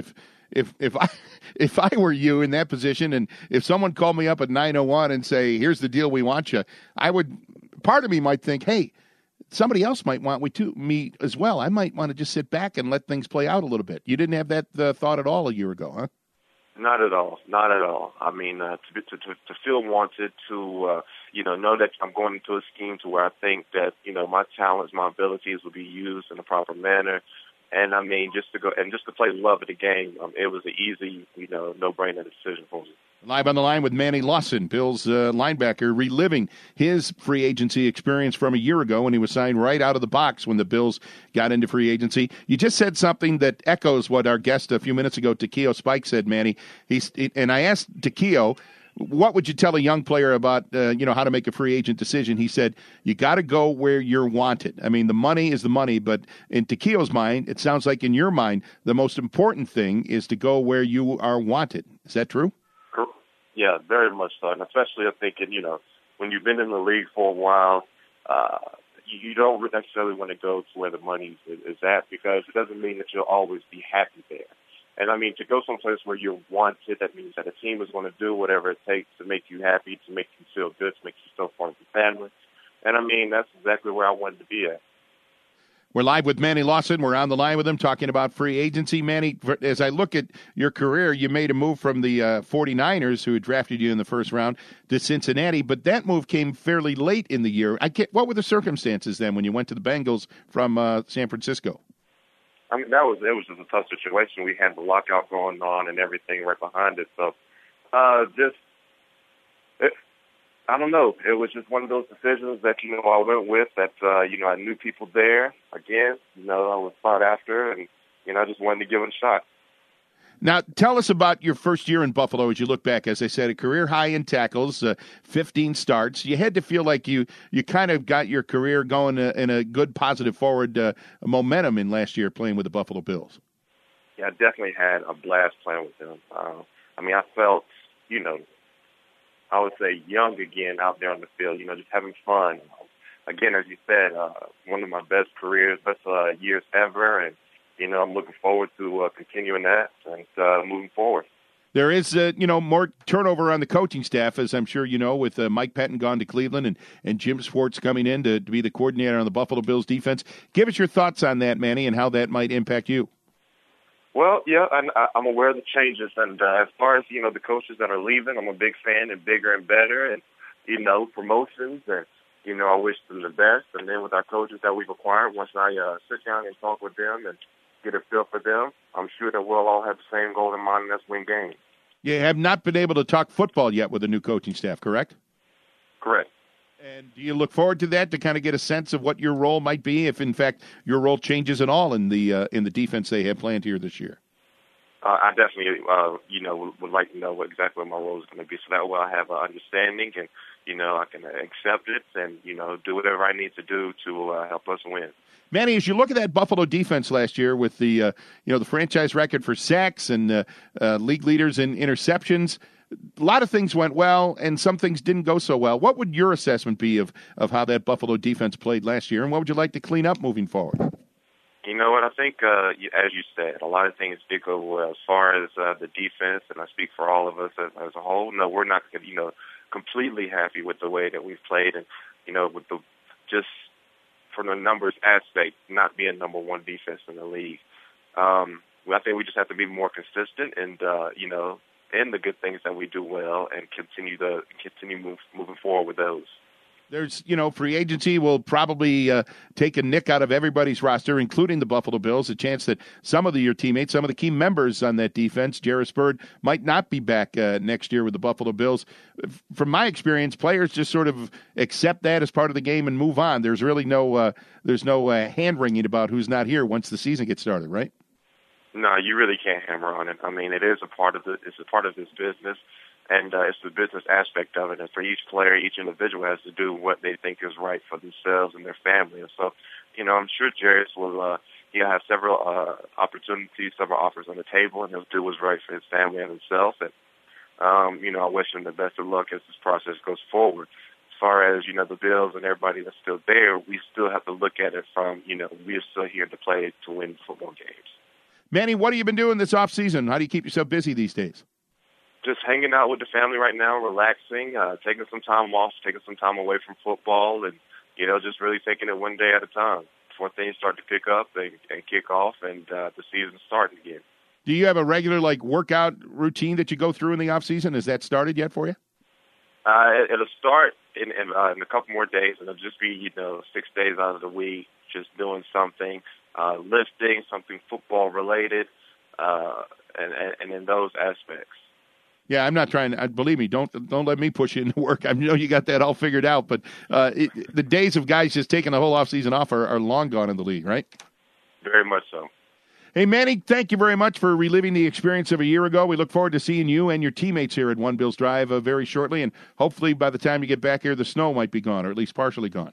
if I were you in that position, and if someone called me up at 9:01 and say, "Here's the deal, we want you," part of me might think, hey, somebody else might want me as well. I might want to just sit back and let things play out a little bit. You didn't have that thought at all a year ago, huh? Not at all. Not at all. To feel wanted, to know that I'm going into a scheme to where I think that my talents, my abilities will be used in a proper manner, and just to go and just to play love of the game. It was an easy, no-brainer decision for me. Live on the line with Manny Lawson, Bills linebacker, reliving his free agency experience from a year ago when he was signed right out of the box when the Bills got into free agency. You just said something that echoes what our guest a few minutes ago, Takeo Spike, said, Manny. And I asked Takeo, what would you tell a young player about, how to make a free agent decision? He said, you got to go where you're wanted. The money is the money, but in Takeo's mind, it sounds like in your mind, the most important thing is to go where you are wanted. Is that true? Yeah, very much so. And especially I'm thinking, when you've been in the league for a while, you don't necessarily want to go to where the money is at, because it doesn't mean that you'll always be happy there. And to go someplace where you're wanted, that means that a team is going to do whatever it takes to make you happy, to make you feel good, to make you feel part of the family. And that's exactly where I wanted to be at. We're live with Manny Lawson. We're on the line with him talking about free agency. Manny, as I look at your career, you made a move from the 49ers, who had drafted you in the first round, to Cincinnati, but that move came fairly late in the year. What were the circumstances then when you went to the Bengals from San Francisco? It was just a tough situation. We had the lockout going on and everything right behind it. So I don't know. It was just one of those decisions that, I went with, that, I knew people there. Again, I was sought after, and, I just wanted to give it a shot. Now, tell us about your first year in Buffalo as you look back. As I said, a career high in tackles, 15 starts. You had to feel like you kind of got your career going in a good, positive forward momentum in last year playing with the Buffalo Bills. Yeah, I definitely had a blast playing with them. I felt, I would say young again out there on the field, just having fun. Again, as you said, one of my best years ever, and, I'm looking forward to continuing that and moving forward. There is, more turnover on the coaching staff, as I'm sure you know, with Mike Pettine gone to Cleveland and Jim Schwartz coming in to be the coordinator on the Buffalo Bills defense. Give us your thoughts on that, Manny, and how that might impact you. Well, yeah, I'm aware of the changes, and as far as the coaches that are leaving, I'm a big fan and bigger and better, and promotions, and I wish them the best. And then with our coaches that we've acquired, once I sit down and talk with them and get a feel for them, I'm sure that we'll all have the same goal in mind, and that's win games. You have not been able to talk football yet with the new coaching staff, correct? Correct. And do you look forward to that to kind of get a sense of what your role might be, if in fact your role changes at all in the defense they have planned here this year? I definitely, would like to know exactly what my role is going to be, so that way I have an understanding and, I can accept it and, do whatever I need to do to help us win. Manny, as you look at that Buffalo defense last year with the, the franchise record for sacks and league leaders in interceptions, a lot of things went well and some things didn't go so well. What would your assessment be of how that Buffalo defense played last year, and what would you like to clean up moving forward? You know what? I think, as you said, a lot of things did go well. As far as the defense, and I speak for all of us as a whole, no, we're not, completely happy with the way that we've played, and, with the just from the numbers aspect, not being number one defense in the league. I think we just have to be more consistent, and in the good things that we do well, and continue moving forward with those. There's, free agency will probably take a nick out of everybody's roster, including the Buffalo Bills, a chance that some of your teammates, some of the key members on that defense, Jairus Byrd, might not be back next year with the Buffalo Bills. From my experience, players just sort of accept that as part of the game and move on. There's really no hand-wringing about who's not here once the season gets started, right? No, you really can't hammer on it. I mean, it is a part of this business. And it's the business aspect of it. And for each player, each individual has to do what they think is right for themselves and their family. And so, I'm sure Jairus will he'll have several opportunities, several offers on the table, and he'll do what's right for his family and himself. And, I wish him the best of luck as this process goes forward. As far as, the Bills and everybody that's still there, we still have to look at it from, we're still here to play to win football games. Manny, what have you been doing this offseason? How do you keep yourself busy these days? Just hanging out with the family right now, relaxing, taking some time off, taking some time away from football, and, just really taking it one day at a time before things start to pick up and kick off and the season starting again. Do you have a regular, workout routine that you go through in the off-season? Has that started yet for you? It'll start in a couple more days, and it'll just be, 6 days out of the week, just doing something, lifting, something football-related, and in those aspects. Yeah, I'm not trying to, believe me, don't let me push you into work. I know you got that all figured out, but the days of guys just taking the whole offseason off are long gone in the league, right? Very much so. Hey, Manny, thank you very much for reliving the experience of a year ago. We look forward to seeing you and your teammates here at One Bills Drive very shortly, and hopefully by the time you get back here, the snow might be gone, or at least partially gone.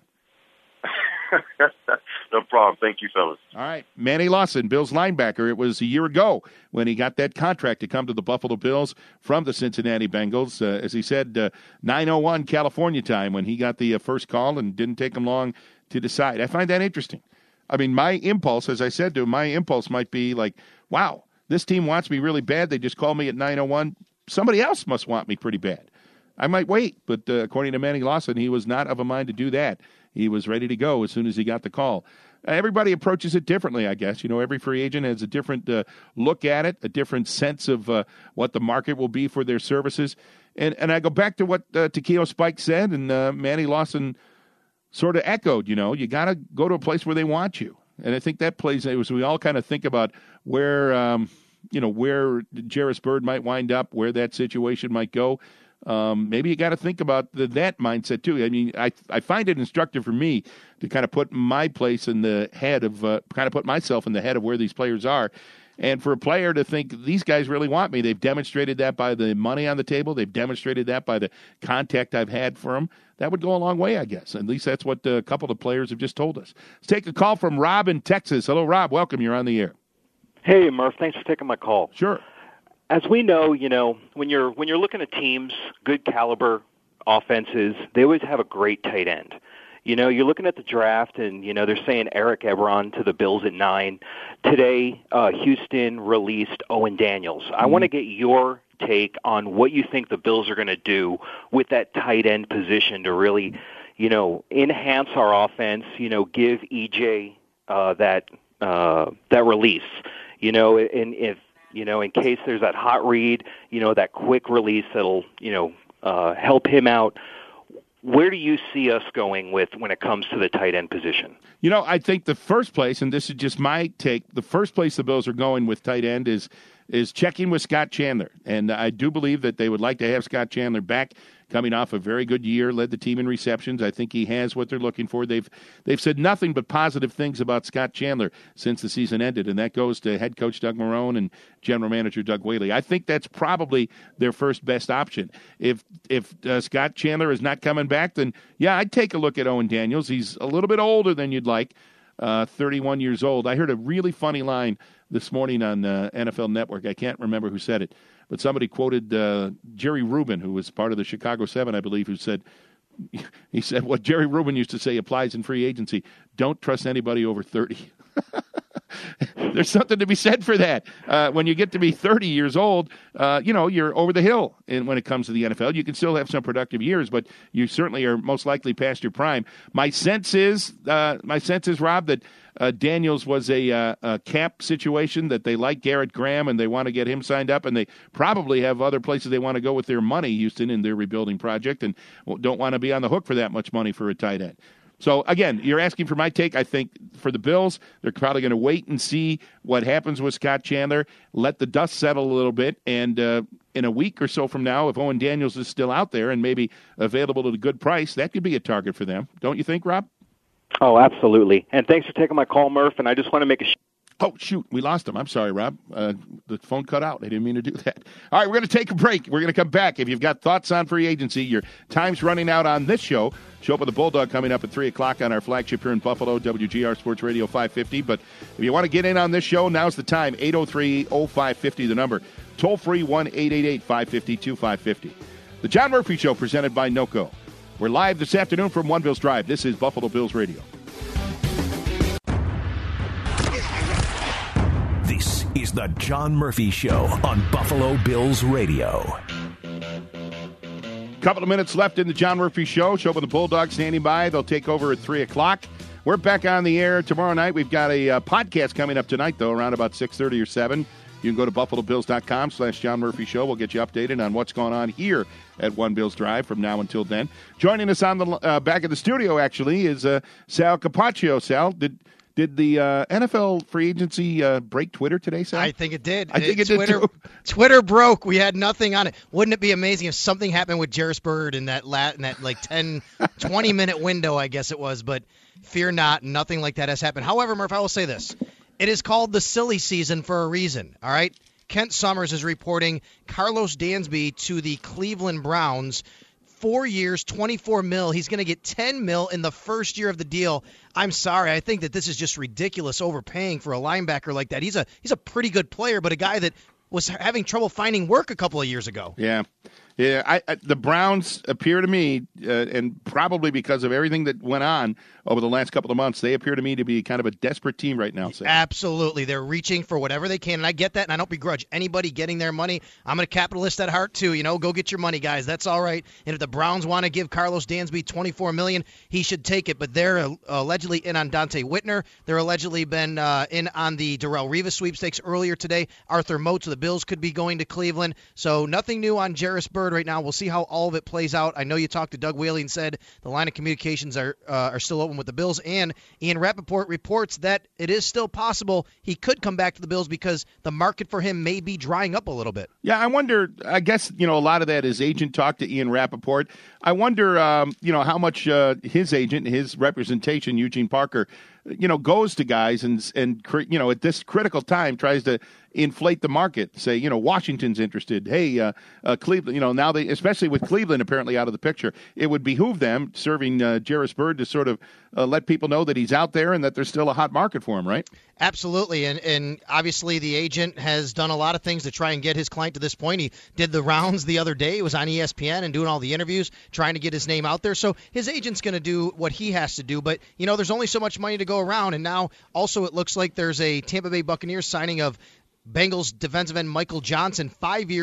No problem. Thank you, fellas. All right. Manny Lawson, Bills linebacker. It was a year ago when he got that contract to come to the Buffalo Bills from the Cincinnati Bengals. As he said, 9:01 California time when he got the first call, and didn't take him long to decide. I find that interesting. I mean, my impulse, as I said to him, might be like, wow, this team wants me really bad. They just called me at 9:01. Somebody else must want me pretty bad. I might wait, but according to Manny Lawson, he was not of a mind to do that. He was ready to go as soon as he got the call. Everybody approaches it differently, I guess. Every free agent has a different look at it, a different sense of what the market will be for their services. And I go back to what Takeo Spike said, and Manny Lawson sort of echoed, you got to go to a place where they want you. And I think that plays, as we all kind of think about where Jairus Byrd might wind up, where that situation might go. Maybe you got to think about that mindset too. I mean, I find it instructive for me to kind of put my place in the head of, put myself in the head of where these players are. And for a player to think these guys really want me, they've demonstrated that by the money on the table. They've demonstrated that by the contact I've had for them. That would go a long way, I guess. At least that's what a couple of players have just told us. Let's take a call from Rob in Texas. Hello, Rob. Welcome. You're on the air. Hey, Murph. Thanks for taking my call. Sure. As we know, when you're looking at teams, good caliber offenses, they always have a great tight end. You're looking at the draft, and, they're saying Eric Ebron to the Bills at 9. Today, Houston released Owen Daniels. I want to get your take on what you think the Bills are going to do with that tight end position to really, enhance our offense, give EJ that release. and if, in case there's that hot read, that quick release that'll, help him out. Where do you see us going when it comes to the tight end position? I think the first place, and this is just my take, the first place the Bills are going with tight end is checking with Scott Chandler. And I do believe that they would like to have Scott Chandler back, coming off a very good year, led the team in receptions. I think he has what they're looking for. They've said nothing but positive things about Scott Chandler since the season ended, and that goes to head coach Doug Marrone and general manager Doug Whaley. I think that's probably their first best option. If Scott Chandler is not coming back, then, yeah, I'd take a look at Owen Daniels. He's a little bit older than you'd like, 31 years old. I heard a really funny line this morning on NFL Network. I can't remember who said it, but somebody quoted Jerry Rubin, who was part of the Chicago 7, I believe, who said, what Jerry Rubin used to say applies in free agency: don't trust anybody over 30. There's something to be said for that. When you get to be 30 years old, you're over the hill when it comes to the NFL. You can still have some productive years, but you certainly are most likely past your prime. My sense is, Rob, that Daniels was a cap situation, that they like Garrett Graham and they want to get him signed up, and they probably have other places they want to go with their money, Houston, in their rebuilding project, and don't want to be on the hook for that much money for a tight end. So, again, you're asking for my take. I think for the Bills, they're probably going to wait and see what happens with Scott Chandler, let the dust settle a little bit, and in a week or so from now, if Owen Daniels is still out there and maybe available at a good price, that could be a target for them. Don't you think, Rob? Oh, absolutely. And thanks for taking my call, Murph, and I just want to make a Oh, shoot, we lost him. I'm sorry, Rob. The phone cut out. I didn't mean to do that. All right, we're going to take a break. We're going to come back. If you've got thoughts on free agency, your time's running out on this show. Show up with the Bulldog coming up at 3 o'clock on our flagship here in Buffalo, WGR Sports Radio 550. But if you want to get in on this show, now's the time. 803-0550, the number. Toll free, 1-888-550-2550. The John Murphy Show, presented by NOCO. We're live this afternoon from One Bills Drive. This is Buffalo Bills Radio. This is the John Murphy Show on Buffalo Bills Radio. Couple of minutes left in the John Murphy Show. Show with the Bulldogs standing by. They'll take over at 3 o'clock. We're back on the air tomorrow night. We've got a podcast coming up tonight, though, around about 6:30 or 7. You can go to buffalobills.com/John Murphy Show. We'll get you updated on what's going on here at One Bills Drive from now until then. Joining us on the back of the studio, actually, is Sal Capaccio. Sal, did the NFL free agency break Twitter today, Sal? I think it did. I think it did, too. Twitter broke. We had nothing on it. Wouldn't it be amazing if something happened with Jairus Byrd in that like 10, 20-minute window, I guess it was. But fear not, nothing like that has happened. However, Murph, I will say this. It is called the silly season for a reason, all right? Kent Summers is reporting Carlos Dansby to the Cleveland Browns. 4 years, $24 million. He's going to get $10 million in the first year of the deal. I'm sorry. I think that this is just ridiculous overpaying for a linebacker like that. He's a pretty good player, but a guy that was having trouble finding work a couple of years ago. Yeah. The Browns appear to me, and probably because of everything that went on over the last couple of months, they appear to me to be kind of a desperate team right now. Sam. Absolutely. They're reaching for whatever they can, and I get that, and I don't begrudge anybody getting their money. I'm a capitalist at heart, too. Go get your money, guys. That's all right. And if the Browns want to give Carlos Dansby $24 million, he should take it. But they're allegedly in on Dante Whitner. They're allegedly been in on the Darrelle Revis sweepstakes earlier today. Arthur Moats of the Bills could be going to Cleveland. So nothing new on Jairus Byrd right now. We'll see how all of it plays out. I know you talked to Doug Whaley and said the line of communications are still open with the Bills, and Ian Rappaport reports that it is still possible he could come back to the Bills because the market for him may be drying up a little bit. Yeah, I wonder, I guess, a lot of that is agent talk to Ian Rappaport. I wonder, how much his agent, his representation, Eugene Parker, goes to guys and at this critical time tries to inflate the market. Say, Washington's interested. Hey, Cleveland, now they, especially with Cleveland apparently out of the picture, it would behoove them, serving Jairus Byrd, to sort of let people know that he's out there and that there's still a hot market for him, right? Absolutely, and obviously the agent has done a lot of things to try and get his client to this point. He did the rounds the other day. He was on ESPN and doing all the interviews, trying to get his name out there. So his agent's going to do what he has to do. But, there's only so much money to go around. And now also it looks like there's a Tampa Bay Buccaneers signing of Bengals defensive end Michael Johnson, 5 years,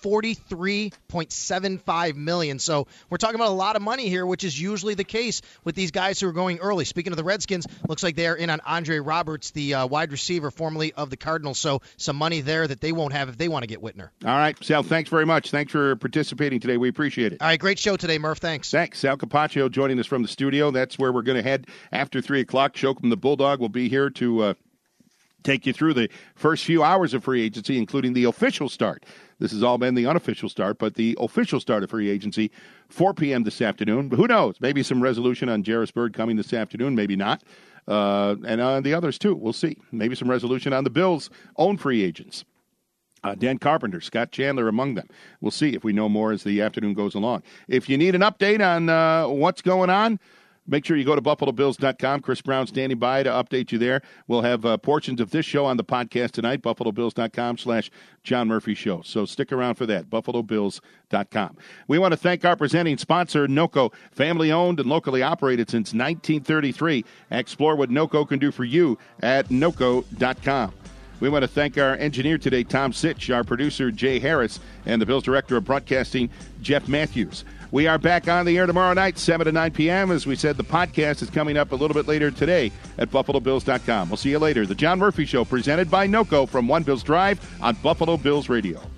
$43.75 million. So we're talking about a lot of money here, which is usually the case with these guys who are going early. Speaking of the Redskins, looks like they are in on Andre Roberts, the wide receiver formerly of the Cardinals. So some money there that they won't have if they want to get Whitner. All right, Sal, thanks very much. Thanks for participating today. We appreciate it. All right, great show today, Murph. Thanks. Thanks. Sal Capaccio joining us from the studio. That's where we're going to head after 3 o'clock. Shokum the Bulldog will be here to take you through the first few hours of free agency, including the official start. This has all been the unofficial start, but the official start of free agency, 4 p.m. this afternoon. But who knows? Maybe some resolution on Jarris Bird coming this afternoon, maybe not. And on the others, too. We'll see. Maybe some resolution on the Bills' own free agents. Dan Carpenter, Scott Chandler among them. We'll see if we know more as the afternoon goes along. If you need an update on what's going on, make sure you go to BuffaloBills.com. Chris Brown standing by to update you there. We'll have portions of this show on the podcast tonight, BuffaloBills.com/John Murphy Show. So stick around for that, BuffaloBills.com. We want to thank our presenting sponsor, NOCO, family-owned and locally operated since 1933. Explore what NOCO can do for you at NOCO.com. We want to thank our engineer today, Tom Sitch, our producer, Jay Harris, and the Bills Director of Broadcasting, Jeff Matthews. We are back on the air tomorrow night, 7 to 9 p.m. As we said, the podcast is coming up a little bit later today at BuffaloBills.com. We'll see you later. The John Murphy Show, presented by NOCO from One Bills Drive on Buffalo Bills Radio.